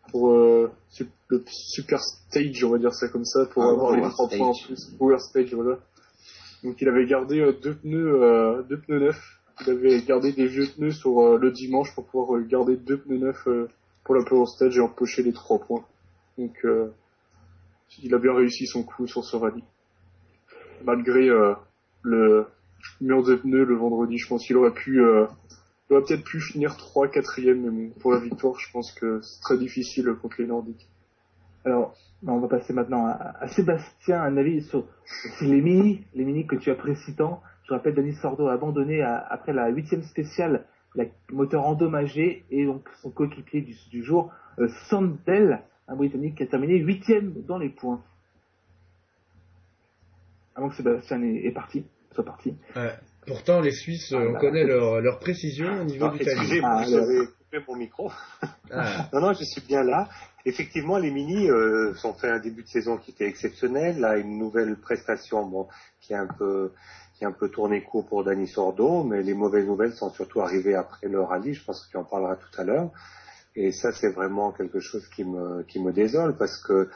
stage, on va dire ça comme ça, pour avoir les 3 points en plus. Power stage, voilà. Donc il avait gardé 2 pneus neufs. Il avait gardé des vieux pneus sur le dimanche pour pouvoir garder 2 pneus neufs pour la Power stage et empocher les 3 points. Donc il a bien réussi son coup sur ce rallye. Malgré le mur de pneus le vendredi, je pense qu'il aurait peut-être pu finir 3, 4e, mais bon, pour la victoire, je pense que c'est très difficile contre les Nordiques. Alors, on va passer maintenant à Sébastien, un avis sur les mini que tu apprécies tant. Je rappelle, Denis Sordo a abandonné après la 8e spéciale, le moteur endommagé, et donc son coéquipier du jour, Sandel, un Britannique qui a terminé 8e dans les points. Avant que Sébastien soit parti. Pourtant, les Suisses, on connaît leur précision au niveau du timing. Excusez-moi, coupé mon micro. Ah. Non, je suis bien là. Effectivement, les Mini ont fait un début de saison qui était exceptionnel. Là, une nouvelle prestation, bon, qui est un peu tourné court pour Dani Sordo, mais les mauvaises nouvelles sont surtout arrivées après le rallye. Je pense que tu en parleras tout à l'heure. Et ça, c'est vraiment quelque chose qui me désole parce que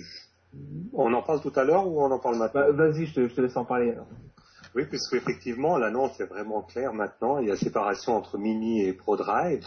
on en parle tout à l'heure ou on en parle maintenant? Vas-y, je te laisse en parler alors. Oui, puisque effectivement, l'annonce est vraiment claire maintenant. Il y a séparation entre Mini et ProDrive.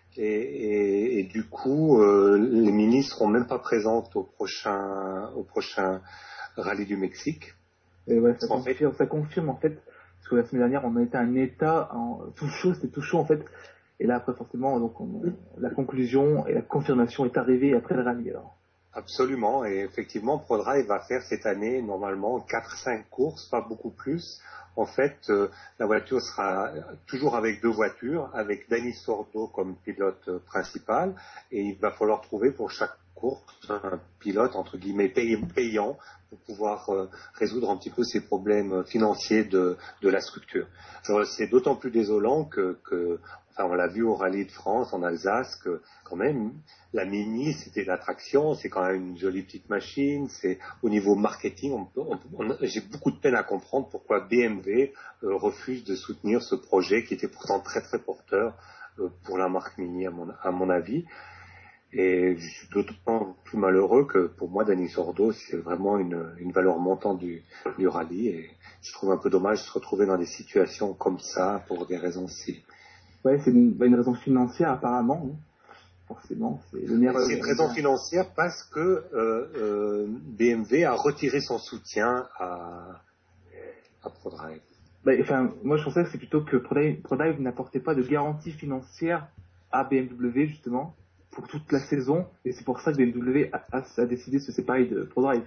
Et du coup, les Mini seront même pas présentes au prochain rallye du Mexique. Et ouais, ça confirme en fait, parce que la semaine dernière, on a été un état tout chaud, c'était tout chaud en fait. Et là, après, forcément, donc, la conclusion et la confirmation est arrivée après le rallye alors. Absolument, et effectivement, ProDrive va faire cette année normalement 4-5 courses, pas beaucoup plus. En fait, la voiture sera toujours avec 2 voitures, avec Dani Sordo comme pilote principal, et il va falloir trouver pour chaque course un pilote entre guillemets payant pour pouvoir résoudre un petit peu ces problèmes financiers de la structure. Alors, c'est d'autant plus désolant que on l'a vu au Rallye de France en Alsace que quand même la Mini c'était l'attraction, c'est quand même une jolie petite machine, c'est au niveau marketing, j'ai beaucoup de peine à comprendre pourquoi BMW refuse de soutenir ce projet qui était pourtant très très porteur pour la marque Mini à mon avis. Et je suis d'autant plus malheureux que pour moi Dani Sordo c'est vraiment une valeur montante du rallye et je trouve un peu dommage de se retrouver dans des situations comme ça pour des raisons si. Ouais, c'est une raison financière apparemment, hein. Forcément. C'est une raison financière parce que BMW a retiré son soutien à ProDrive. Moi je pensais que c'est plutôt que ProDrive n'apportait pas de garantie financière à BMW justement pour toute la saison et c'est pour ça que BMW a décidé de se séparer de ProDrive.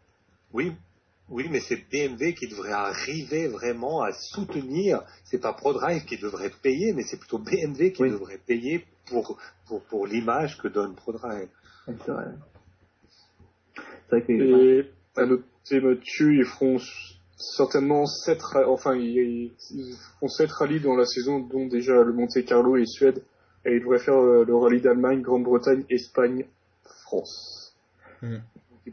Oui, mais c'est BMW qui devrait arriver vraiment à soutenir. C'est pas ProDrive qui devrait payer, mais c'est plutôt BMW qui devrait payer pour l'image que donne ProDrive. C'est vrai. C'est vrai que et à noter, Mathieu, ils feront certainement 7 rallyes dans la saison, dont déjà le Monte Carlo et Suède, et ils devraient faire le rallye d'Allemagne, Grande-Bretagne, Espagne, France. Ils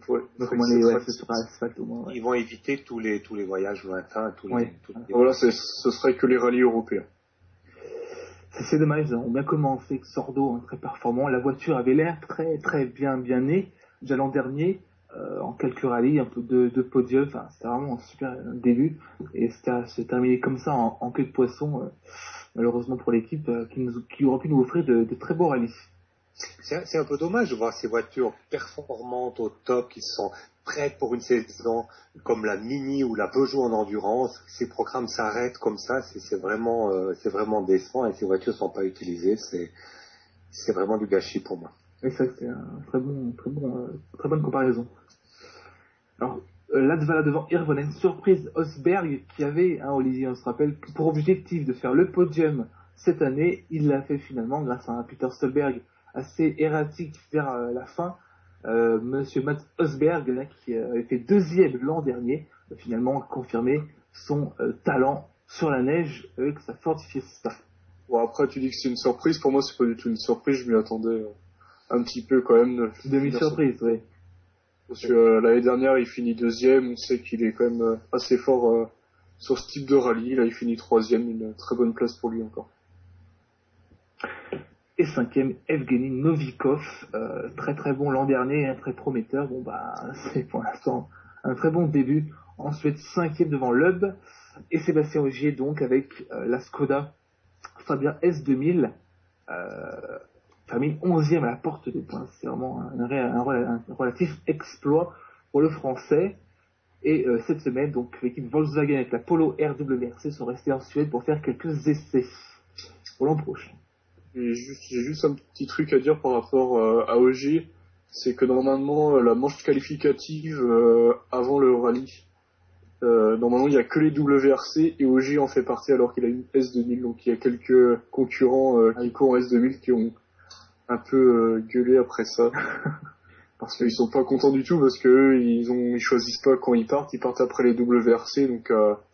vont éviter tous les voyages lointains, Voilà, ce serait que les rallyes européens. C'est dommage, ils ont bien commencé avec Sordo, très performant. La voiture avait l'air très très bien née. Déjà l'an dernier, en quelques rallyes, un peu de podium, c'était vraiment un super début. Et se terminer comme ça en queue de poisson, malheureusement pour l'équipe, qui aurait pu nous offrir de très beaux rallyes. C'est un peu dommage de voir ces voitures performantes au top qui sont prêtes pour une saison comme la Mini ou la Peugeot en endurance. Ces programmes s'arrêtent comme ça, c'est vraiment décevant et ces voitures ne sont pas utilisées. C'est vraiment du gâchis pour moi. Et ça, c'est un très bonne comparaison. Alors, Latvala devant Hirvonen, surprise Osberg qui avait, Olivier, on se rappelle, pour objectif de faire le podium cette année. Il l'a fait finalement grâce à un Peter Stolberg assez erratique vers la fin. Monsieur Mats Osberg, là, qui avait fait 2e l'an dernier, finalement confirmé son talent sur la neige avec sa Ford Fiesta. Bon, après, tu dis que c'est une surprise. Pour moi, c'est pas du tout une surprise. Je m'y attendais un petit peu quand même. Demi-surprise, oui. Parce que l'année dernière, il finit 2e. On sait qu'il est quand même assez fort sur ce type de rallye. Là, il finit 3e. Une très bonne place pour lui encore. Et 5e, Evgeny Novikov, très très bon l'an dernier, très prometteur. C'est pour l'instant un très bon début. Ensuite, 5e devant Loeb et Sébastien Ogier, donc avec la Skoda Fabia S2000, termine 11e à la porte des points. C'est vraiment un relatif exploit pour le Français. Et cette semaine, donc l'équipe Volkswagen avec la Polo RWRC sont restés en Suède pour faire quelques essais pour l'an prochain. J'ai juste un petit truc à dire par rapport à Ogier, c'est que normalement la manche qualificative avant le rallye, normalement il n'y a que les WRC et Ogier en fait partie alors qu'il a une S2000, donc il y a quelques concurrents qui courent en S2000 qui ont un peu gueulé après ça, parce qu'ils sont pas contents du tout parce que eux ils choisissent pas quand ils partent après les WRC, donc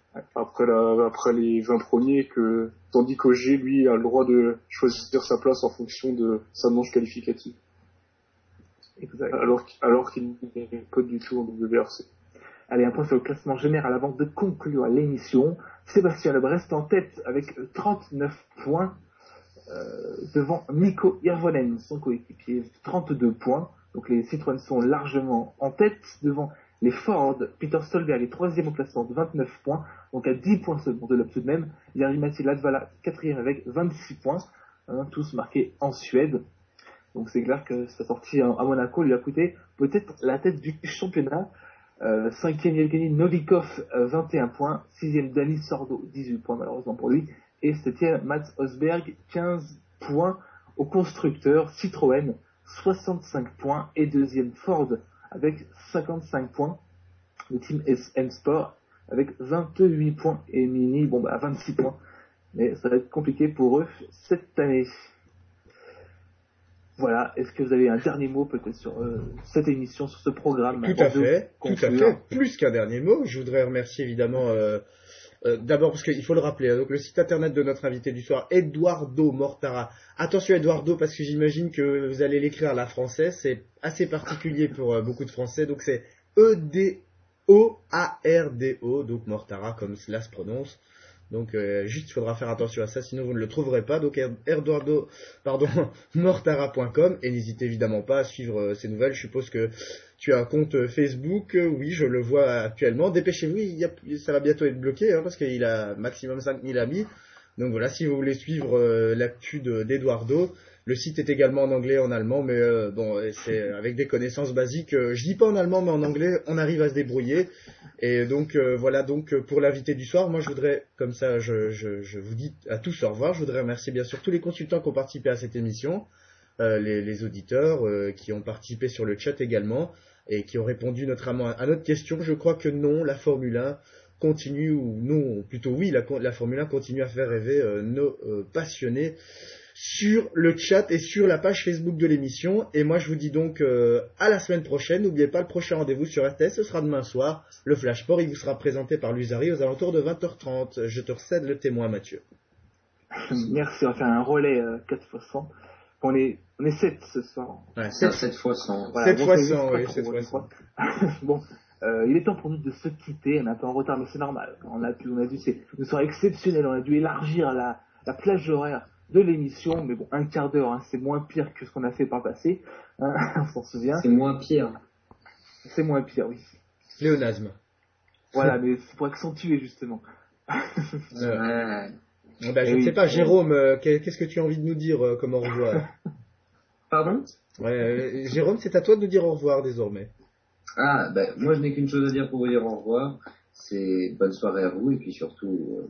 après les 20 premiers, tandis qu'Auger, lui, a le droit de choisir sa place en fonction de sa manche qualificative. Exact. Alors qu'il n'est pas du tout en WRC. Allez, un point sur le classement général avant de conclure l'émission. Sébastien Loeb reste en tête avec 39 points devant Mikko Hirvonen, son coéquipier, 32 points. Donc les Citroën sont largement en tête devant les Ford. Peter Solberg est troisième au classement de 29 points, donc à 10 points seulement de Loeb tout de même. Jari-Matti Latvala quatrième avec 26 points, tous marqués en Suède. Donc c'est clair que sa sortie à Monaco lui a coûté peut-être la tête du championnat. Cinquième Yevgeny Novikov, 21 points. Sixième Dani Sordo, 18 points malheureusement pour lui. Et septième Mats Osberg, 15 points au constructeur. Citroën, 65 points. Et deuxième Ford avec 55 points. Le team SM Sport avec 28 points. Et Mini, 26 points. Mais ça va être compliqué pour eux cette année. Voilà, est-ce que vous avez un dernier mot peut-être sur cette émission, sur ce programme? Tout à fait. Plus qu'un dernier mot, je voudrais remercier évidemment, d'abord parce qu'il faut le rappeler, donc le site internet de notre invité du soir, Eduardo Mortara. Attention Eduardo, parce que j'imagine que vous allez l'écrire à la française, c'est assez particulier pour beaucoup de Français, donc c'est E-D-O-A-R-D-O, donc Mortara comme cela se prononce. Donc juste il faudra faire attention à ça, sinon vous ne le trouverez pas. Donc Mortara.com, et n'hésitez évidemment pas à suivre ces nouvelles. Je suppose que tu as un compte Facebook, oui, je le vois actuellement. Dépêchez-vous, ça va bientôt être bloqué, parce qu'il a maximum 5000 amis. Donc voilà, si vous voulez suivre l'actu d'Eduardo, le site est également en anglais et en allemand, mais c'est avec des connaissances basiques. Je dis pas en allemand, mais en anglais, on arrive à se débrouiller. Et donc voilà, donc pour l'invité du soir, moi je voudrais, comme ça je vous dis à tous au revoir. Je voudrais remercier bien sûr tous les consultants qui ont participé à cette émission, les auditeurs qui ont participé sur le chat également et qui ont répondu notamment à notre question. Je crois que non, la Formule 1 continue, ou non, plutôt oui, la Formule 1 continue à faire rêver nos passionnés sur le chat et sur la page Facebook de l'émission. Et moi je vous dis donc à la semaine prochaine. N'oubliez pas, le prochain rendez-vous sur RTS, ce sera demain soir. Le Flash Sport, il vous sera présenté par Lusari aux alentours de 20h30. Je te recède le témoin, Mathieu. Merci, on va faire un relais 4x100. On est 7 ce soir. Ouais, 7 fois 100. Voilà, 7 fois 100, oui, 7 fois 100. Bon, il est temps pour nous de se quitter. On est un peu en retard, mais c'est normal. On a dû, nous sommes exceptionnels. On a dû élargir la plage horaire de l'émission, mais bon, un quart d'heure, c'est moins pire que ce qu'on a fait par le passé, on s'en souvient. C'est moins pire, oui. Léonasme. Voilà, mais c'est pour accentuer, justement. Je ne sais pas, Jérôme, qu'est-ce que tu as envie de nous dire comme au revoir? Pardon? Jérôme, c'est à toi de nous dire au revoir désormais. Moi je n'ai qu'une chose à dire pour vous dire au revoir, c'est bonne soirée à vous, et puis surtout...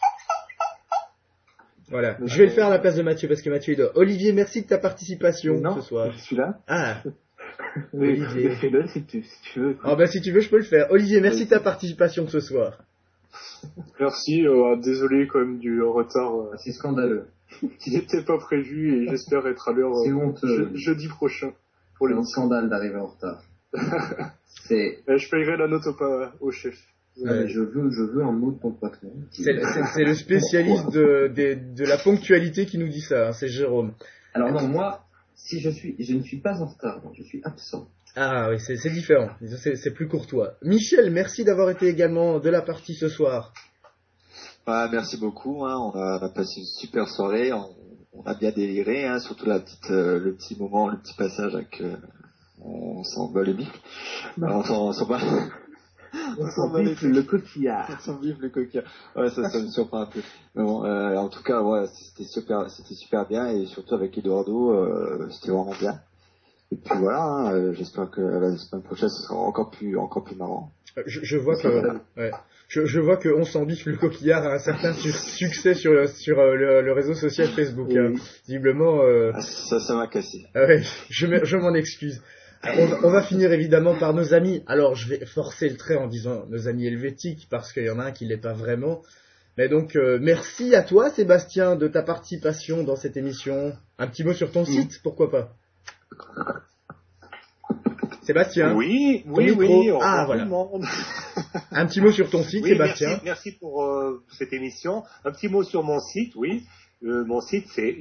Voilà, je vais le faire à la place de Mathieu, parce que Mathieu il doit. Olivier, merci de ta participation ce soir. Je suis là. Ah. Oui, Olivier, fais-le si tu veux. Si tu veux, je peux le faire. Olivier, merci de ta participation ce soir. Merci, désolé quand même du retard. C'est scandaleux. Qui n'était pas prévu, et j'espère être à l'heure jeudi prochain. C'est un scandale d'arriver en retard. Je payerai la note au chef. Je veux un mot de ton patron. C'est le spécialiste de la ponctualité qui nous dit ça, c'est Jérôme. Alors non, moi, je ne suis pas en retard, je suis absent. Ah oui, c'est différent, c'est plus courtois. Michel, merci d'avoir été également de la partie ce soir. Merci beaucoup, on a passé une super soirée, on a bien déliré, surtout le petit moment, le petit passage avec on s'en bat les bifs. On s'en bat... On s'en bifle le coquillard. On s'en bifle le coquillard. Ouais, ça me surprend un peu. Mais bon, en tout cas, ouais, c'était super bien, et surtout avec Eduardo, c'était vraiment bien. Et puis voilà, j'espère que la semaine prochaine ce sera encore plus marrant. Je vois que On s'en bifle le coquillard a un certain succès sur le réseau social Facebook. Oui. Visiblement. Ça m'a cassé. Ouais, je m'en excuse. On va finir évidemment par nos amis. Alors, je vais forcer le trait en disant nos amis helvétiques, parce qu'il y en a un qui l'est pas vraiment. Mais donc, merci à toi, Sébastien, de ta participation dans cette émission. Un petit mot sur ton site, pourquoi pas? Sébastien? Oui. Voilà. Un petit mot sur ton site, Oui, Sébastien. merci pour cette émission. Un petit mot sur mon site, oui. Mon site, c'est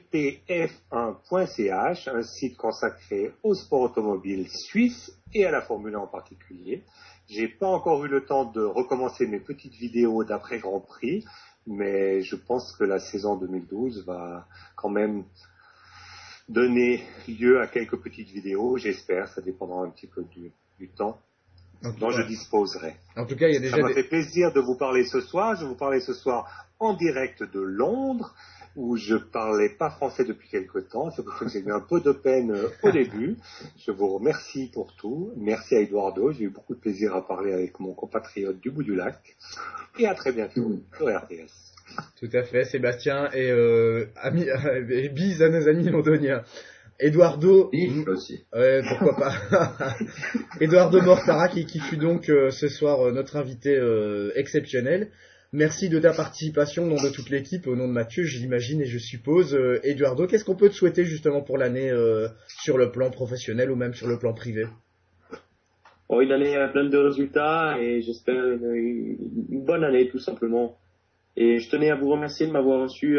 gpf1.ch, un site consacré au sport automobile suisse et à la Formule 1 en particulier. J'ai pas encore eu le temps de recommencer mes petites vidéos d'après Grand Prix, mais je pense que la saison 2012 va quand même donner lieu à quelques petites vidéos, j'espère. Ça dépendra un petit peu du temps dont je disposerai. En tout cas, il y a déjà Ça m'a fait plaisir de vous parler ce soir. Je vous parlais ce soir en direct de Londres, où je parlais pas français depuis quelque temps. C'est pour ça que j'ai eu un peu de peine au début. Je vous remercie pour tout. Merci à Eduardo. J'ai eu beaucoup de plaisir à parler avec mon compatriote du bout du lac. Et à très bientôt sur RTS. Tout à fait, Sébastien, et bis à nos amis londoniens. Eduardo, aussi. Pourquoi pas. Eduardo Mortara qui fut donc ce soir notre invité exceptionnel. Merci de ta participation au nom de toute l'équipe, au nom de Mathieu, j'imagine et je suppose. Eduardo, qu'est-ce qu'on peut te souhaiter justement pour l'année sur le plan professionnel ou même sur le plan privé? Une année pleine de résultats et j'espère une bonne année tout simplement. Et je tenais à vous remercier de m'avoir reçu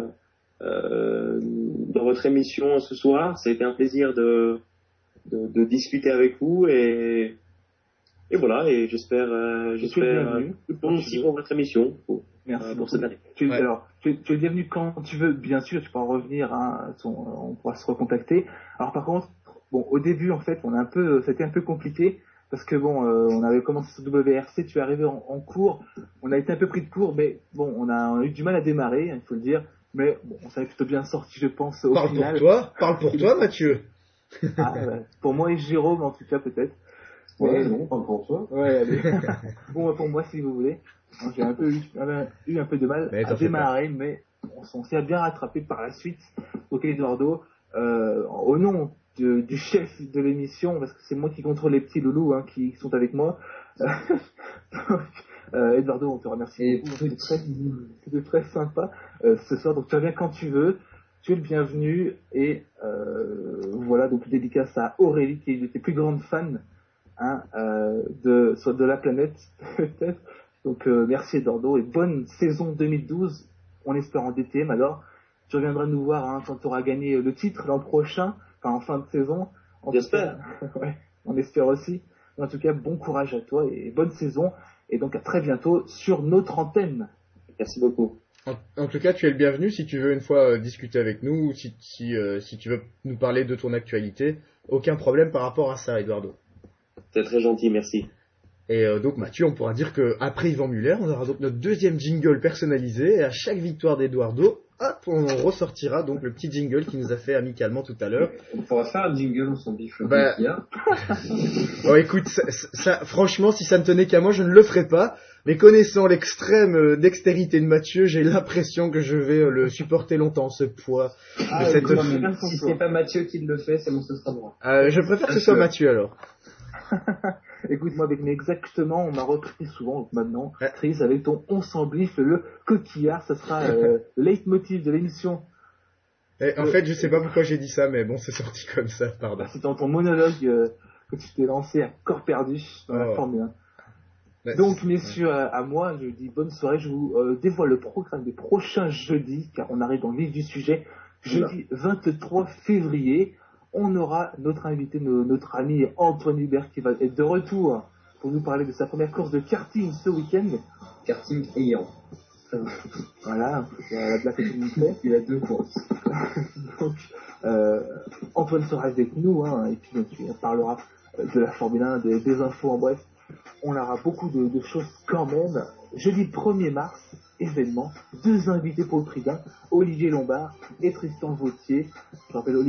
dans votre émission ce soir. Ça a été un plaisir de discuter avec vous et voilà. Et j'espère tout bon aussi pour votre émission. Merci pour cette année. Alors, tu es bienvenu quand tu veux, bien sûr, tu peux en revenir, hein, on pourra se recontacter. Alors par contre, au début en fait, c'était un peu compliqué. Parce que on avait commencé sur WRC, tu es arrivé en cours, on a été un peu pris de court, mais on a eu du mal à démarrer, il faut le dire, mais on s'est plutôt bien sorti, je pense, au final. Parle pour toi, Mathieu. Pour moi et Jérôme, en tout cas, peut-être. Ouais, non, parle pour toi. Ouais, allez. Pour moi, si vous voulez. J'ai un peu eu un peu de mal à démarrer, mais on s'est bien rattrapé par la suite. Ok, Eduardo, au nom du chef de l'émission, parce que c'est moi qui contrôle les petits loulous qui sont avec moi. Eduardo, on te remercie beaucoup. C'était très sympa ce soir. Donc tu reviens quand tu veux. Tu es le bienvenu. Et voilà, donc dédicace à Aurélie, qui est une de tes plus grandes fans de la planète, peut-être. Donc merci Eduardo et bonne saison 2012. On espère en DTM. Alors, tu reviendras nous voir quand tu auras gagné le titre l'an prochain. En fin de saison. J'espère. Ouais, on espère aussi. En tout cas, bon courage à toi et bonne saison. Et donc à très bientôt sur notre antenne. Merci beaucoup. En tout cas, tu es le bienvenu si tu veux une fois discuter avec nous ou si tu veux nous parler de ton actualité. Aucun problème par rapport à ça, Eduardo. C'est très gentil, merci. Et donc Mathieu, on pourra dire qu'après Yvan Muller, on aura donc notre deuxième jingle personnalisé. Et à chaque victoire d'Eduardo, on ressortira donc le petit jingle qu'il nous a fait amicalement tout à l'heure. On pourra faire un jingle, on s'en biffe. Écoute, ça, franchement, si ça ne tenait qu'à moi, je ne le ferais pas. Mais connaissant l'extrême dextérité de Mathieu, j'ai l'impression que je vais le supporter longtemps, ce poids. Si c'est pas Mathieu qui le fait, c'est bon, ce sera moi. Je préfère que ce soit Mathieu alors. Écoute, moi avec mes exactement, on m'a repris souvent, donc maintenant, Chris, avec ton on s'embiffe le coquillard, ça sera le leitmotiv de l'émission. En fait, je sais pas pourquoi j'ai dit ça, mais bon, c'est sorti comme ça, pardon. C'est dans ton monologue que tu t'es lancé à corps perdu dans la Formule 1. Donc, messieurs, à moi, je dis bonne soirée, je vous dévoile le programme des prochains jeudis, car on arrive dans le vif du sujet. Jeudi 23 février, on aura notre invité, notre ami Antoine Hubert qui va être de retour pour nous parler de sa première course de karting ce week-end. Karting ayant. Voilà, la blague que tu nous fais. Il a 2 courses. Donc, Antoine sera avec nous, et puis donc, il parlera de la Formule 1, des infos, en bref. On aura beaucoup de choses quand même. Jeudi 1er mars, événement, 2 invités pour le prix d'un, Olivier Lombard et Tristan Vautier. Je rappelle